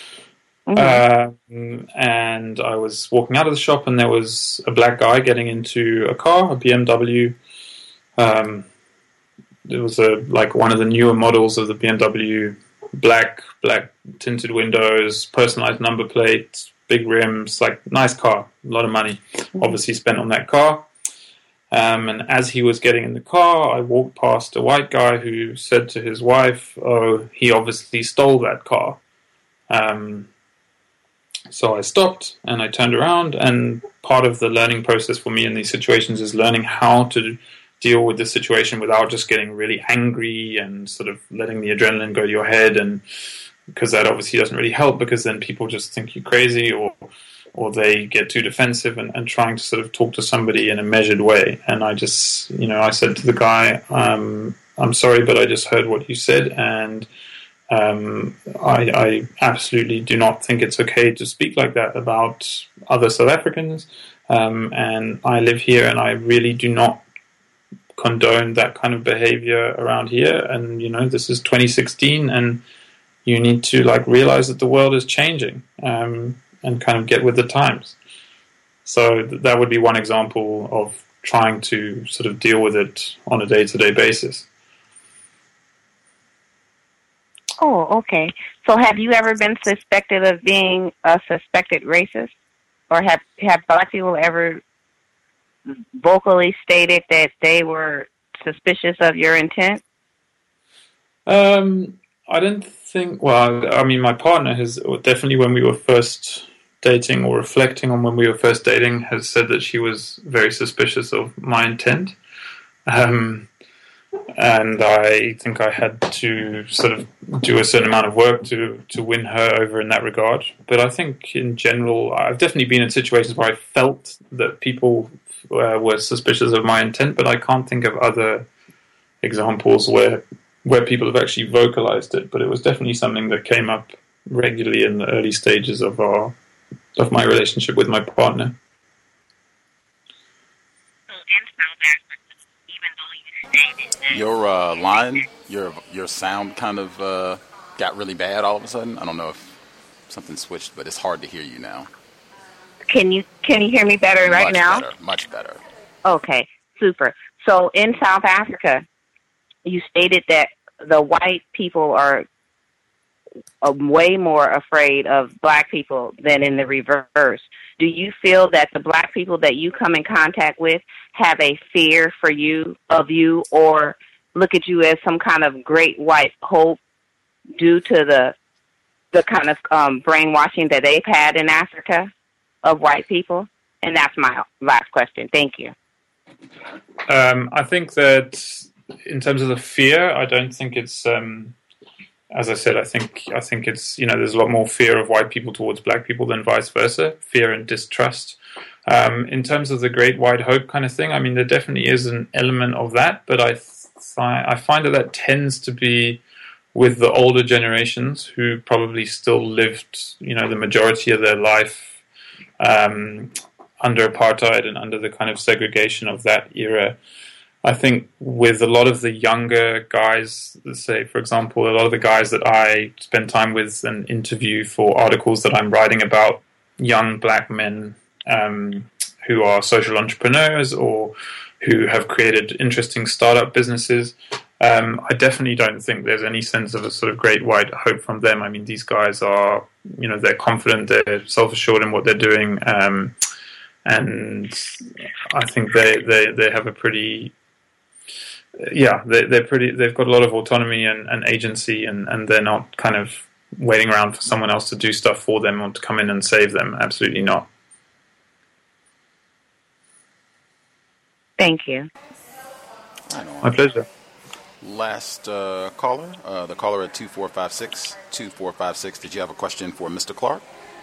Mm-hmm. Um, and I was walking out of the shop, and there was a black guy getting into a car, a B M W. Um, it was a like one of the newer models of the B M W, black, black tinted windows, personalized number plate, big rims, like nice car, a lot of money, mm-hmm. obviously spent on that car. Um, and as he was getting in the car, I walked past a white guy who said to his wife, "Oh, he obviously stole that car." Um, So I stopped and I turned around, and part of the learning process for me in these situations is learning how to deal with the situation without just getting really angry and sort of letting the adrenaline go to your head, and because that obviously doesn't really help, because then people just think you're crazy or or they get too defensive, and, and trying to sort of talk to somebody in a measured way. And I just, you know, I said to the guy, um, I'm sorry, but I just heard what you said, and Um, I, I absolutely do not think it's okay to speak like that about other South Africans, um, and I live here, and I really do not condone that kind of behavior around here. And you know, this is twenty sixteen, and you need to like realize that the world is changing, um, and kind of get with the times. So th- that would be one example of trying to sort of deal with it on a day-to-day basis. Oh, okay. So have you ever been suspected of being a suspected racist? Or have, have black people ever vocally stated that they were suspicious of your intent? Um, I don't think, well, I mean, my partner has definitely, when we were first dating or reflecting on when we were first dating, has said that she was very suspicious of my intent. Um, and I think I had to sort of do a certain amount of work to, to win her over in that regard. But I think in general, I've definitely been in situations where I felt that people uh, were suspicious of my intent, but I can't think of other examples where where people have actually vocalized it. But it was definitely something that came up regularly in the early stages of our of my relationship with my partner. Your uh, line, your your sound kind of uh, got really bad all of a sudden. I don't know if something switched, but it's hard to hear you now. Can you can you hear me better right much now? Better, much better. Okay, super. So in South Africa, you stated that the white people are uh, way more afraid of black people than in the reverse. Do you feel that the black people that you come in contact with have a fear for you, of you, or look at you as some kind of great white hope due to the the kind of um, brainwashing that they've had in Africa of white people? And that's my last question. Thank you. Um, I think that in terms of the fear, I don't think it's... Um, As I said, I think I think it's, you know, there's a lot more fear of white people towards black people than vice versa, fear and distrust. Um, in terms of the great white hope kind of thing, I mean, there definitely is an element of that, but I th- I find that that tends to be with the older generations who probably still lived, you know, the majority of their life um, under apartheid and under the kind of segregation of that era. I think with a lot of the younger guys, let's say, for example, a lot of the guys that I spend time with and interview for articles that I'm writing about, young black men um, who are social entrepreneurs or who have created interesting startup businesses, um, I definitely don't think there's any sense of a sort of great white hope from them. I mean, these guys are, you know, they're confident, they're self-assured in what they're doing, um, and I think they, they, they have a pretty... Yeah, they, they're pretty. They've got a lot of autonomy and, and agency, and, and they're not kind of waiting around for someone else to do stuff for them or to come in and save them. Absolutely not. Thank you. My pleasure. Last uh, caller, uh, the caller at two four five six, two four five six. Did you have a question for Mister Clark?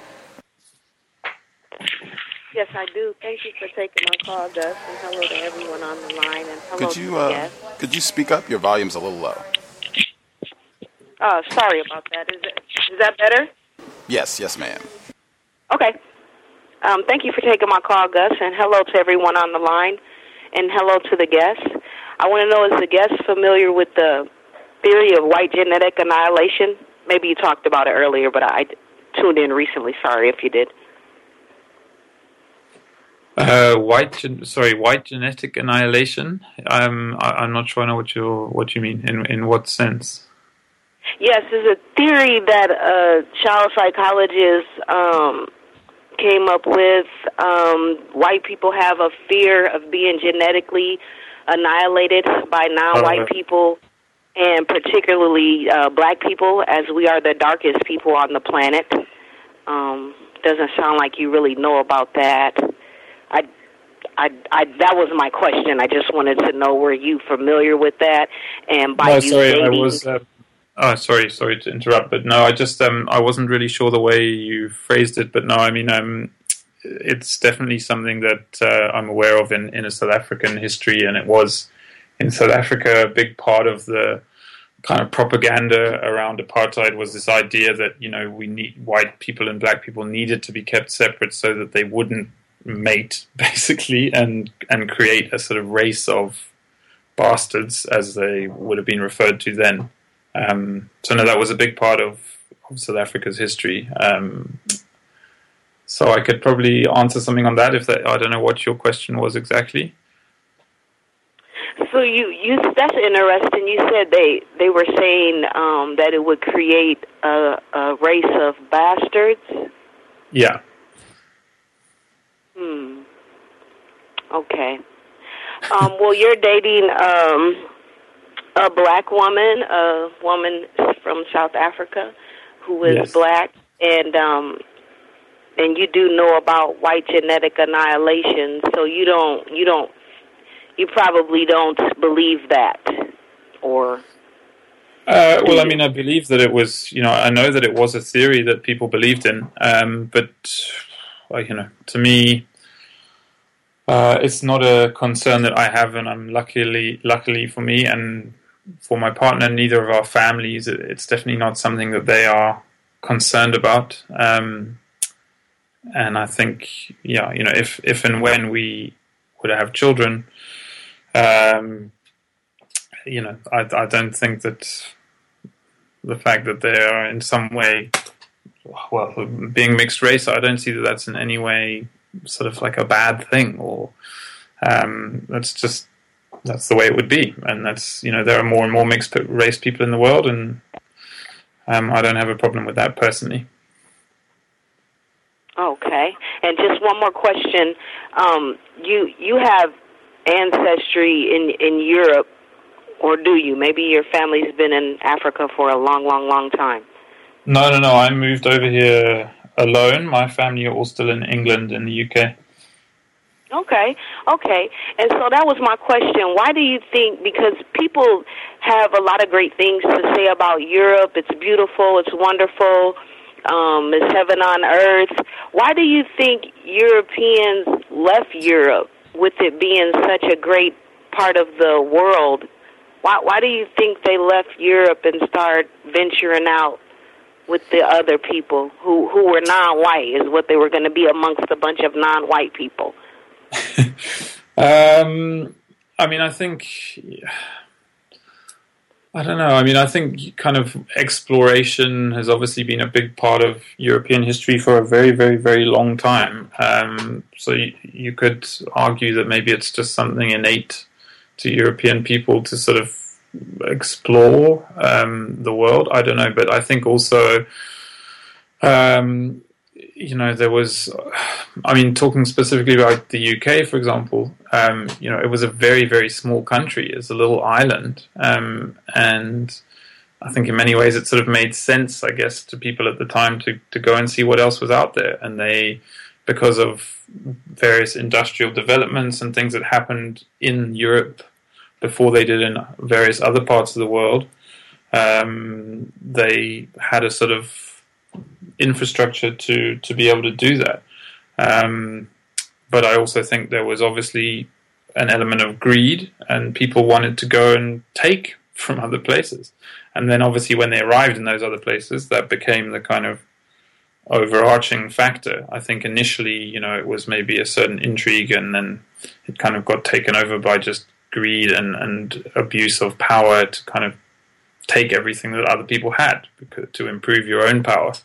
Yes, I do. Thank you for taking my call, Gus, and hello to everyone on the line, and hello could you, to the uh, guests. Could you speak up? Your volume's a little low. Uh, sorry about that. Is, it, is that better? Yes, yes, ma'am. Okay. Um, thank you for taking my call, Gus, and hello to everyone on the line, and hello to the guests. I want to know, is the guest familiar with the theory of white genetic annihilation? Maybe you talked about it earlier, but I tuned in recently. Sorry if you did. Uh, white, gen- sorry, white genetic annihilation. Um, I, I'm not sure I know what you what you mean. In in what sense? Yes, there's a theory that a child psychologist um, came up with. Um, white people have a fear of being genetically annihilated by non-white uh, people, and particularly uh, black people, as we are the darkest people on the planet. Um, doesn't sound like you really know about that. I, I, I, that was my question. I just wanted to know, were you familiar with that? And by no, you sorry, dating... I was. Uh, oh, sorry, sorry to interrupt, but no, I just um, I wasn't really sure the way you phrased it. But no, I mean, um, it's definitely something that uh, I'm aware of in, in a South African history, and it was in South Africa a big part of the kind of propaganda around apartheid was this idea that, you know, we need white people and black people needed to be kept separate so that they wouldn't mate, basically, and and create a sort of race of bastards, as they would have been referred to then. Um, so no, that was a big part of, of South Africa's history. Um, so I could probably answer something on that if that, I don't know what your question was exactly. So you, you that's interesting. You said they they were saying um, that it would create a, a race of bastards. Yeah. Hmm. Okay. Um, well, you're dating um, a black woman, a woman from South Africa who is Yes. black, and um, and you do know about white genetic annihilation. So you don't you don't. You probably don't believe that, or... Uh, well, I mean, I believe that it was, you know, I know that it was a theory that people believed in, um, but, like, you know, to me, uh, it's not a concern that I have, and I'm luckily, luckily for me and for my partner, neither of our families, it's definitely not something that they are concerned about. Um, and I think, yeah, you know, if, if and when we would have children, Um, you know, I, I don't think that the fact that they are in some way, well, being mixed race, I don't see that that's in any way sort of like a bad thing, or um, that's just, that's the way it would be. And that's, you know, there are more and more mixed race people in the world, and um, I don't have a problem with that personally. Okay. And just one more question. Um, you you have ancestry in in Europe, or do you? Maybe your family's been in Africa for a long, long, long time. No, no, no. I moved over here alone. My family are all still in England, in the U K. Okay, okay. And so that was my question. Why do you think, because people have a lot of great things to say about Europe, it's beautiful, it's wonderful, um, it's heaven on earth. Why do you think Europeans left Europe, with it being such a great part of the world? Why, why do you think they left Europe and started venturing out with the other people who, who were non-white, is what they were going to be amongst a bunch of non-white people? um, I mean, I think, I don't know. I mean, I think kind of exploration has obviously been a big part of European history for a very, very, very long time. Um, so you, you could argue that maybe it's just something innate to European people to sort of explore um, the world. I don't know, but I think also, um, you know, there was, I mean, talking specifically about the U K, for example, um, you know, it was a very, very small country. It's a little island. Um, and I think in many ways it sort of made sense, I guess, to people at the time to, to go and see what else was out there. And they, because of various industrial developments and things that happened in Europe before they did in various other parts of the world, um, they had a sort of infrastructure to, to be able to do that. Um, but I also think there was obviously an element of greed, and people wanted to go and take from other places. And then obviously when they arrived in those other places, that became the kind of overarching factor. I think initially, you know, it was maybe a certain intrigue, and then it kind of got taken over by just greed and, and abuse of power to kind of take everything that other people had because, to improve your own power.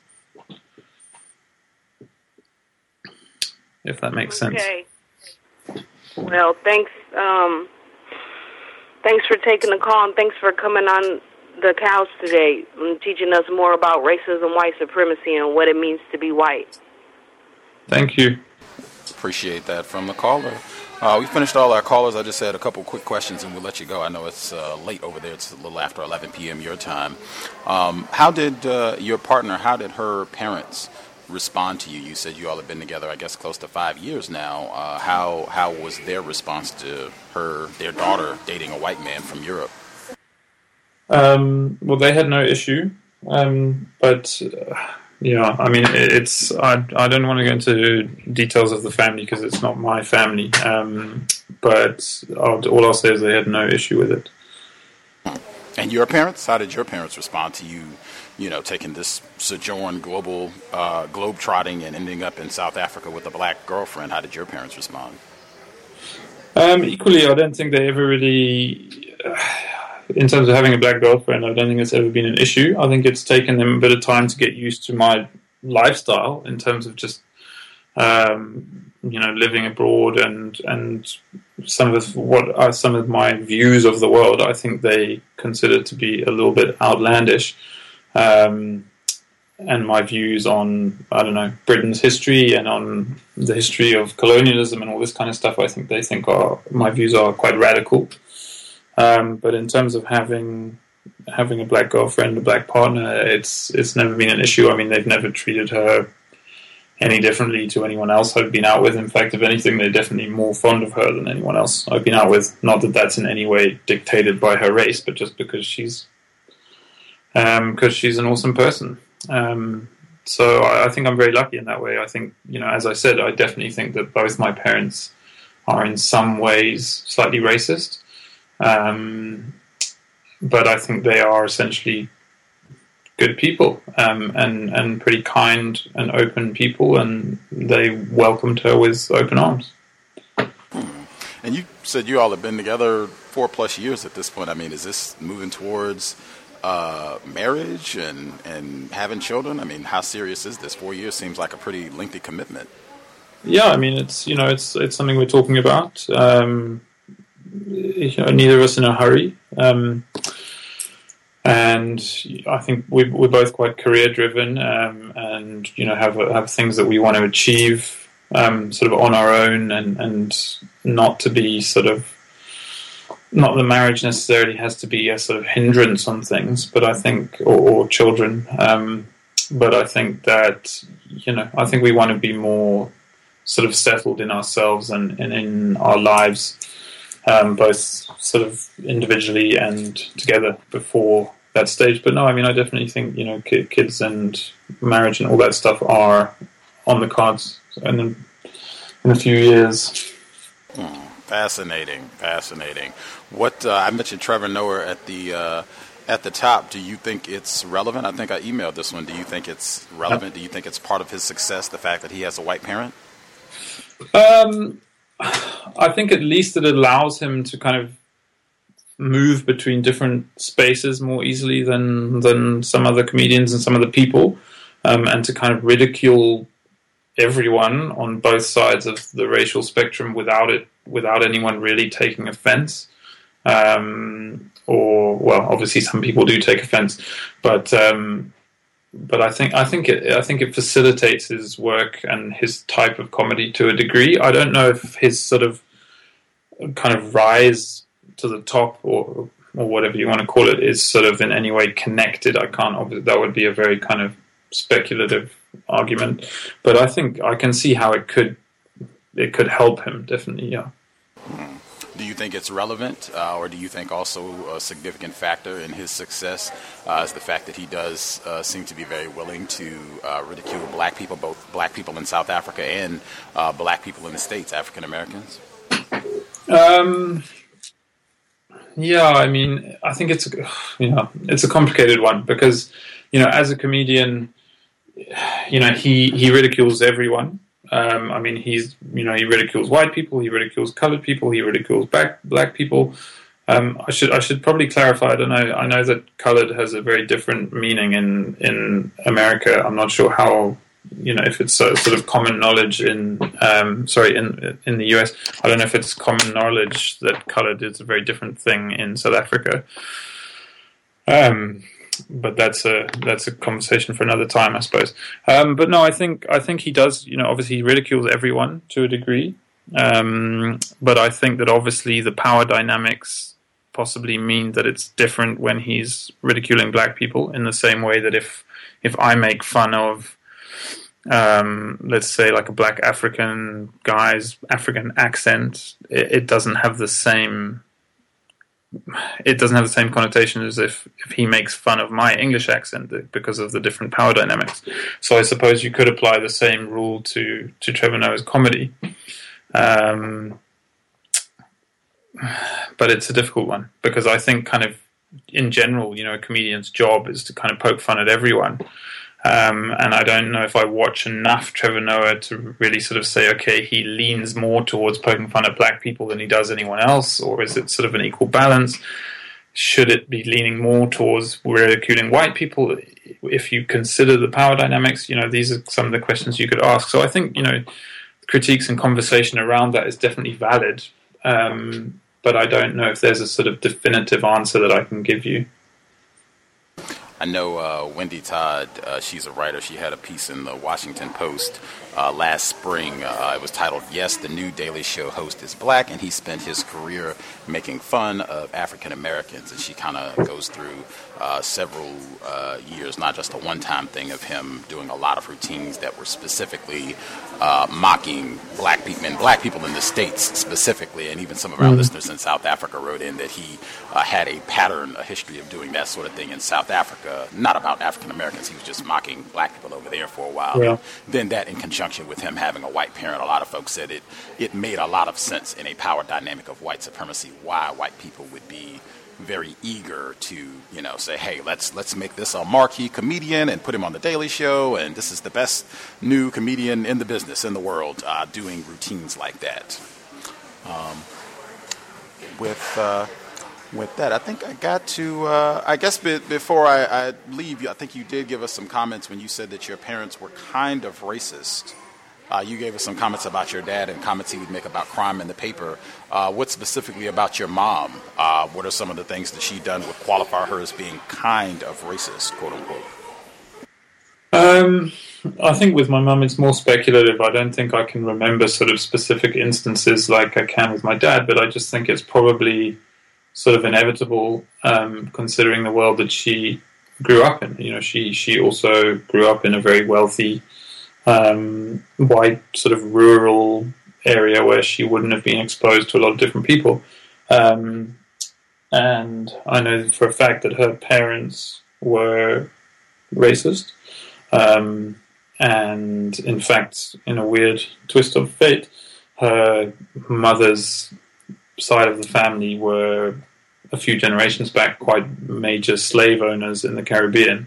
If that makes sense. Okay. Well, thanks. Um, thanks for taking the call, and thanks for coming on the couch today and teaching us more about racism, white supremacy, and what it means to be white. Thank you. Appreciate that from the caller. Uh, we finished all our callers. I just had a couple quick questions, and we'll let you go. I know it's uh, late over there. It's a little after eleven p.m. your time. Um, how did uh, your partner, how did her parents respond to you? You said you all have been together, I guess, close to five years now. Uh, how how was their response to her, their daughter, dating a white man from Europe? Um, well, they had no issue, um, but uh, yeah, I mean, it, it's I I don't want to go into details of the family because it's not my family. Um, but I'll, all I'll say is they had no issue with it. And your parents? How did your parents respond to you? You know, taking this sojourn, global, uh, globe trotting, and ending up in South Africa with a black girlfriend. How did your parents respond? Um, equally, I don't think they ever really, uh, in terms of having a black girlfriend, I don't think it's ever been an issue. I think it's taken them a bit of time to get used to my lifestyle in terms of just, um, you know, living abroad and and some of what are some of my views of the world, I think they consider to be a little bit outlandish. Um, and my views on, I don't know, Britain's history and on the history of colonialism and all this kind of stuff, I think they think are, my views are quite radical. Um, but in terms of having having a black girlfriend, a black partner, it's it's never been an issue. I mean, they've never treated her any differently to anyone else I've been out with. In fact, if anything, they're definitely more fond of her than anyone else I've been out with. Not that that's in any way dictated by her race, but just because she's um, because she's an awesome person. Um, so I, I think I'm very lucky in that way. I think, you know, as I said, I definitely think that both my parents are in some ways slightly racist. Um, but I think they are essentially good people, um, and, and pretty kind and open people, and they welcomed her with open arms. And you said you all have been together four plus years at this point. I mean, is this moving towards uh, marriage and, and having children? I mean, how serious is this? Four years seems like a pretty lengthy commitment. Yeah, I mean, it's, you know, it's it's something we're talking about. Um, you know, neither of us in a hurry. Um, And I think we're, we're both quite career-driven, um, and you know have have things that we want to achieve, um, sort of on our own, and, and not to be sort of not that marriage necessarily has to be a sort of hindrance on things, but I think or, or children, um, but I think that you know I think we want to be more sort of settled in ourselves and, and in our lives. Um, both sort of individually and together before that stage. But no, I mean, I definitely think, you know, kids and marriage and all that stuff are on the cards in, in a few years. Hmm, fascinating, fascinating. What uh, I mentioned Trevor Noah at the uh, at the top. Do you think it's relevant? I think I emailed this one. Do you think it's relevant? Do you think it's part of his success, the fact that he has a white parent? Um... I think at least it allows him to kind of move between different spaces more easily than than some other comedians and some other people, um, and to kind of ridicule everyone on both sides of the racial spectrum without it, without anyone really taking offense. Um, or, well, obviously some people do take offense, but um, But I think I think it I think it facilitates his work and his type of comedy to a degree. I don't know if his sort of kind of rise to the top or or whatever you want to call it is sort of in any way connected. I can't. Obviously, that would be a very kind of speculative argument. But I think I can see how it could it could help him, definitely. Yeah. Hmm. Do you think it's relevant, uh, or do you think also a significant factor in his success uh, is the fact that he does uh, seem to be very willing to uh, ridicule black people, both black people in South Africa and uh, black people in the States, African Americans? Um, yeah, I mean, I think it's you know it's a complicated one because you know as a comedian, you know he he ridicules everyone. Um, I mean, he's, you know, he ridicules white people, he ridicules colored people, he ridicules black black people. Um, I should I should probably clarify. I don't know. I know that colored has a very different meaning in in America. I'm not sure how, you know, if it's a sort of common knowledge in um, sorry in in the U S. I don't know if it's common knowledge that colored is a very different thing in South Africa. Um. But that's a that's a conversation for another time, I suppose. Um, but no, I think I think he does. You know, obviously he ridicules everyone to a degree. Um, but I think that obviously the power dynamics possibly mean that it's different when he's ridiculing black people. In the same way that if if I make fun of, um, let's say, like a black African guy's African accent, it, it doesn't have the same. It doesn't have the same connotation as if, if he makes fun of my English accent because of the different power dynamics. So I suppose you could apply the same rule to, to Trevor Noah's comedy. Um, but it's a difficult one because I think kind of in general, you know, a comedian's job is to kind of poke fun at everyone. Um, and I don't know if I watch enough Trevor Noah to really sort of say, okay, he leans more towards poking fun at black people than he does anyone else, or is it sort of an equal balance? Should it be leaning more towards ridiculing white people? If you consider the power dynamics, you know, these are some of the questions you could ask. So I think, you know, critiques and conversation around that is definitely valid. Um, but I don't know if there's a sort of definitive answer that I can give you. I know uh, Wendy Todd, uh, she's a writer. She had a piece in the Washington Post uh, last spring. Uh, it was titled, "Yes, the New Daily Show Host is Black," and he spent his career making fun of African Americans. And she kind of goes through uh, several uh, years, not just a one-time thing of him doing a lot of routines that were specifically uh, mocking black people, and black people in the States specifically, and even some of our mm-hmm. listeners in South Africa wrote in that he uh, had a pattern, a history of doing that sort of thing in South Africa. Not about African Americans. He was just mocking black people over there for a while. Yeah. Then that in conjunction with him having a white parent, a lot of folks said it, it made a lot of sense in a power dynamic of white supremacy why white people would be very eager to, you know, say, hey, let's let's make this a marquee comedian and put him on the Daily Show, and this is the best new comedian in the business, in the world, uh, doing routines like that. Um, with... Uh, With that, I think I got to, uh, I guess be, before I, I leave you, I think you did give us some comments when you said that your parents were kind of racist. Uh, you gave us some comments about your dad and comments he would make about crime in the paper. Uh, what specifically about your mom? Uh, what are some of the things that she done would qualify her as being kind of racist, quote unquote? Um, I think with my mum it's more speculative. I don't think I can remember sort of specific instances like I can with my dad, but I just think it's probably sort of inevitable, um, considering the world that she grew up in. You know, she she also grew up in a very wealthy, um, white sort of rural area where she wouldn't have been exposed to a lot of different people. Um, and I know for a fact that her parents were racist. Um, and in fact, in a weird twist of fate, her mother's side of the family were a few generations back quite major slave owners in the Caribbean.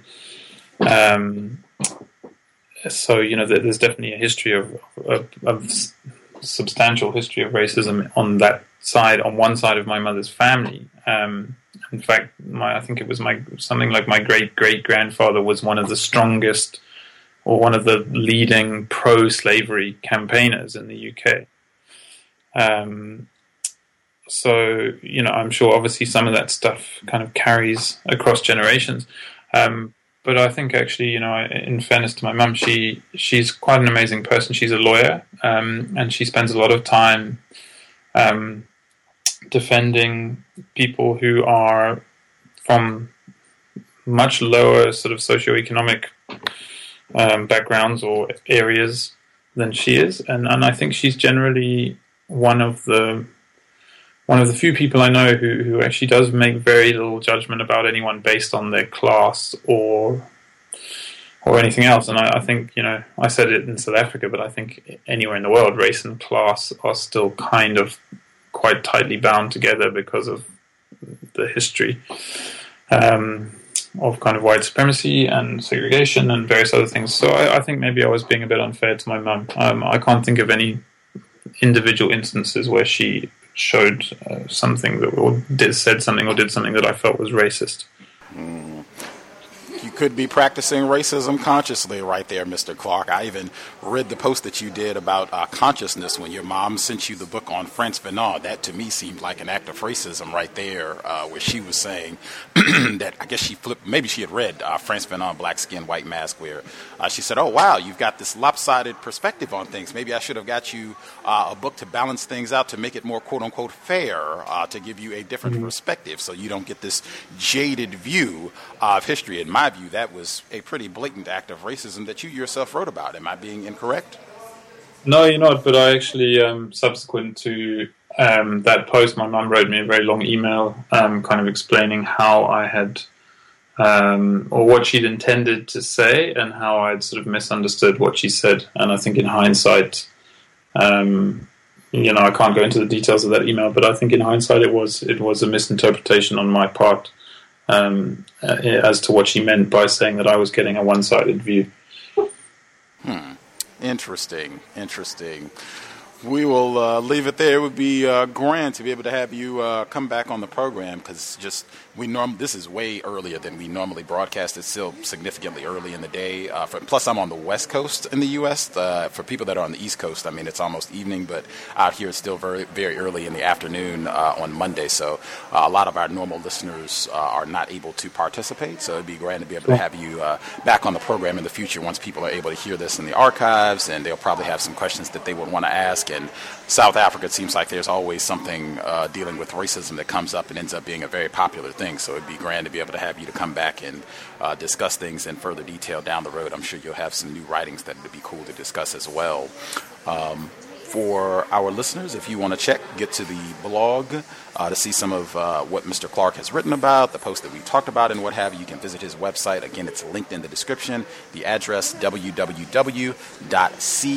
Um, so, you know, there's definitely a history of, of, of substantial history of racism on that side, on one side of my mother's family. Um, in fact, my, I think it was my something like my great-great-grandfather was one of the strongest or one of the leading pro-slavery campaigners in the U K. Um So, you know, I'm sure obviously some of that stuff kind of carries across generations. Um, but I think actually, you know, in fairness to my mum, she she's quite an amazing person. She's a lawyer, um, and she spends a lot of time um, defending people who are from much lower sort of socioeconomic um, backgrounds or areas than she is. And, and I think she's generally one of the... One of the few people I know who, who actually does make very little judgment about anyone based on their class or or anything else. And I, I think, you know, I said it in South Africa, but I think anywhere in the world, race and class are still kind of quite tightly bound together because of the history um, of kind of white supremacy and segregation and various other things. So I, I think maybe I was being a bit unfair to my mum. Um, I can't think of any individual instances where she showed uh, something that or did said something or did something that I felt was racist. Mm. You could be practicing racism consciously right there, Mister Clark. I even read the post that you did about uh, consciousness when your mom sent you the book on Frantz Fanon. That to me seemed like an act of racism right there, uh, where she was saying that I guess she flipped, maybe she had read uh, Frantz Fanon, Black Skin, White Mask, where uh, she said, oh, wow, you've got this lopsided perspective on things. Maybe I should have got you uh, a book to balance things out, to make it more quote-unquote fair, uh, to give you a different mm-hmm. perspective so you don't get this jaded view of history. In my view, that was a pretty blatant act of racism that you yourself wrote about. Am I being incorrect? No, you're not, but I actually, um, subsequent to um, that post, my mum wrote me a very long email um, kind of explaining how I had, um, or what she'd intended to say and how I'd sort of misunderstood what she said. And I think in hindsight, um, you know, I can't go into the details of that email, but I think in hindsight it was it was a misinterpretation on my part um, uh, as to what she meant by saying that I was getting a one-sided view. Hmm. Interesting. Interesting. We will uh, leave it there. It would be uh, grand to be able to have you uh, come back on the program, because just we norm this is way earlier than we normally broadcast. It's still significantly early in the day. Uh, for, plus, I'm on the West Coast in the U S. Uh, for people that are on the East Coast, I mean, it's almost evening, but out here it's still very, very early in the afternoon uh, on Monday. So uh, a lot of our normal listeners uh, are not able to participate. So it'd be grand to be able to have you uh, back on the program in the future once people are able to hear this in the archives, and they'll probably have some questions that they would want to ask. And South Africa, it seems like there's always something uh, dealing with racism that comes up and ends up being a very popular thing. So it'd be grand to be able to have you to come back and uh, discuss things in further detail down the road. I'm sure you'll have some new writings that would be cool to discuss as well. Um, for our listeners, if you want to check, get to the blog uh, to see some of uh, what Mister Clark has written about, the post that we talked about and what have you. You can visit his website. Again, it's linked in the description. The address, w w w dot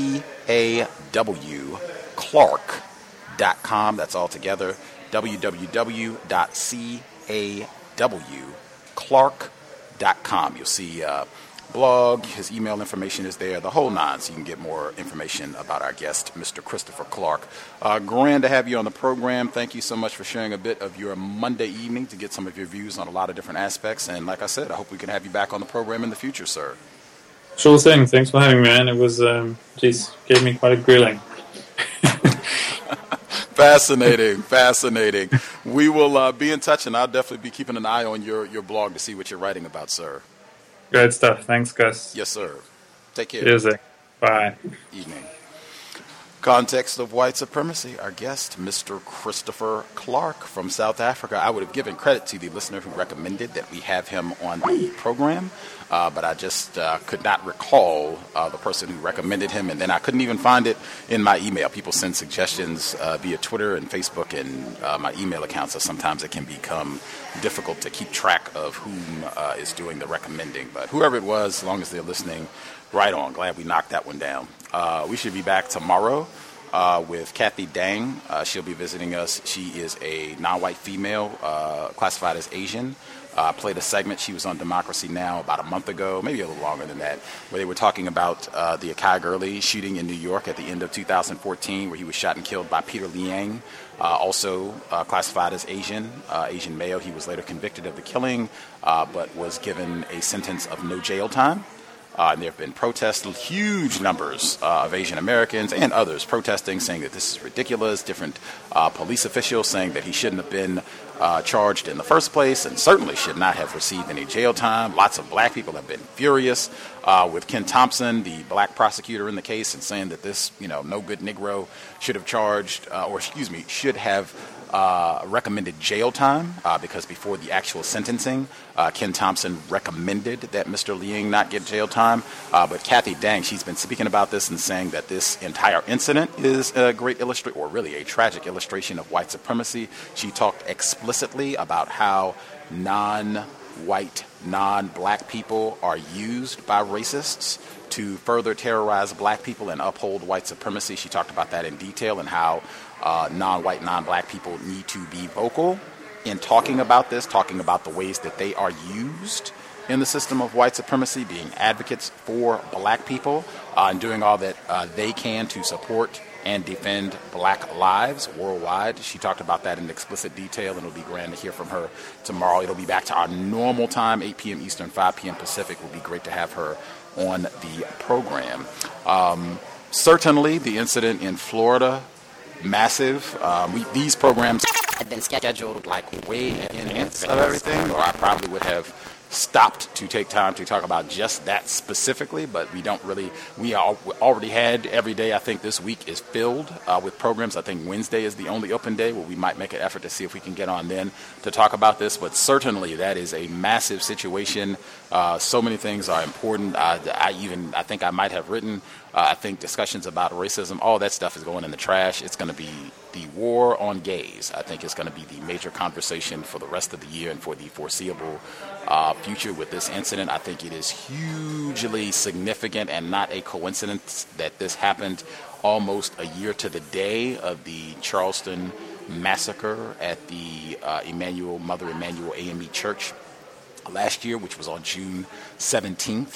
caw clark dot com. That's all together. w w w dot caw clark dot com. You'll see uh, blog, his email information is there, the whole nine, so you can get more information about our guest, Mister Christopher Clark. Uh, grand to have you on the program. Thank you so much for sharing a bit of your Monday evening to get some of your views on a lot of different aspects. And like I said, I hope we can have you back on the program in the future, sir. Sure thing. Thanks for having me, man. It was, um, geez, gave me quite a grilling. Fascinating, fascinating. We will uh, be in touch, and I'll definitely be keeping an eye on your, your blog to see what you're writing about, sir. Great stuff. Thanks, Gus. Yes, sir. Take care. Cheers. Bye. Evening. Context of White Supremacy. Our guest, Mister Christopher Clark from South Africa. I would have given credit to the listener who recommended that we have him on the program, uh, but I just uh, could not recall uh, the person who recommended him, and then I couldn't even find it in my email. People send suggestions uh, via Twitter and Facebook and uh, my email account, so sometimes it can become difficult to keep track of whom uh, is doing the recommending. But whoever it was, as long as they're listening, right on. Glad we knocked that one down. Uh, we should be back tomorrow uh, with Kathy Dang. Uh, she'll be visiting us. She is a non-white female, uh, classified as Asian. Uh, played a segment. She was on Democracy Now! About a month ago, maybe a little longer than that, where they were talking about uh, the Akai Gurley shooting in New York at the end of two thousand fourteen, where he was shot and killed by Peter Liang, uh, also uh, classified as Asian, uh, Asian male. He was later convicted of the killing, uh, but was given a sentence of no jail time. Uh, and there have been protests, huge numbers uh, of Asian Americans and others protesting, saying that this is ridiculous. Different uh, police officials saying that he shouldn't have been uh, charged in the first place and certainly should not have received any jail time. Lots of black people have been furious uh, with Ken Thompson, the black prosecutor in the case, and saying that this, you know, no good Negro should have charged, uh, or excuse me, should have Uh, recommended jail time uh, because before the actual sentencing, uh, Ken Thompson recommended that Mister Liang not get jail time. Uh, but Kathy Dang, she's been speaking about this and saying that this entire incident is a great illustration, or really a tragic illustration of white supremacy. She talked explicitly about how non-white, non-black people are used by racists to further terrorize black people and uphold white supremacy. She talked about that in detail and how uh, non-white, non-black people need to be vocal in talking about this, talking about the ways that they are used in the system of white supremacy, being advocates for black people, uh, and doing all that uh, they can to support and defend black lives worldwide. She talked about that in explicit detail, and it'll be grand to hear from her tomorrow. It'll be back to our normal time, eight p.m. Eastern, five p.m. Pacific. It will be great to have her on the program. Um, certainly, the incident in Florida, massive. Um, we, these programs had been scheduled like way in advance of everything, or I probably would have stopped to take time to talk about just that specifically, but we don't really, we all, already had every day, I think this week is filled uh, with programs. I think Wednesday is the only open day where we might make an effort to see if we can get on then to talk about this, but certainly that is a massive situation. Uh, so many things are important. Uh, I even, I think I might have written, uh, I think discussions about racism, all that stuff is going in the trash. It's going to be the war on gays. I think it's going to be the major conversation for the rest of the year and for the foreseeable uh, future with this incident. I think it is hugely significant and not a coincidence that this happened almost a year to the day of the Charleston massacre at the uh, Emmanuel, Mother Emmanuel A M E Church last year, which was on June seventeenth.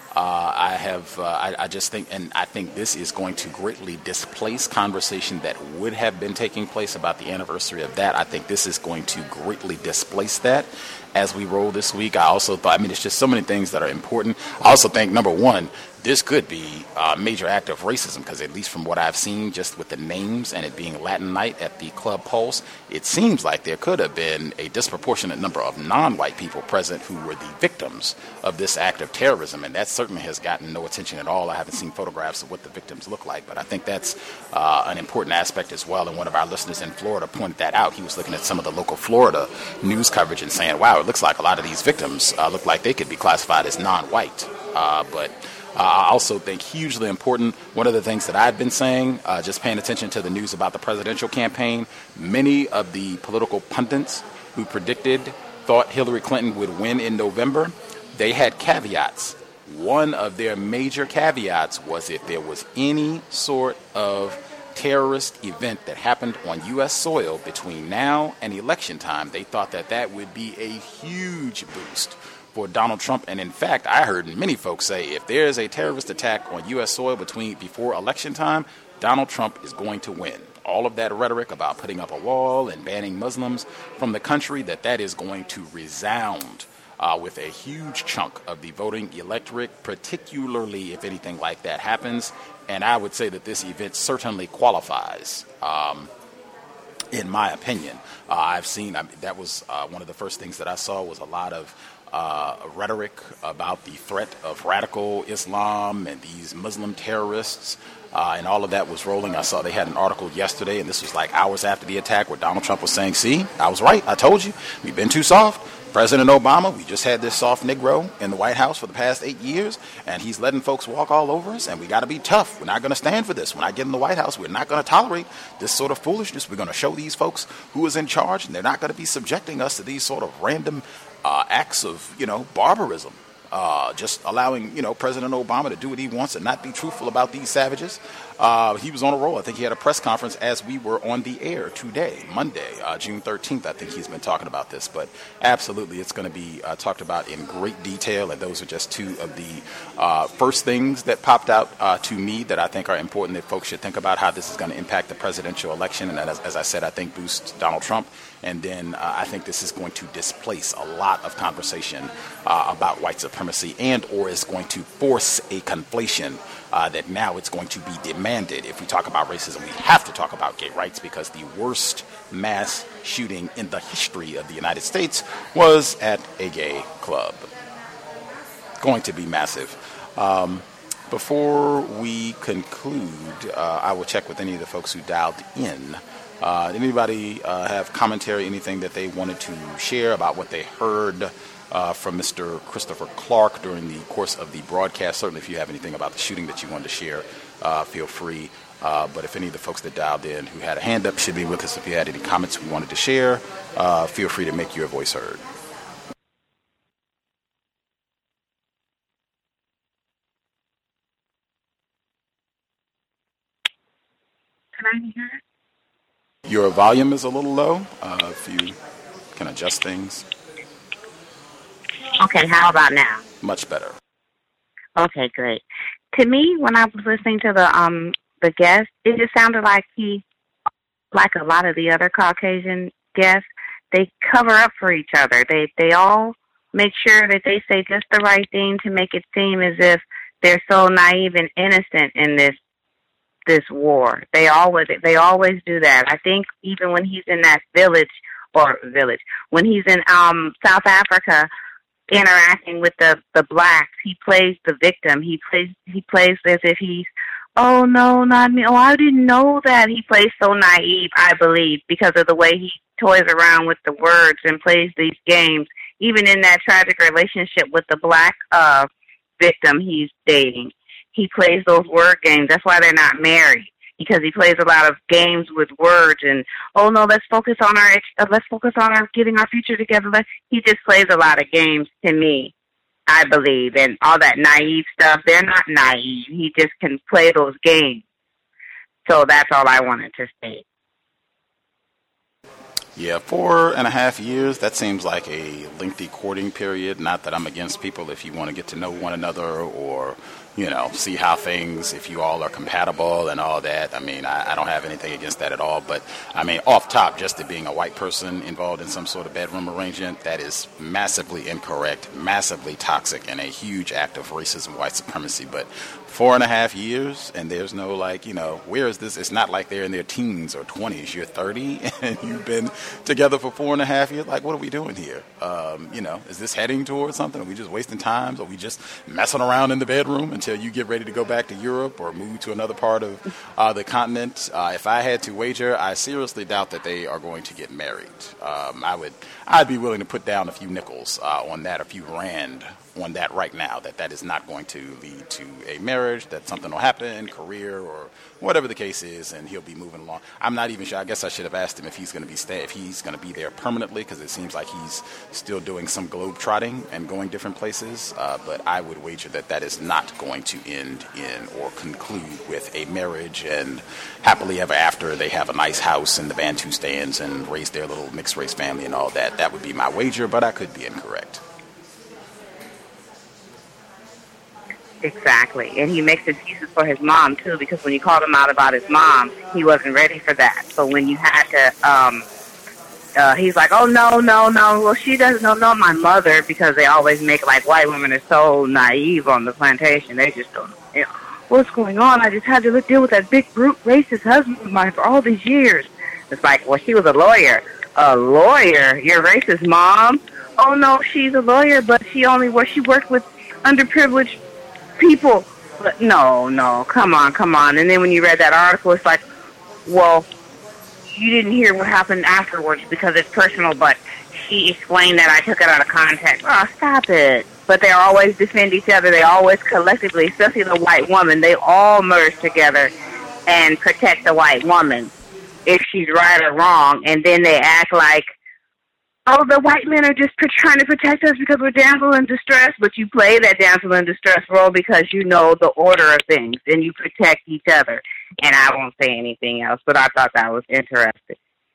Uh, I have, uh, I, I just think, and I think this is going to greatly displace conversation that would have been taking place about the anniversary of that. I think this is going to greatly displace that as we roll this week. I also thought, I mean, it's just so many things that are important. I also think, number one, this could be a major act of racism, because at least from what I've seen, just with the names and it being Latin night at the Club Pulse, it seems like there could have been a disproportionate number of non-white people present who were the victims of this act of terrorism, and that certainly has gotten no attention at all. I haven't seen photographs of what the victims look like, but I think that's uh, an important aspect as well, and one of our listeners in Florida pointed that out. He was looking at some of the local Florida news coverage and saying, wow, it looks like a lot of these victims uh, look like they could be classified as non-white, uh, but Uh, I also think hugely important, one of the things that I've been saying, uh, just paying attention to the news about the presidential campaign, many of the political pundits who predicted, thought Hillary Clinton would win in November, they had caveats. One of their major caveats was if there was any sort of terrorist event that happened on U S soil between now and election time, they thought that that would be a huge boost for Donald Trump. And in fact, I heard many folks say if there is a terrorist attack on U S soil between before election time, Donald Trump is going to win. All of that rhetoric about putting up a wall and banning Muslims from the country, that that is going to resound uh, with a huge chunk of the voting electorate, particularly if anything like that happens. And I would say that this event certainly qualifies, um, in my opinion. Uh, I've seen, I mean, that was uh, one of the first things that I saw was a lot of Uh, rhetoric about the threat of radical Islam and these Muslim terrorists, uh, and all of that was rolling. I saw they had an article yesterday, and this was like hours after the attack, where Donald Trump was saying, see, I was right, I told you, we've been too soft. President Obama, we just had this soft Negro in the White House for the past eight years, and he's letting folks walk all over us, and we got to be tough. We're not going to stand for this. When I get in the White House, we're not going to tolerate this sort of foolishness. We're going to show these folks who is in charge, and they're not going to be subjecting us to these sort of random uh, acts of, you know, barbarism. Uh, just allowing, you know, President Obama to do what he wants and not be truthful about these savages. Uh, he was on a roll. I think he had a press conference as we were on the air today, Monday, uh, June thirteenth. I think he's been talking about this, but absolutely it's going to be uh, talked about in great detail. And those are just two of the uh, first things that popped out uh, to me that I think are important, that folks should think about how this is going to impact the presidential election. And as, as I said, I think boost Donald Trump. And then uh, I think this is going to displace a lot of conversation uh, about white supremacy, and or is going to force a conflation uh, that now it's going to be demanded. If we talk about racism, we have to talk about gay rights, because the worst mass shooting in the history of the United States was at a gay club. Going to be massive. Um, before we conclude, uh, I will check with any of the folks who dialed in. Uh, anybody uh, have commentary, anything that they wanted to share about what they heard uh, from Mister Christopher Clark during the course of the broadcast? Certainly, if you have anything about the shooting that you wanted to share, uh, feel free. Uh, but if any of the folks that dialed in who had a hand up should be with us, if you had any comments we wanted to share, uh, feel free to make your voice heard. Can I hear it? Your volume is a little low. Uh, if you can adjust things. Okay, how about now? Much better. Okay, great. To me, when I was listening to the um the guest, it just sounded like he, like a lot of the other Caucasian guests, they cover up for each other. They they all make sure that they say just the right thing to make it seem as if they're so naive and innocent in this this war. They always they always do that. I think even when he's in that village or village, when he's in um South Africa interacting with the the blacks, he plays the victim. He plays he plays as if he's, oh no, not me. Oh, I didn't know that. He plays so naive, I believe, because of the way he toys around with the words and plays these games. Even in that tragic relationship with the black uh victim he's dating, he plays those word games. That's why they're not married, because he plays a lot of games with words. And oh no, let's focus on our uh, let's focus on our getting our future together. Let's, he just plays a lot of games to me, I believe, and all that naive stuff. They're not naive. He just can play those games. So that's all I wanted to say. Yeah, four and a half years, that seems like a lengthy courting period. Not that I'm against people if you want to get to know one another or, you know, see how things, if you all are compatible and all that. I mean, I, I don't have anything against that at all. But, I mean, off top, just to being a white person involved in some sort of bedroom arrangement, that is massively incorrect, massively toxic, and a huge act of racism, white supremacy. But four and a half years, and there's no, like, you know, where is this? It's not like they're in their teens or twenties. You're thirty, and you've been together for four and a half years. Like, what are we doing here? Um, you know, is this heading towards something? Are we just wasting time? Are we just messing around in the bedroom until you get ready to go back to Europe or move to another part of uh, the continent? Uh, if I had to wager, I seriously doubt that they are going to get married. Um, I would, I'd be willing to put down a few nickels uh, on that, a few rand on that right now, that that is not going to lead to a marriage, that something will happen, career, or whatever the case is, and he'll be moving along. I'm not even sure. I guess I should have asked him if he's going to be stay, if he's going to be there permanently, because it seems like he's still doing some globe trotting and going different places. Uh, but I would wager that that is not going to end in or conclude with a marriage and happily ever after. They have a nice house in the Bantu stands and raise their little mixed race family and all that. That would be my wager, but I could be incorrect. Exactly. And he makes excuses for his mom, too, because when you called him out about his mom, he wasn't ready for that. So when you had to, um, uh, he's like, oh, no, no, no. Well, she doesn't know, no, my mother, because they always make, like, white women are so naive on the plantation. They just don't, you know, what's going on? I just had to deal with that big, brute, racist husband of mine for all these years. It's like, well, she was a lawyer. A lawyer? Your racist mom? Oh, no, she's a lawyer, but she only worked, she worked with underprivileged people. But no, no, come on, come on. And then when you read that article, it's like, well, you didn't hear what happened afterwards because it's personal, but she explained that I took it out of context. Oh, stop it. But they always defend each other. They always collectively, especially the white woman, they all merge together and protect the white woman if she's right or wrong. And then they act like, oh, the white men are just trying to protect us because we're damsel in distress, but you play that damsel in distress role because you know the order of things, and you protect each other. And I won't say anything else, but I thought that was interesting.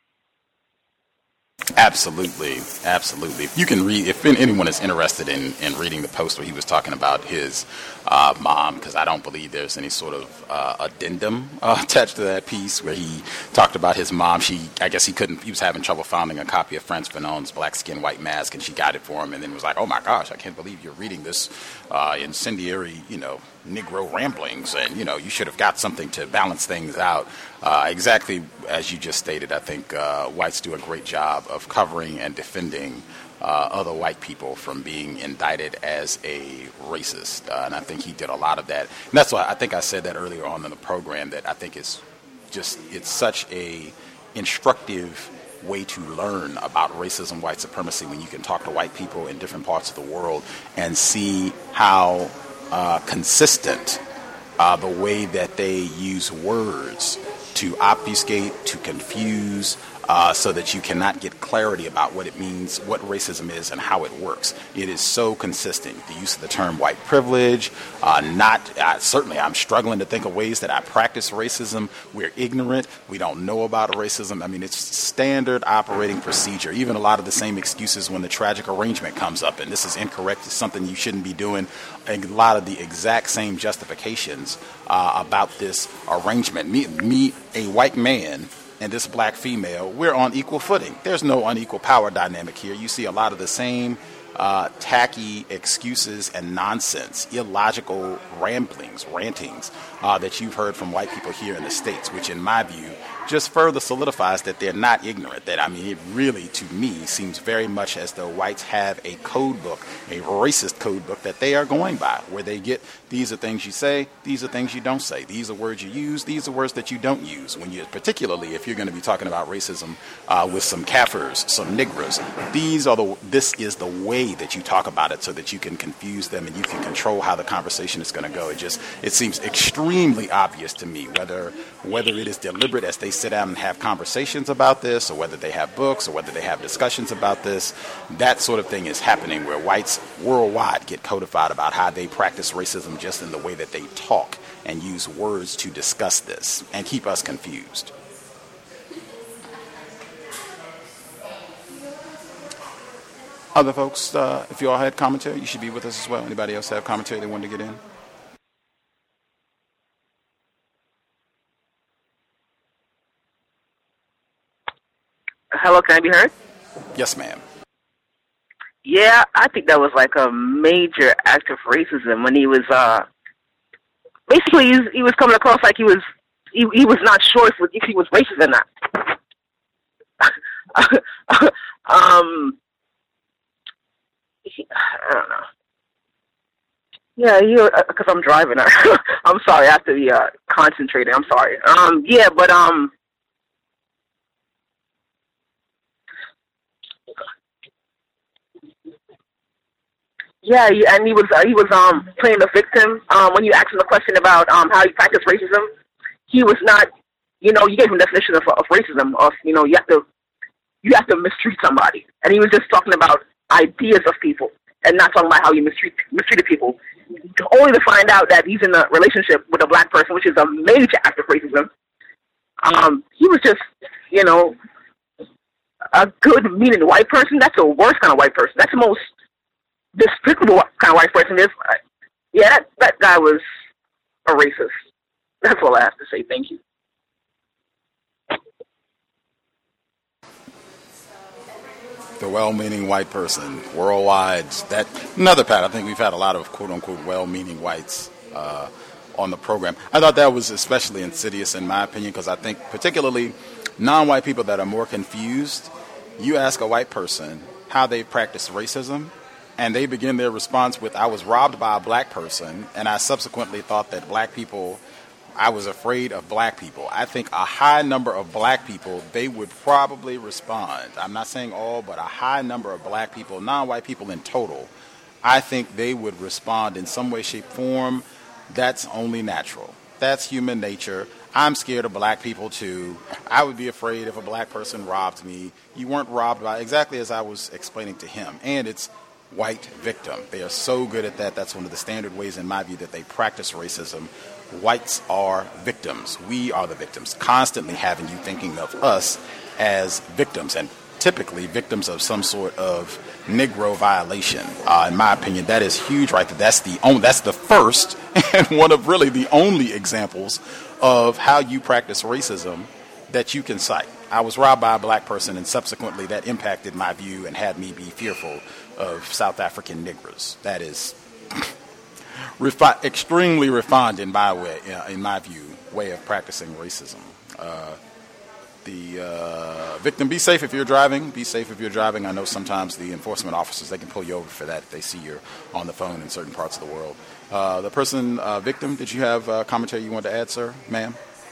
Absolutely, absolutely. You can read, if anyone is interested in, in reading the post where he was talking about his uh, mom, because I don't believe there's any sort of uh, addendum uh, attached to that piece where he talked about his mom. She, I guess he couldn't, he was having trouble finding a copy of Frantz Fanon's Black Skin, White Mask, and she got it for him, and then was like, oh my gosh, I can't believe you're reading this uh, incendiary, you know, Negro ramblings, and, you know, you should have got something to balance things out. Uh, exactly as you just stated, I think uh, whites do a great job of covering and defending uh, other white people from being indicted as a racist. Uh, and I think he did a lot of that. And that's why I think I said that earlier on in the program, that I think it's just, it's such a instructive way to learn about racism, white supremacy, when you can talk to white people in different parts of the world and see how uh, consistent uh, the way that they use words to obfuscate, to confuse, uh, so that you cannot get clarity about what it means, what racism is, and how it works. It is so consistent. The use of the term white privilege, uh, not, uh, certainly I'm struggling to think of ways that I practice racism. We're ignorant. We don't know about racism. I mean, it's standard operating procedure. Even a lot of the same excuses when the tragic arrangement comes up, and this is incorrect, it's something you shouldn't be doing. A lot of the exact same justifications uh, about this arrangement. Me, me, a white man, and this black female, we're on equal footing. There's no unequal power dynamic here. You see a lot of the same uh, tacky excuses and nonsense, illogical ramblings, rantings uh, that you've heard from white people here in the States, which in my view just further solidifies that they're not ignorant. That, I mean, it really, to me, seems very much as though whites have a code book, a racist code book that they are going by, where they get, these are things you say, these are things you don't say, these are words you use, these are words that you don't use. When you, particularly if you're going to be talking about racism uh, with some Kafirs, some Negroes, these are the, this is the way that you talk about it so that you can confuse them and you can control how the conversation is going to go. It just, it seems extremely obvious to me, whether whether it is deliberate as they sit down and have conversations about this, or whether they have books, or whether they have discussions about this. That sort of thing is happening, where whites worldwide get codified about how they practice racism just in the way that they talk and use words to discuss this and keep us confused. Other folks, uh, if you all had commentary, you should be with us as well. Anybody else have commentary they wanted to get in? Hello, can I be heard? Yes, ma'am. Yeah, I think that was like a major act of racism when he was, uh, basically he was, he was coming across like he was, he, he was not sure if, if he was racist or not. um, I don't know. Yeah, you because I'm driving. I'm sorry, I have to be uh, concentrating. I'm sorry. Um, yeah, but um. Yeah, and he was uh, he was um playing the victim. Um, when you asked him the question about um how he practiced racism, he was not. You know, you gave him a definition of, of racism. Of you know, you have to you have to mistreat somebody, and he was just talking about ideas of people, and not talking about how you mistreat mistreated people. Only to find out that he's in a relationship with a black person, which is a major act of racism. Um, he was just, you know, a good meaning white person. That's the worst kind of white person. That's the most despicable kind of white person. Is yeah, that that guy was a racist. That's all I have to say. Thank you. The well-meaning white person worldwide. That another Pat. I think we've had a lot of quote-unquote well-meaning whites uh, on the program. I thought that was especially insidious in my opinion because I think particularly non-white people that are more confused. You ask a white person how they practice racism, and they begin their response with, "I was robbed by a black person, and I subsequently thought that black people." I was afraid of black people. I think a high number of black people, they would probably respond. I'm not saying all, but a high number of black people, non-white people in total, I think they would respond in some way, shape, form. That's only natural. That's human nature. I'm scared of black people too. I would be afraid if a black person robbed me. You weren't robbed by, exactly as I was explaining to him. And it's white victim. They are so good at that. That's one of the standard ways in my view that they practice racism. Whites are victims. We are the victims, constantly having you thinking of us as victims and typically victims of some sort of Negro violation. Uh, in my opinion, that is huge right there. That's the only, that's the first and one of really the only examples of how you practice racism that you can cite. I was robbed by a black person and subsequently that impacted my view and had me be fearful of South African Negroes. That is Refi- extremely refined in my way, uh, in my view, way of practicing racism. Uh, the uh, victim, be safe if you're driving. Be safe if you're driving. I know sometimes the enforcement officers, they can pull you over for that if they see you're on the phone in certain parts of the world. Uh, the person, uh, victim, did you have uh, commentary you wanted to add, sir, ma'am?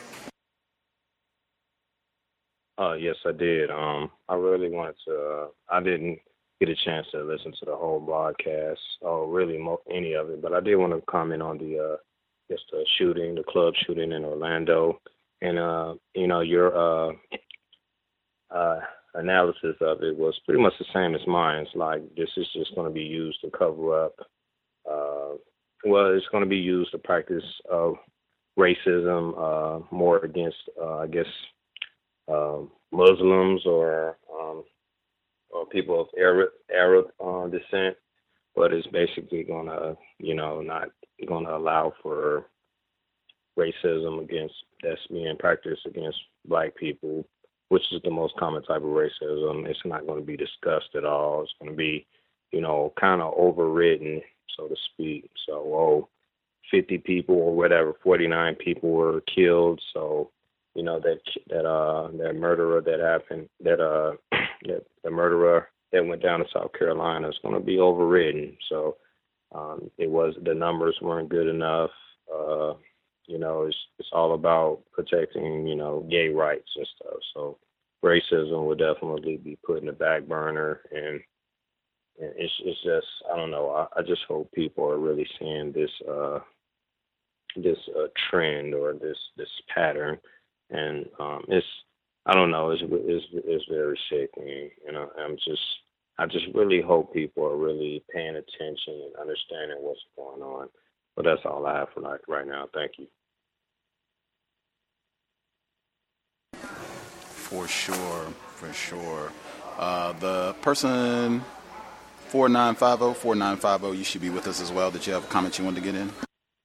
Uh, yes, I did. Um, I really wanted to, uh, I didn't get a chance to listen to the whole broadcast or really mo- any of it, but I did want to comment on the uh, just the shooting, the club shooting in Orlando, and uh, you know your uh, uh, analysis of it was pretty much the same as mine. It's like this is just going to be used to cover up. Uh, well, it's going to be used to practice uh, racism uh, more against, uh, I guess, uh, Muslims or. Um, or people of Arab, Arab uh, descent, but it's basically going to, you know, not going to allow for racism against, that's being practiced against black people, which is the most common type of racism. It's not going to be discussed at all. It's going to be, you know, kind of overridden, so to speak. So, oh, fifty people or whatever, forty-nine people were killed, so, you know, that that uh that murderer that happened, that uh that the murderer that went down to South Carolina is going to be overridden. So um, it was the numbers weren't good enough. Uh, you know, it's it's all about protecting, you know, gay rights and stuff. So racism will definitely be put in the back burner, and, and it's it's just I don't know. I, I just hope people are really seeing this uh this uh, trend or this this pattern. And um, it's, I don't know, it's, it's, it's very sickening. You know, I'm just, I just really hope people are really paying attention and understanding what's going on. But that's all I have for like right now. Thank you. For sure, for sure. Uh, the person four nine five zero. four nine five zero, you should be with us as well. Did you have a comment you wanted to get in?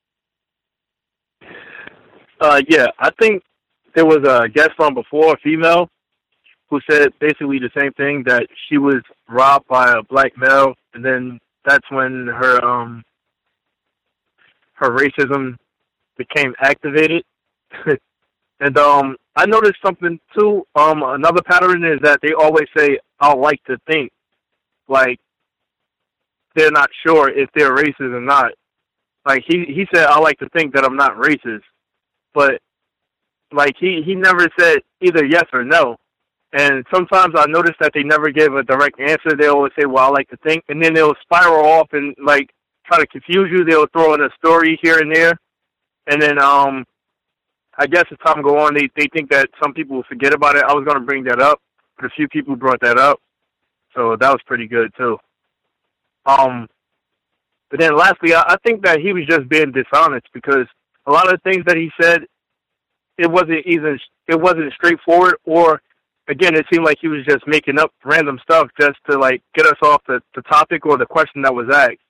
Uh, yeah, I think there was a guest on before, a female, who said basically the same thing, that she was robbed by a black male, and then that's when her um her racism became activated. And um, I noticed something too. Um, another pattern is that they always say, "I like to think," like they're not sure if they're racist or not. Like he he said, "I like to think that I'm not racist," but like he he never said either yes or no. And sometimes I notice that they never give a direct answer. They always say, "Well, I like to think," and then they'll spiral off and like try to confuse you. They'll throw in a story here and there, and then um. I guess as time go on, they, they think that some people will forget about it. I was going to bring that up, but a few people brought that up, so that was pretty good too. Um, but then lastly, I, I think that he was just being dishonest, because a lot of the things that he said, it wasn't even it wasn't straightforward, or again, it seemed like he was just making up random stuff just to like get us off the, the topic or the question that was asked,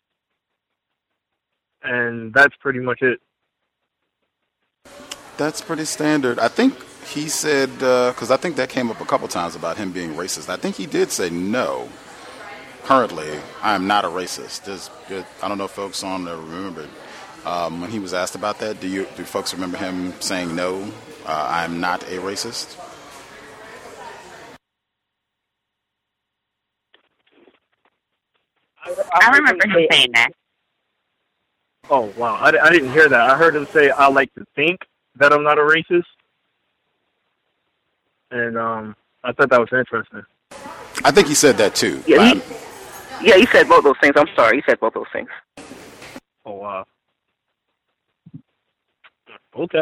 and that's pretty much it. That's pretty standard. I think he said, because uh, I think that came up a couple times about him being racist. I think he did say no. Currently, I am not a racist. There's, I don't know if folks on there remember um, when he was asked about that. Do you do folks remember him saying no? Uh, I am not a racist. I, I remember him saying that. Oh wow, I, I didn't hear that. I heard him say, "I like to think that I'm not a racist," and um, I thought that was interesting. I think he said that too. Yeah, he, yeah, he said both those things. I'm sorry, he said both those things. Oh wow. Okay.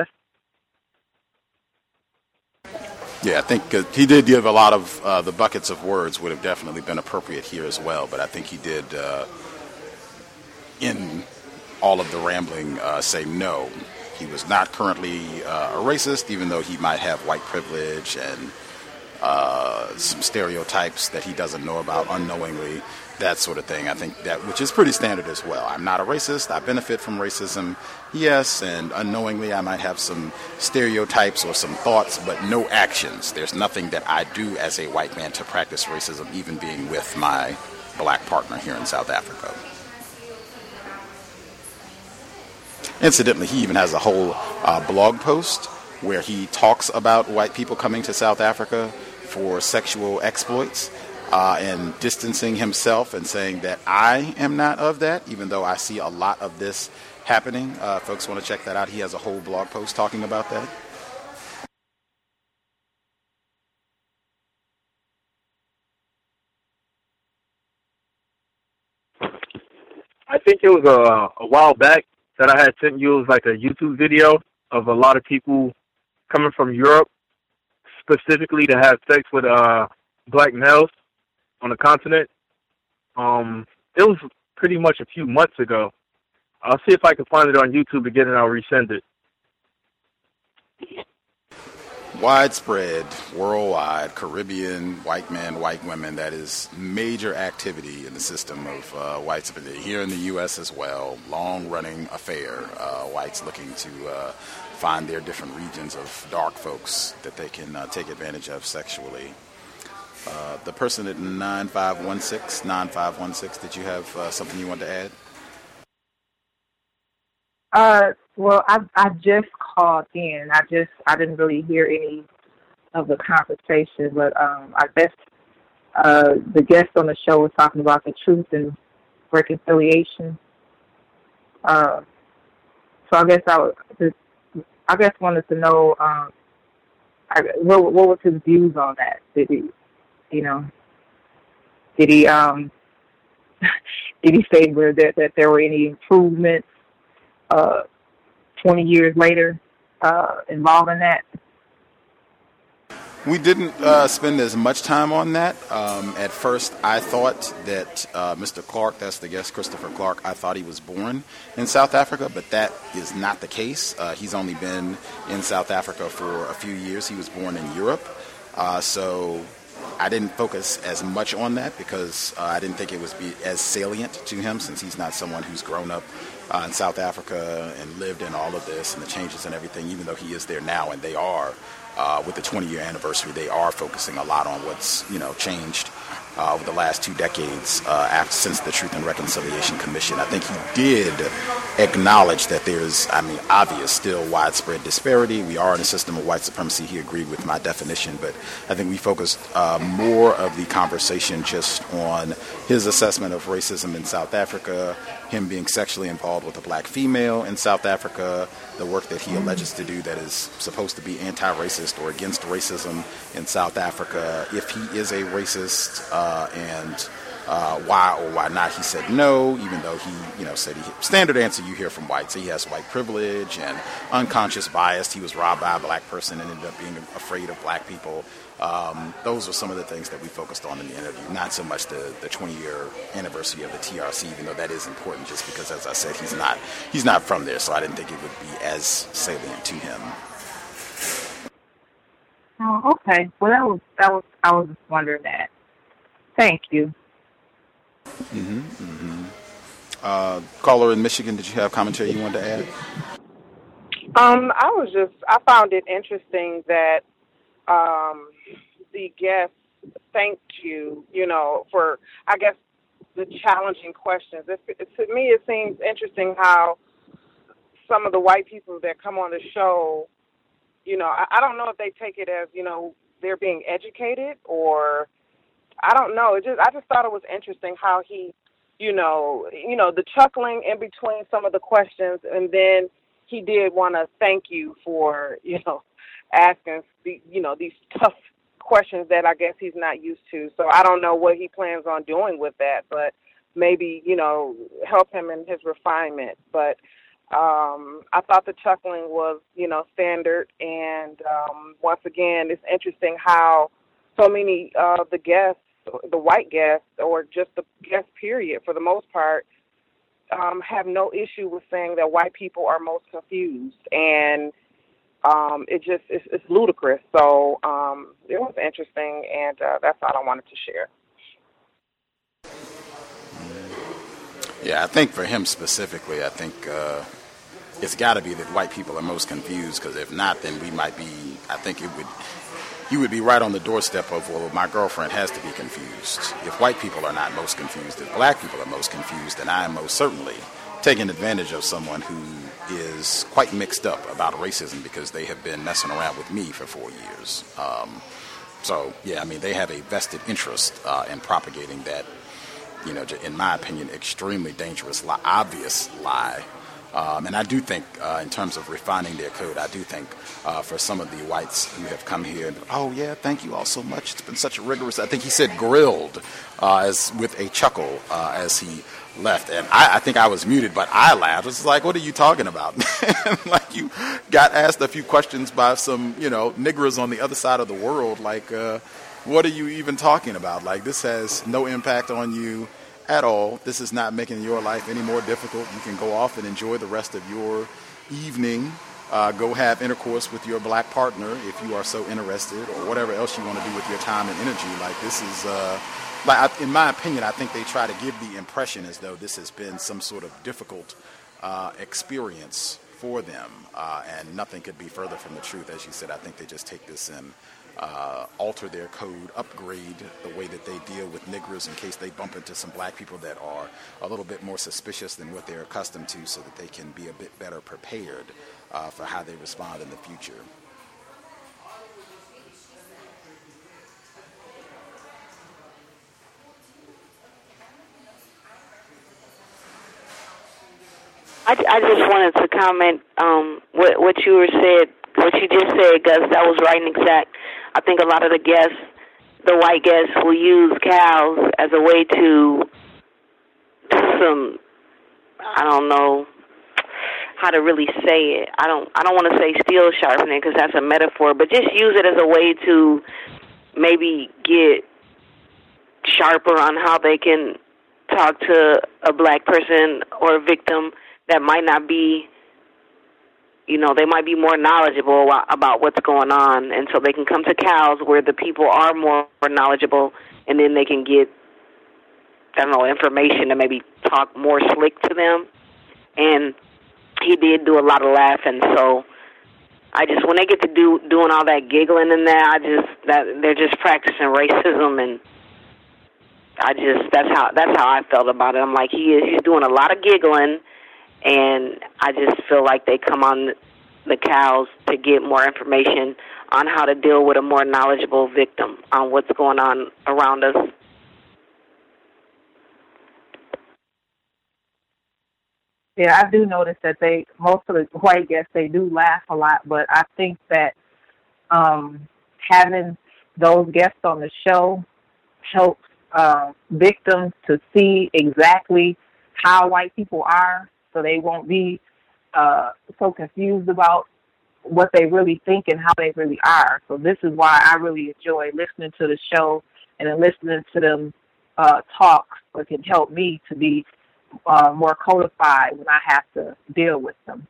Yeah, I think uh, he did give a lot of uh, the buckets of words would have definitely been appropriate here as well, but I think he did uh, in all of the rambling uh, say no. He was not currently uh, a racist, even though he might have white privilege and uh, some stereotypes that he doesn't know about unknowingly, that sort of thing. I think that, which is pretty standard as well. I'm not a racist. I benefit from racism, yes, and unknowingly I might have some stereotypes or some thoughts, but no actions. There's nothing that I do as a white man to practice racism, even being with my black partner here in South Africa. Incidentally, he even has a whole uh, blog post where he talks about white people coming to South Africa for sexual exploits uh, and distancing himself and saying that I am not of that, even though I see a lot of this happening. Uh, folks want to check that out. He has a whole blog post talking about that. I think it was a, a while back that I had sent you. It was like a YouTube video of a lot of people coming from Europe specifically to have sex with uh, black males on the continent. Um, it was pretty much a few months ago. I'll see if I can find it on YouTube again, and I'll resend it. Widespread, worldwide, Caribbean, white men, white women, that is major activity in the system of uh, white supremacy. Here in the U S as well, long-running affair, uh, whites looking to uh, find their different regions of dark folks that they can uh, take advantage of sexually. Uh, the person at nine five one six, nine five one six, did you have uh, something you wanted to add? Uh, well, I I just called in. I just I didn't really hear any of the conversation, but um, I guess uh, the guest on the show was talking about the truth and reconciliation. Uh, so I guess I was just, I guess wanted to know um, I, what what was his views on that? Did he, you know, did he um did he say where that that there were any improvements Uh, twenty years later, uh, involved in that? We didn't uh, spend as much time on that. Um, at first, I thought that uh, Mister Clark, that's the guest, Christopher Clark, I thought he was born in South Africa, but that is not the case. Uh, he's only been in South Africa for a few years. He was born in Europe. Uh, so I didn't focus as much on that because uh, I didn't think it was be as salient to him, since he's not someone who's grown up uh, in South Africa and lived in all of this and the changes and everything, even though he is there now, and they are, uh, with the twenty-year anniversary, they are focusing a lot on what's, you know, changed uh, over the last two decades uh, after, since the Truth and Reconciliation Commission. I think he did acknowledge that there's, I mean, obvious still widespread disparity. We are in a system of white supremacy. He agreed with my definition, but I think we focused uh, more of the conversation just on his assessment of racism in South Africa, him being sexually involved with a black female in South Africa, the work that he alleges to do that is supposed to be anti-racist or against racism in South Africa, if he is a racist, uh, and uh, why or why not he said no, even though he, you know, said he, standard answer you hear from whites, he has white privilege and unconscious bias. He was robbed by a black person and ended up being afraid of black people. Um, those are some of the things that we focused on in the interview, not so much the, the twenty-year anniversary of the T R C, even though that is important just because, as I said, he's not he's not from there, so I didn't think it would be as salient to him. Oh, okay. Well, that was that was I was just wondering that. Thank you. Mm-hmm, mm-hmm. Uh, caller in Michigan, did you have commentary you wanted to add? Um, I was just I found it interesting that um, the guest thanked you, you know, for I guess the challenging questions. It, it, to me, it seems interesting how some of the white people that come on the show, you know, I, I don't know if they take it as, you know, they're being educated, or I don't know. It just I just thought it was interesting how he, you know, you know, the chuckling in between some of the questions, and then he did want to thank you for, you know, asking the, you know, these tough questions that I guess he's not used to. So I don't know what he plans on doing with that, but maybe, you know, help him in his refinement. But um, I thought the chuckling was, you know, standard. And um, once again, it's interesting how so many of the guests, the white guests, or just the guests, period, for the most part, um, have no issue with saying that white people are most confused. And um, it just, it's, it's ludicrous. So um, it was interesting, and uh, that's all I wanted to share. Yeah, I think for him specifically, I think uh, it's got to be that white people are most confused, because if not, then we might be, I think it would, you would be right on the doorstep of, well, my girlfriend has to be confused. If white people are not most confused, if black people are most confused, then I am most certainly taking advantage of someone who is quite mixed up about racism because they have been messing around with me for four years. Um, so, yeah, I mean, they have a vested interest uh, in propagating that, you know, in my opinion, extremely dangerous, li- obvious lie. Um, and I do think, uh, in terms of refining their code, I do think uh, for some of the whites who have come here, and, oh, yeah, thank you all so much. It's been such a rigorous, I think he said grilled, uh, as with a chuckle uh, as he left. And I, I think I was muted, but I laughed. It's like, what are you talking about? Like, you got asked a few questions by some, you know, niggers on the other side of the world. Like, uh, what are you even talking about? Like, this has no impact on you at all. This is not making your life any more difficult. You can go off and enjoy the rest of your evening. Uh, go have intercourse with your black partner if you are so interested, or whatever else you want to do with your time and energy. Like, this is, uh, like, in my opinion, I think they try to give the impression as though this has been some sort of difficult uh, experience for them, uh, and nothing could be further from the truth. As you said, I think they just take this and Uh, alter their code, upgrade the way that they deal with niggers in case they bump into some black people that are a little bit more suspicious than what they're accustomed to, so that they can be a bit better prepared uh, for how they respond in the future. I, I just wanted to comment um, what, what you were said, what you just said, Gus. That was right and exact. I think a lot of the guests, the white guests, will use cows as a way to do some, I don't know how to really say it. I don't I don't want to say steel sharpening, because that's a metaphor, but just use it as a way to maybe get sharper on how they can talk to a black person or a victim that might not be you know, they might be more knowledgeable about what's going on, and so they can come to cows where the people are more knowledgeable, and then they can get, I don't know, information and maybe talk more slick to them. And he did do a lot of laughing, so I just, when they get to do doing all that giggling in there, I just, that they're just practicing racism, and I just, that's how that's how I felt about it. I'm like, he is, he's doing a lot of giggling, and I just feel like they come on the cows to get more information on how to deal with a more knowledgeable victim on what's going on around us. Yeah, I do notice that they, most of the white guests, they do laugh a lot, but I think that um, having those guests on the show helps uh, victims to see exactly how white people are, so they won't be uh, so confused about what they really think and how they really are. So this is why I really enjoy listening to the show and then listening to them uh, talk. It can help me to be Uh, more codified when I have to deal with them.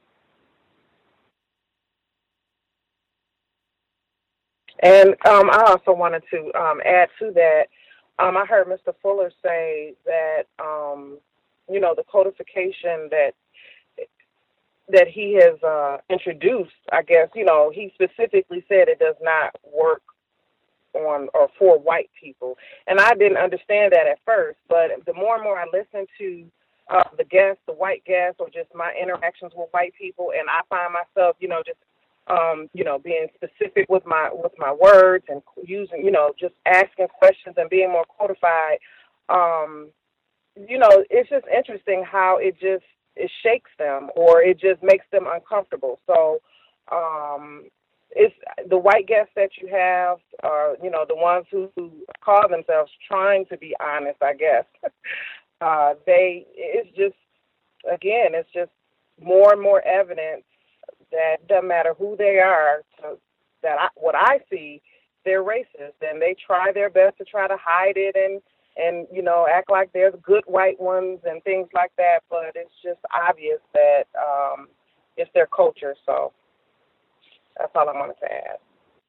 And um, I also wanted to um, add to that, um, I heard Mister Fuller say that, um, you know, the codification that that he has uh, introduced, I guess, you know, he specifically said it does not work on or for white people. And I didn't understand that at first, but the more and more I listen to Uh, the guests, the white guests, or just my interactions with white people, and I find myself, you know, just, um, you know, being specific with my with my words and using, you know, just asking questions and being more codified. Um, you know, it's just interesting how it just it shakes them or it just makes them uncomfortable. So, um, it's the white guests that you have are, you know, the ones who, who call themselves trying to be honest, I guess. Uh, they, it's just, again, it's just more and more evidence that doesn't matter who they are, to, that I, what I see, they're racist, and they try their best to try to hide it and, and, you know, act like they're the good white ones and things like that, but it's just obvious that um, it's their culture, so that's all I wanted to add.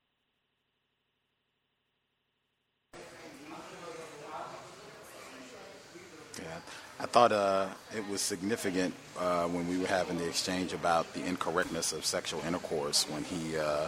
I thought uh, it was significant uh, when we were having the exchange about the incorrectness of sexual intercourse when he uh,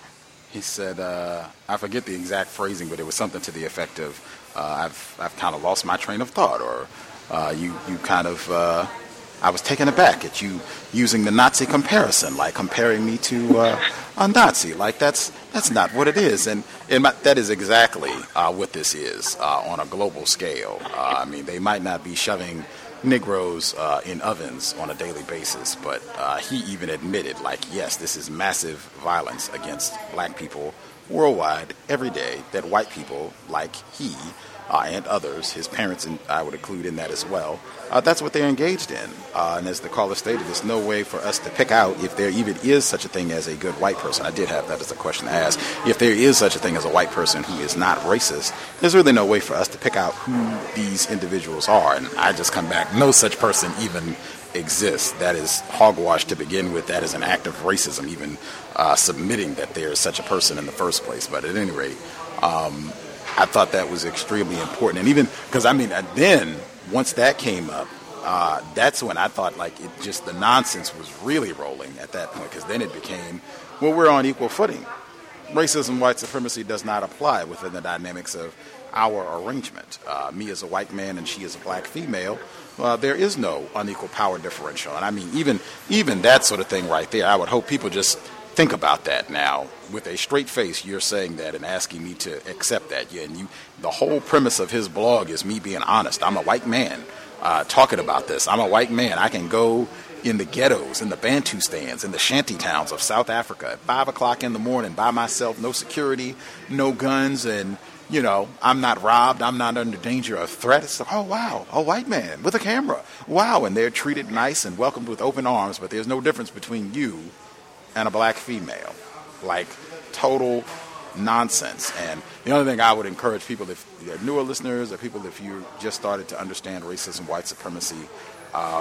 he said, uh, I forget the exact phrasing, but it was something to the effect of, uh, I've I've kind of lost my train of thought, or uh, you, you kind of, uh, I was taken aback at you using the Nazi comparison, like comparing me to uh, a Nazi. Like, that's that's not what it is. And, and my, that is exactly uh, what this is uh, on a global scale. Uh, I mean, they might not be shoving Negroes uh, in ovens on a daily basis, but uh, he even admitted, like, yes, this is massive violence against black people worldwide every day, that white people, like he, Uh, and others, his parents, and I would include in that as well, uh, that's what they're engaged in. Uh, and as the caller stated, there's no way for us to pick out if there even is such a thing as a good white person. I did have that as a question to ask. If there is such a thing as a white person who is not racist, there's really no way for us to pick out who these individuals are. And I just come back, no such person even exists. That is hogwash to begin with. That is an act of racism, even uh, submitting that there is such a person in the first place. But at any rate, um, I thought that was extremely important. And even because, I mean, then once that came up, uh, that's when I thought, like, it just the nonsense was really rolling at that point, because then it became, well, we're on equal footing. Racism, white supremacy does not apply within the dynamics of our arrangement. Uh, me as a white man and she as a black female, uh, there is no unequal power differential. And I mean, even even that sort of thing right there, I would hope people just think about that now. With a straight face, you're saying that and asking me to accept that. Yeah, and you, the whole premise of his blog is me being honest. I'm a white man uh, talking about this. I'm a white man. I can go in the ghettos, in the Bantu stands, in the shanty towns of South Africa at five o'clock in the morning by myself, no security, no guns, and, you know, I'm not robbed. I'm not under danger of threat. It's like, oh, wow, a white man with a camera. Wow, and they're treated nice and welcomed with open arms, but there's no difference between you and a black female. Like, total nonsense. And the only thing I would encourage people, if you're newer listeners or people if you just started to understand racism, white supremacy, um,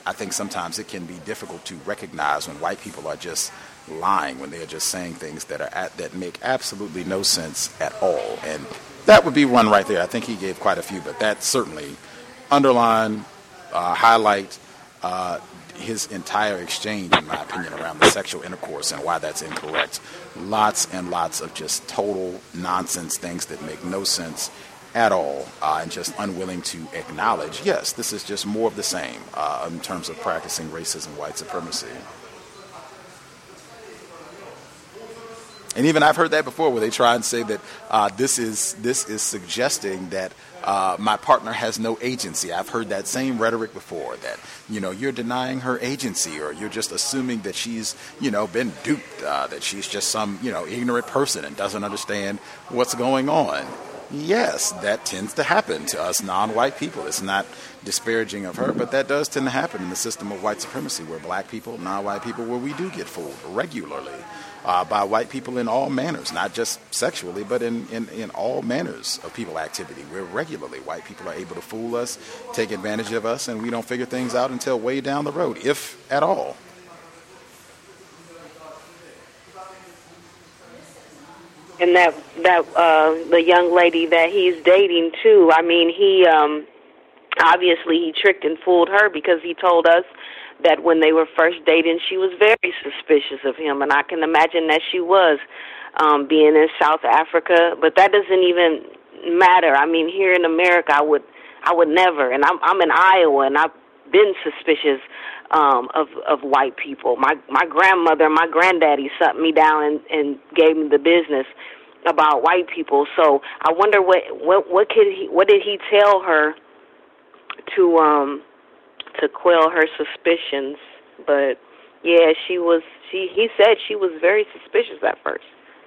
I think sometimes it can be difficult to recognize when white people are just lying, when they are just saying things that are at, that make absolutely no sense at all. And that would be one right there. I think he gave quite a few, but that certainly underline, uh, highlight uh, his entire exchange, in my opinion, around the sexual intercourse and why that's incorrect. Lots and lots of just total nonsense things that make no sense at all, uh, and just unwilling to acknowledge, yes, this is just more of the same uh, in terms of practicing racism, white supremacy. And even I've heard that before, where they try and say that uh, this is this is suggesting that uh, my partner has no agency. I've heard that same rhetoric before, that, you know, you're denying her agency, or you're just assuming that she's, you know, been duped, uh, that she's just some, you know, ignorant person and doesn't understand what's going on. Yes, that tends to happen to us non-white people. It's not disparaging of her, but that does tend to happen in the system of white supremacy, where black people, non-white people, where we do get fooled regularly uh, by white people in all manners, not just sexually, but in, in, in all manners of people activity, where regularly white people are able to fool us, take advantage of us, and we don't figure things out until way down the road, if at all. And that that uh, the young lady that he's dating too. I mean, he um, obviously he tricked and fooled her, because he told us that when they were first dating, she was very suspicious of him, and I can imagine that she was, um, being in South Africa. But that doesn't even matter. I mean, here in America, I would I would never. And I'm I'm in Iowa, and I've been suspicious um, of of white people. My my grandmother and my granddaddy sat me down and, and gave me the business about white people. So I wonder what what what could he what did he tell her to um to quell her suspicions? But yeah, she was she he said she was very suspicious at first.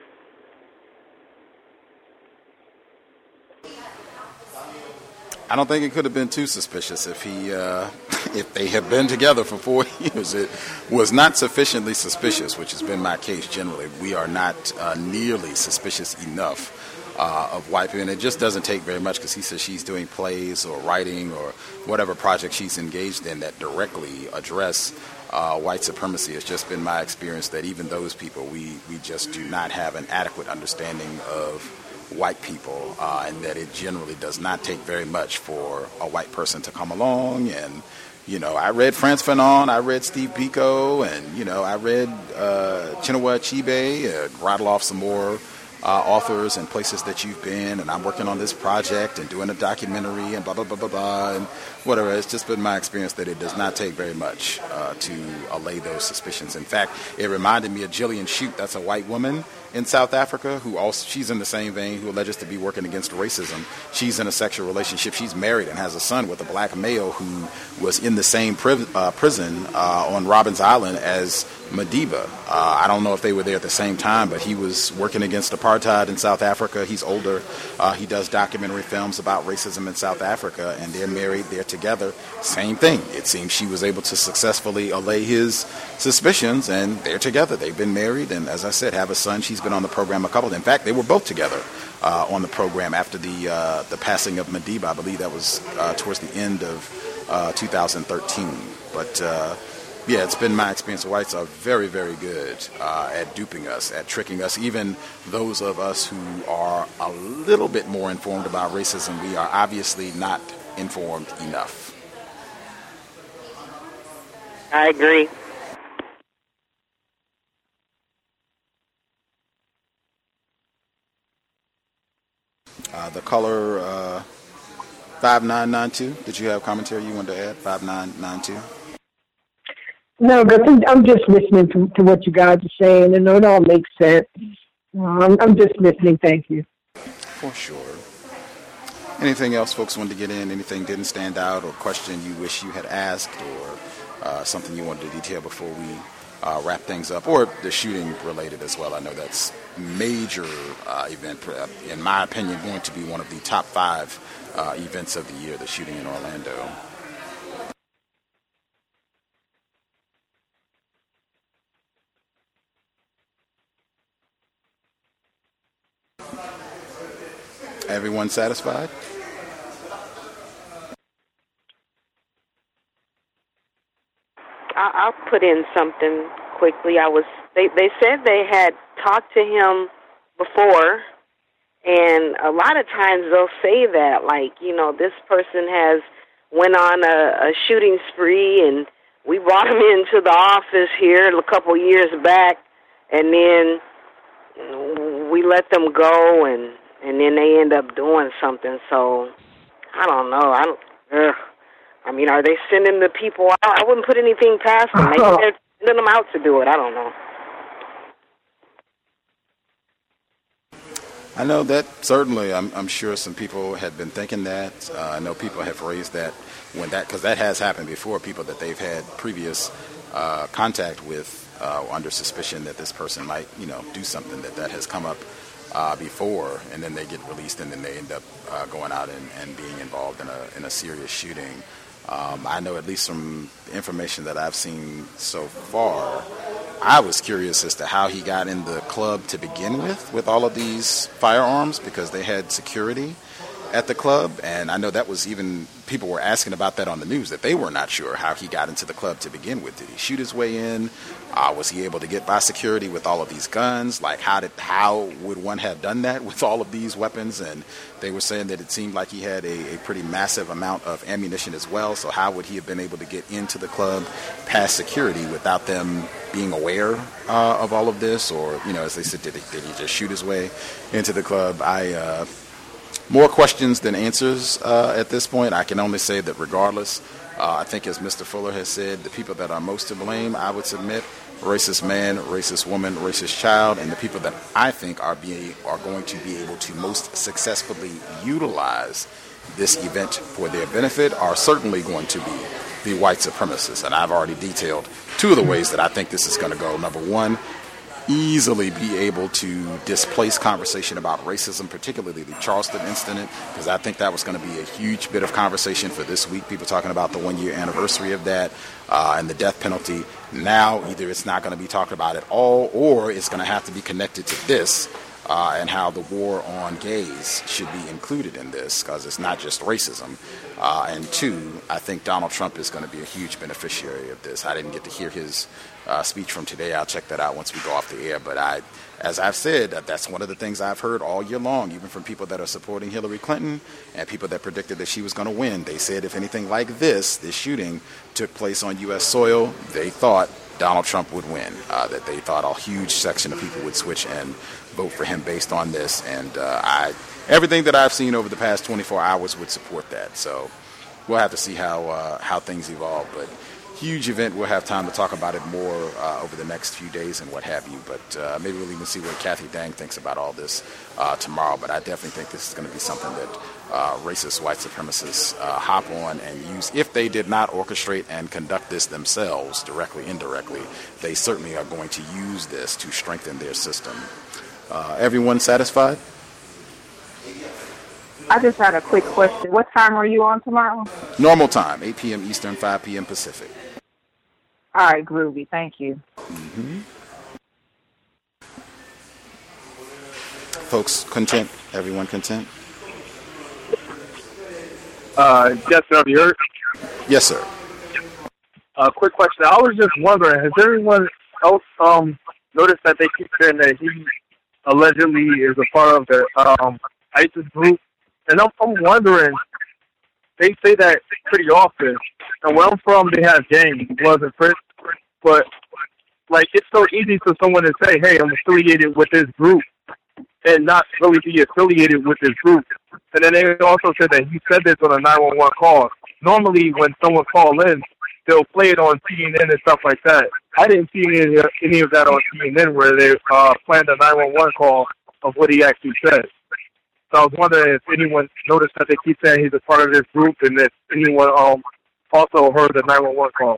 I don't think it could have been too suspicious if he, uh, if they have been together for four years. It was not sufficiently suspicious, which has been my case generally. We are not uh, nearly suspicious enough uh, of white people, and it just doesn't take very much, because he says she's doing plays or writing or whatever project she's engaged in that directly address uh, white supremacy. It's just been my experience that even those people, we, we just do not have an adequate understanding of white people, uh, and that it generally does not take very much for a white person to come along. And, you know, I read Frantz Fanon, I read Steve Biko, and, you know, I read uh, Chinua Achebe, uh, rattle off some more uh, authors and places that you've been, and I'm working on this project and doing a documentary and blah, blah, blah, blah, blah, and whatever. It's just been my experience that it does not take very much uh, to allay those suspicions. In fact, it reminded me of Gillian Shute. That's a white woman in South Africa who also, she's in the same vein, who alleges to be working against racism. She's in a sexual relationship. She's married and has a son with a black male who was in the same pri- uh, prison uh, on Robbins Island as Madiba. Uh, I don't know if they were there at the same time, but he was working against apartheid in South Africa. He's older. Uh, he does documentary films about racism in South Africa, and they're married. They're together. Same thing. It seems she was able to successfully allay his suspicions, and they're together. They've been married, and as I said, have a son. She's been on the program a couple. In fact, they were both together uh, on the program after the uh, the passing of Madiba. I believe that was uh, towards the end of uh, two thousand thirteen. But uh, yeah, it's been my experience. Whites are very, very good uh, at duping us, at tricking us. Even those of us who are a little bit more informed about racism, we are obviously not informed enough. I agree. Uh, the color uh, five nine nine two. Did you have commentary you wanted to add? five nine nine two. No, but I'm, I'm just listening to, to what you guys are saying, and it all makes sense. Um, I'm just listening. Thank you. For sure. Anything else folks wanted to get in? Anything didn't stand out, or question you wish you had asked, or uh, something you wanted to detail before we uh, wrap things up, or the shooting related as well? I know that's major uh, event, in my opinion, going to be one of the top five uh, events of the year, the shooting in Orlando. Everyone satisfied? I'll put in something quickly. I was they they said they had talked to him before, and a lot of times they'll say that, like, you know, this person has went on a, a shooting spree, and we brought him into the office here a couple years back, and then we let them go, and and then they end up doing something. So I don't know. I don't. Ugh. I mean, are they sending the people out? I wouldn't put anything past them. Maybe they're sending them out to do it. I don't know. I know that certainly. I'm, I'm sure some people had been thinking that. Uh, I know people have raised that when that because that has happened before. People that they've had previous uh, contact with uh, under suspicion that this person might, you know, do something that that has come up uh, before, and then they get released, and then they end up uh, going out and, and being involved in a in a serious shooting. Um, I know, at least from the information that I've seen so far, I was curious as to how he got in the club to begin with, with all of these firearms, because they had security at the club. And I know that was even, people were asking about that on the news, that they were not sure how he got into the club to begin with. Did he shoot his way in? Uh, was he able to get by security with all of these guns? Like, how did, how would one have done that with all of these weapons? And they were saying that it seemed like he had a, a pretty massive amount of ammunition as well. So how would he have been able to get into the club past security without them being aware uh, of all of this? Or, you know, as they said, did he, did he just shoot his way into the club? I, uh, more questions than answers uh, at this point. I can only say that regardless, uh, I think as Mister Fuller has said, the people that are most to blame, I would submit, racist man, racist woman, racist child, and the people that I think are be, are going to be able to most successfully utilize this event for their benefit are certainly going to be the white supremacists. And I've already detailed two of the ways that I think this is going to go. Number one, easily be able to displace conversation about racism, particularly the Charleston incident, because I think that was going to be a huge bit of conversation for this week. People talking about the one-year anniversary of that uh, and the death penalty. Now, either it's not going to be talked about at all, or it's going to have to be connected to this uh, and how the war on gays should be included in this, because it's not just racism. Uh, and two, I think Donald Trump is going to be a huge beneficiary of this. I didn't get to hear his uh, speech from today. I'll check that out once we go off the air. But I, as I've said, that's one of the things I've heard all year long, even from people that are supporting Hillary Clinton and people that predicted that she was going to win. They said if anything like this, this shooting, took place on U S soil, they thought Donald Trump would win, uh, that they thought a huge section of people would switch and vote for him based on this. And uh, I, everything that I've seen over the past twenty-four hours would support that. So we'll have to see how uh, how things evolve. But huge event. We'll have time to talk about it more uh, over the next few days and what have you. But uh, maybe we'll even see what Kathy Dang thinks about all this uh, tomorrow. But I definitely think this is going to be something that uh, racist white supremacists uh, hop on and use. If they did not orchestrate and conduct this themselves, directly, indirectly, they certainly are going to use this to strengthen their system. Uh, everyone satisfied? I just had a quick question. What time are you on tomorrow? Normal time, eight p.m. Eastern, five p.m. Pacific. All right, groovy. Thank you. Mm-hmm. Folks, content? Everyone content? Uh, yes, sir. Have you heard? Yes, sir. Uh, quick question. I was just wondering, has anyone else um noticed that they keep saying that he allegedly is a part of the um ISIS group? And I'm, I'm wondering, they say that pretty often. And where I'm from, they have gangs, Bloods and Crips. But, like, it's so easy for someone to say, hey, I'm affiliated with this group, and not really be affiliated with this group. And then they also said that he said this on a nine one one call. Normally, when someone calls in, they'll play it on C N N and stuff like that. I didn't see any, any of that on C N N where they uh, planned a nine one one call of what he actually said. So I was wondering if anyone noticed that they keep saying he's a part of this group, and if anyone um also heard the nine one one call.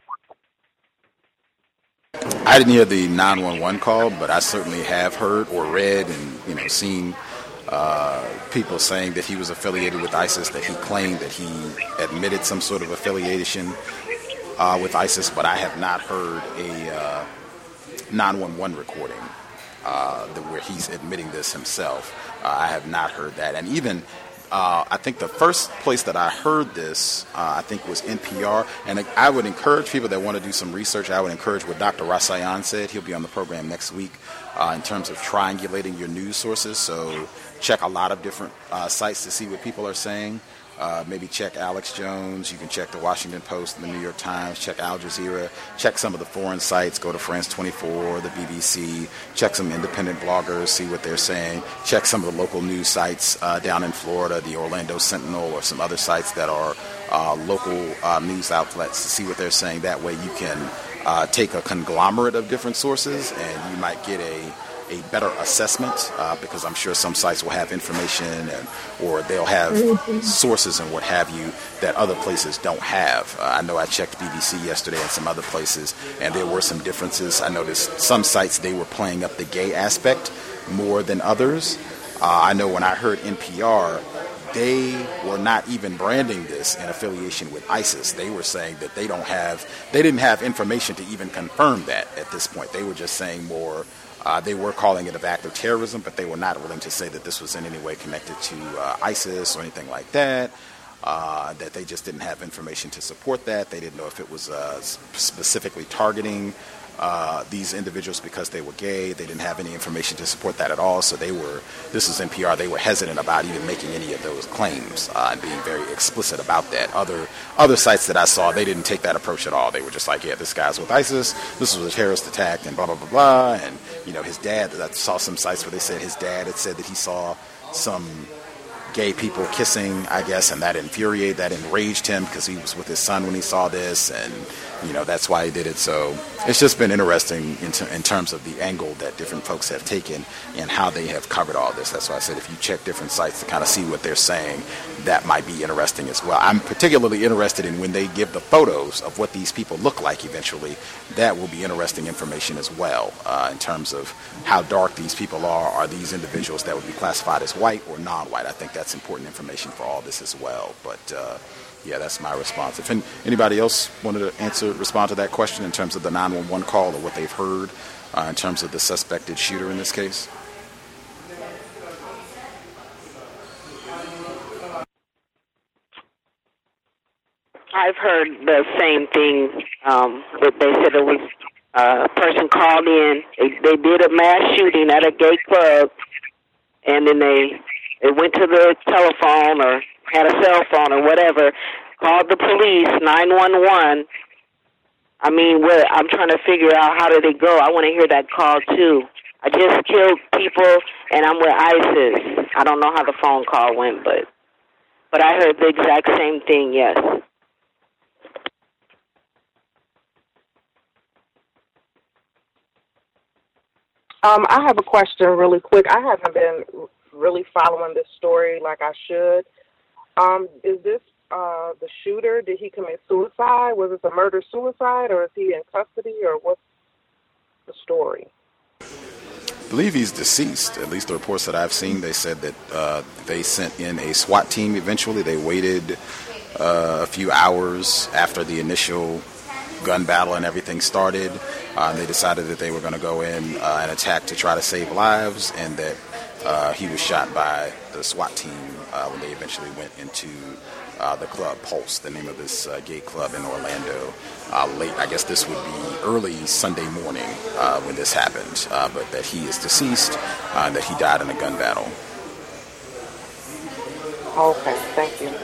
I didn't hear the nine one one call, but I certainly have heard or read and, you know, seen uh, people saying that he was affiliated with ISIS, that he claimed that he admitted some sort of affiliation uh, with ISIS, but I have not heard a uh, nine one one recording uh, where he's admitting this himself. Uh, I have not heard that. And even Uh, I think the first place that I heard this, uh, I think, was N P R. And I would encourage people that want to do some research, I would encourage what Doctor Rasayan said. He'll be on the program next week uh, in terms of triangulating your news sources. So check a lot of different uh, sites to see what people are saying. Uh, maybe check Alex Jones. You can check the Washington Post and the New York Times. Check Al Jazeera. Check some of the foreign sites. Go to France twenty-four, the B B C. Check some independent bloggers, see what they're saying. Check some of the local news sites uh, down in Florida, the Orlando Sentinel, or some other sites that are uh, local uh, news outlets to see what they're saying. That way you can uh, take a conglomerate of different sources, and you might get a a better assessment uh, because I'm sure some sites will have information and or they'll have sources and what have you that other places don't have. Uh, I know I checked B B C yesterday and some other places, and there were some differences. I noticed some sites, they were playing up the gay aspect more than others. Uh, I know when I heard N P R, they were not even branding this in affiliation with ISIS. They were saying that they don't have, they didn't have information to even confirm that at this point. They were just saying more, uh, they were calling it an act of terrorism, but they were not willing to say that this was in any way connected to uh, ISIS or anything like that. Uh, that they just didn't have information to support that. They didn't know if it was uh, specifically targeting uh, these individuals because they were gay. They didn't have any information to support that at all. So they were, this is N P R, they were hesitant about even making any of those claims uh, and being very explicit about that. Other other sites that I saw, they didn't take that approach at all. They were just like, yeah, this guy's with ISIS. This was a terrorist attack and blah, blah, blah, blah. And, you know, his dad, I saw some sites where they said his dad had said that he saw some gay people kissing, I guess, and that infuriated, that enraged him because he was with his son when he saw this, and, you know, that's why he did it. So it's just been interesting in, t- in terms of the angle that different folks have taken and how they have covered all this. That's why I said if you check different sites to kind of see what they're saying, that might be interesting as well. I'm particularly interested in when they give the photos of what these people look like eventually. That will be interesting information as well uh, in terms of how dark these people are. Are these individuals that would be classified as white or non-white? I think that's important information for all this as well. But uh, yeah, that's my response. If any, anybody else wanted to answer, respond to that question in terms of the nine one one call or what they've heard uh, in terms of the suspected shooter in this case. I've heard the same thing. Um, that they said it was uh, a person called in. They, they did a mass shooting at a gay club, and then they they went to the telephone or had a cell phone or whatever, called the police, nine one one. I mean, where I'm trying to figure out how did it go. I want to hear that call too. I just killed people, and I'm with ISIS. I don't know how the phone call went, but but I heard the exact same thing. Yes. Um, I have a question really quick. I haven't been really following this story like I should. Um, is this uh, the shooter? Did he commit suicide? Was it a murder-suicide, or is he in custody, or what's the story? I believe he's deceased. At least the reports that I've seen, they said that uh, they sent in a SWAT team eventually. They waited uh, a few hours after the initial gun battle and everything started. Uh, and they decided that they were going to go in uh, and attack to try to save lives, and that uh, he was shot by the SWAT team uh, when they eventually went into uh, the club Pulse, the name of this uh, gay club in Orlando. Uh, late, I guess this would be early Sunday morning uh, when this happened, uh, but that he is deceased, uh, that he died in a gun battle. Okay, thank you.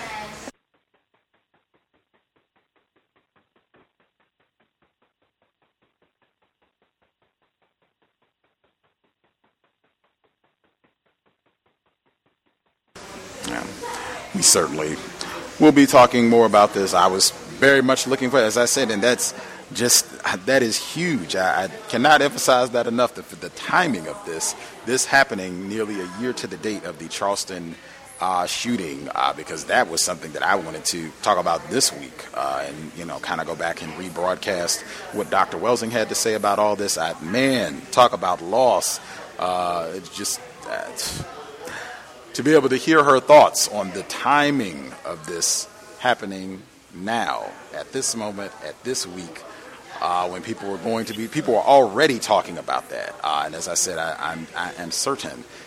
We certainly will be talking more about this. I was very much looking for it, as I said, and that's just, that is huge. I, I cannot emphasize that enough, the, the timing of this, this happening nearly a year to the date of the Charleston uh, shooting, uh, because that was something that I wanted to talk about this week uh, and, you know, kind of go back and rebroadcast what Doctor Welsing had to say about all this. I, man, talk about loss. Uh, it's just... Uh, to be able to hear her thoughts on the timing of this happening now, at this moment, at this week, uh, when people were going to be, people were already talking about that. Uh, and as I said, I, I'm, I am certain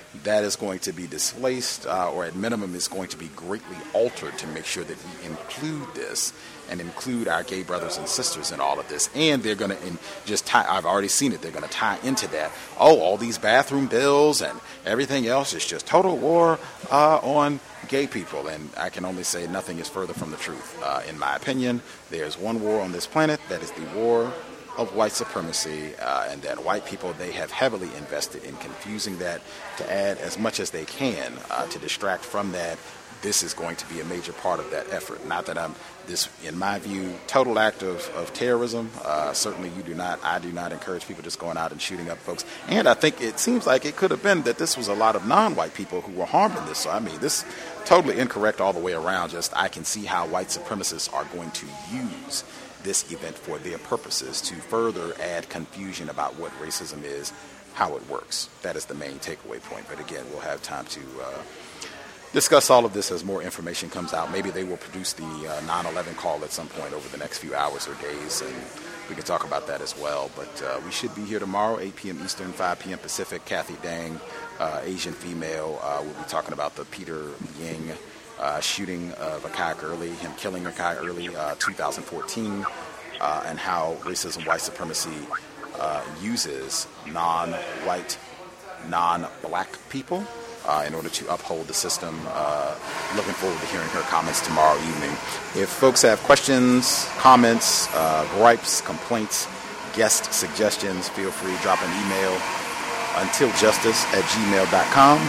that is going to be displaced, uh, or at minimum is going to be greatly altered to make sure that we include this and include our gay brothers and sisters in all of this. And they're going to just tie, I've already seen it, they're going to tie into that, oh, all these bathroom bills and everything else is just total war uh, on gay people. And I can only say nothing is further from the truth. Uh, in my opinion, there's one war on this planet, that is the war of white supremacy, uh, and that white people, they have heavily invested in confusing that to add as much as they can uh, to distract from that. This is going to be a major part of that effort. Not that I'm this, in my view, total act of, of terrorism. Uh, certainly you do not, I do not encourage people just going out and shooting up folks. And I think it seems like it could have been that this was a lot of non-white people who were harmed in this. So, I mean, this is totally incorrect all the way around. Just I can see how white supremacists are going to use this event for their purposes to further add confusion about what racism is, how it works. That is the main takeaway point. But again, we'll have time to uh, discuss all of this as more information comes out. Maybe they will produce the uh, nine eleven call at some point over the next few hours or days, and we can talk about that as well. But uh, we should be here tomorrow, eight p.m. Eastern, five p.m. Pacific. Kathy Dang, uh, Asian female, uh, we'll be talking about the Peter Ying Uh, shooting of Akai Early, him killing Akai Early, uh, two thousand fourteen, uh, and how racism, white supremacy uh, uses non-white, non-black people uh, in order to uphold the system. Uh, looking forward to hearing her comments tomorrow evening. If folks have questions, comments, uh, gripes, complaints, guest suggestions, feel free to drop an email, until justice at gmail dot com.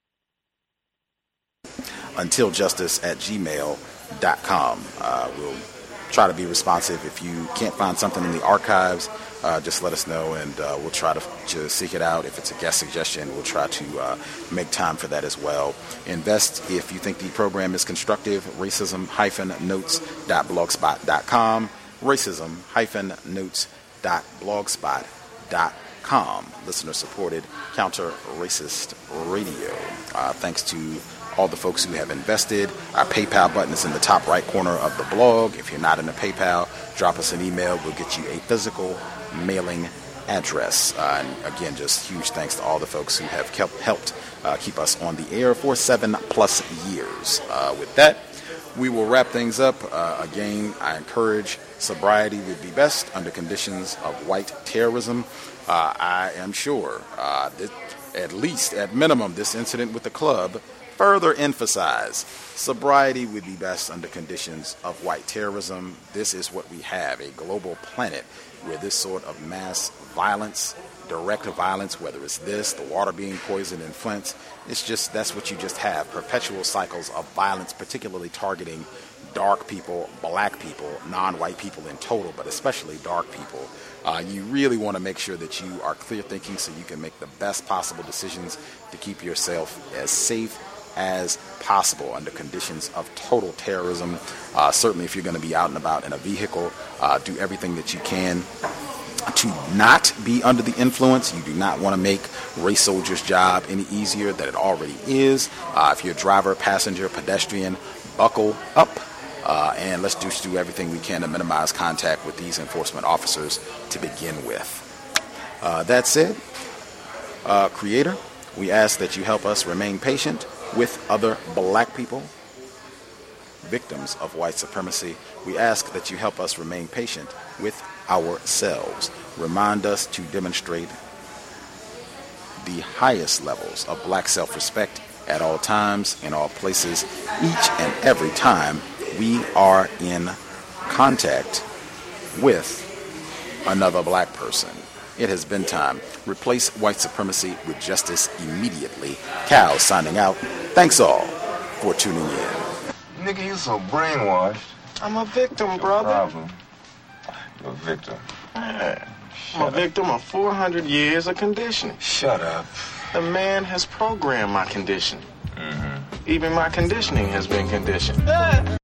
until justice at gmail dot com. Uh, we'll try to be responsive. If you can't find something in the archives, uh, just let us know, and uh, we'll try to, to seek it out. If it's a guest suggestion, we'll try to uh, make time for that as well. Invest if you think the program is constructive. racism dash notes dot blogspot dot com. racism dash notes dot blogspot dot com. Listener-supported counter-racist radio. Uh, thanks to all the folks who have invested. Our PayPal button is in the top right corner of the blog. If you're not in the PayPal, drop us an email. We'll get you a physical mailing address. Uh, and again, just huge thanks to all the folks who have kept, helped uh, keep us on the air for seven plus years. Uh, with that, we will wrap things up. Uh, again, I encourage sobriety would be best under conditions of white terrorism. Uh, I am sure uh, that at least, at minimum, this incident with the club further emphasize sobriety would be best under conditions of white terrorism. This is what we have, a global planet where this sort of mass violence, direct violence, whether it's this, the water being poisoned in Flint, it's just, that's what you just have, perpetual cycles of violence, particularly targeting dark people, black people, non-white people in total, but especially dark people. Uh, you really want to make sure that you are clear thinking so you can make the best possible decisions to keep yourself as safe as possible under conditions of total terrorism. Uh, certainly if you're going to be out and about in a vehicle, uh, do everything that you can to not be under the influence. You do not want to make race soldiers' job any easier than it already is. Uh, if you're a driver, passenger, pedestrian, buckle up. Uh, and let's just do everything we can to minimize contact with these enforcement officers to begin with. Uh, that said, uh, Creator, we ask that you help us remain patient with other black people, victims of white supremacy. We ask that you help us remain patient with ourselves. Remind us to demonstrate the highest levels of black self-respect at all times, in all places, each and every time we are in contact with another black person. It has been time. Replace white supremacy with justice immediately. Cal signing out. Thanks all for tuning in. Nigga, you so brainwashed. I'm a victim, brother. Problem. You're a victim. Man, I'm a victim of four hundred years of conditioning. Shut up. The man has programmed my conditioning. Mm-hmm. Even my conditioning has been conditioned.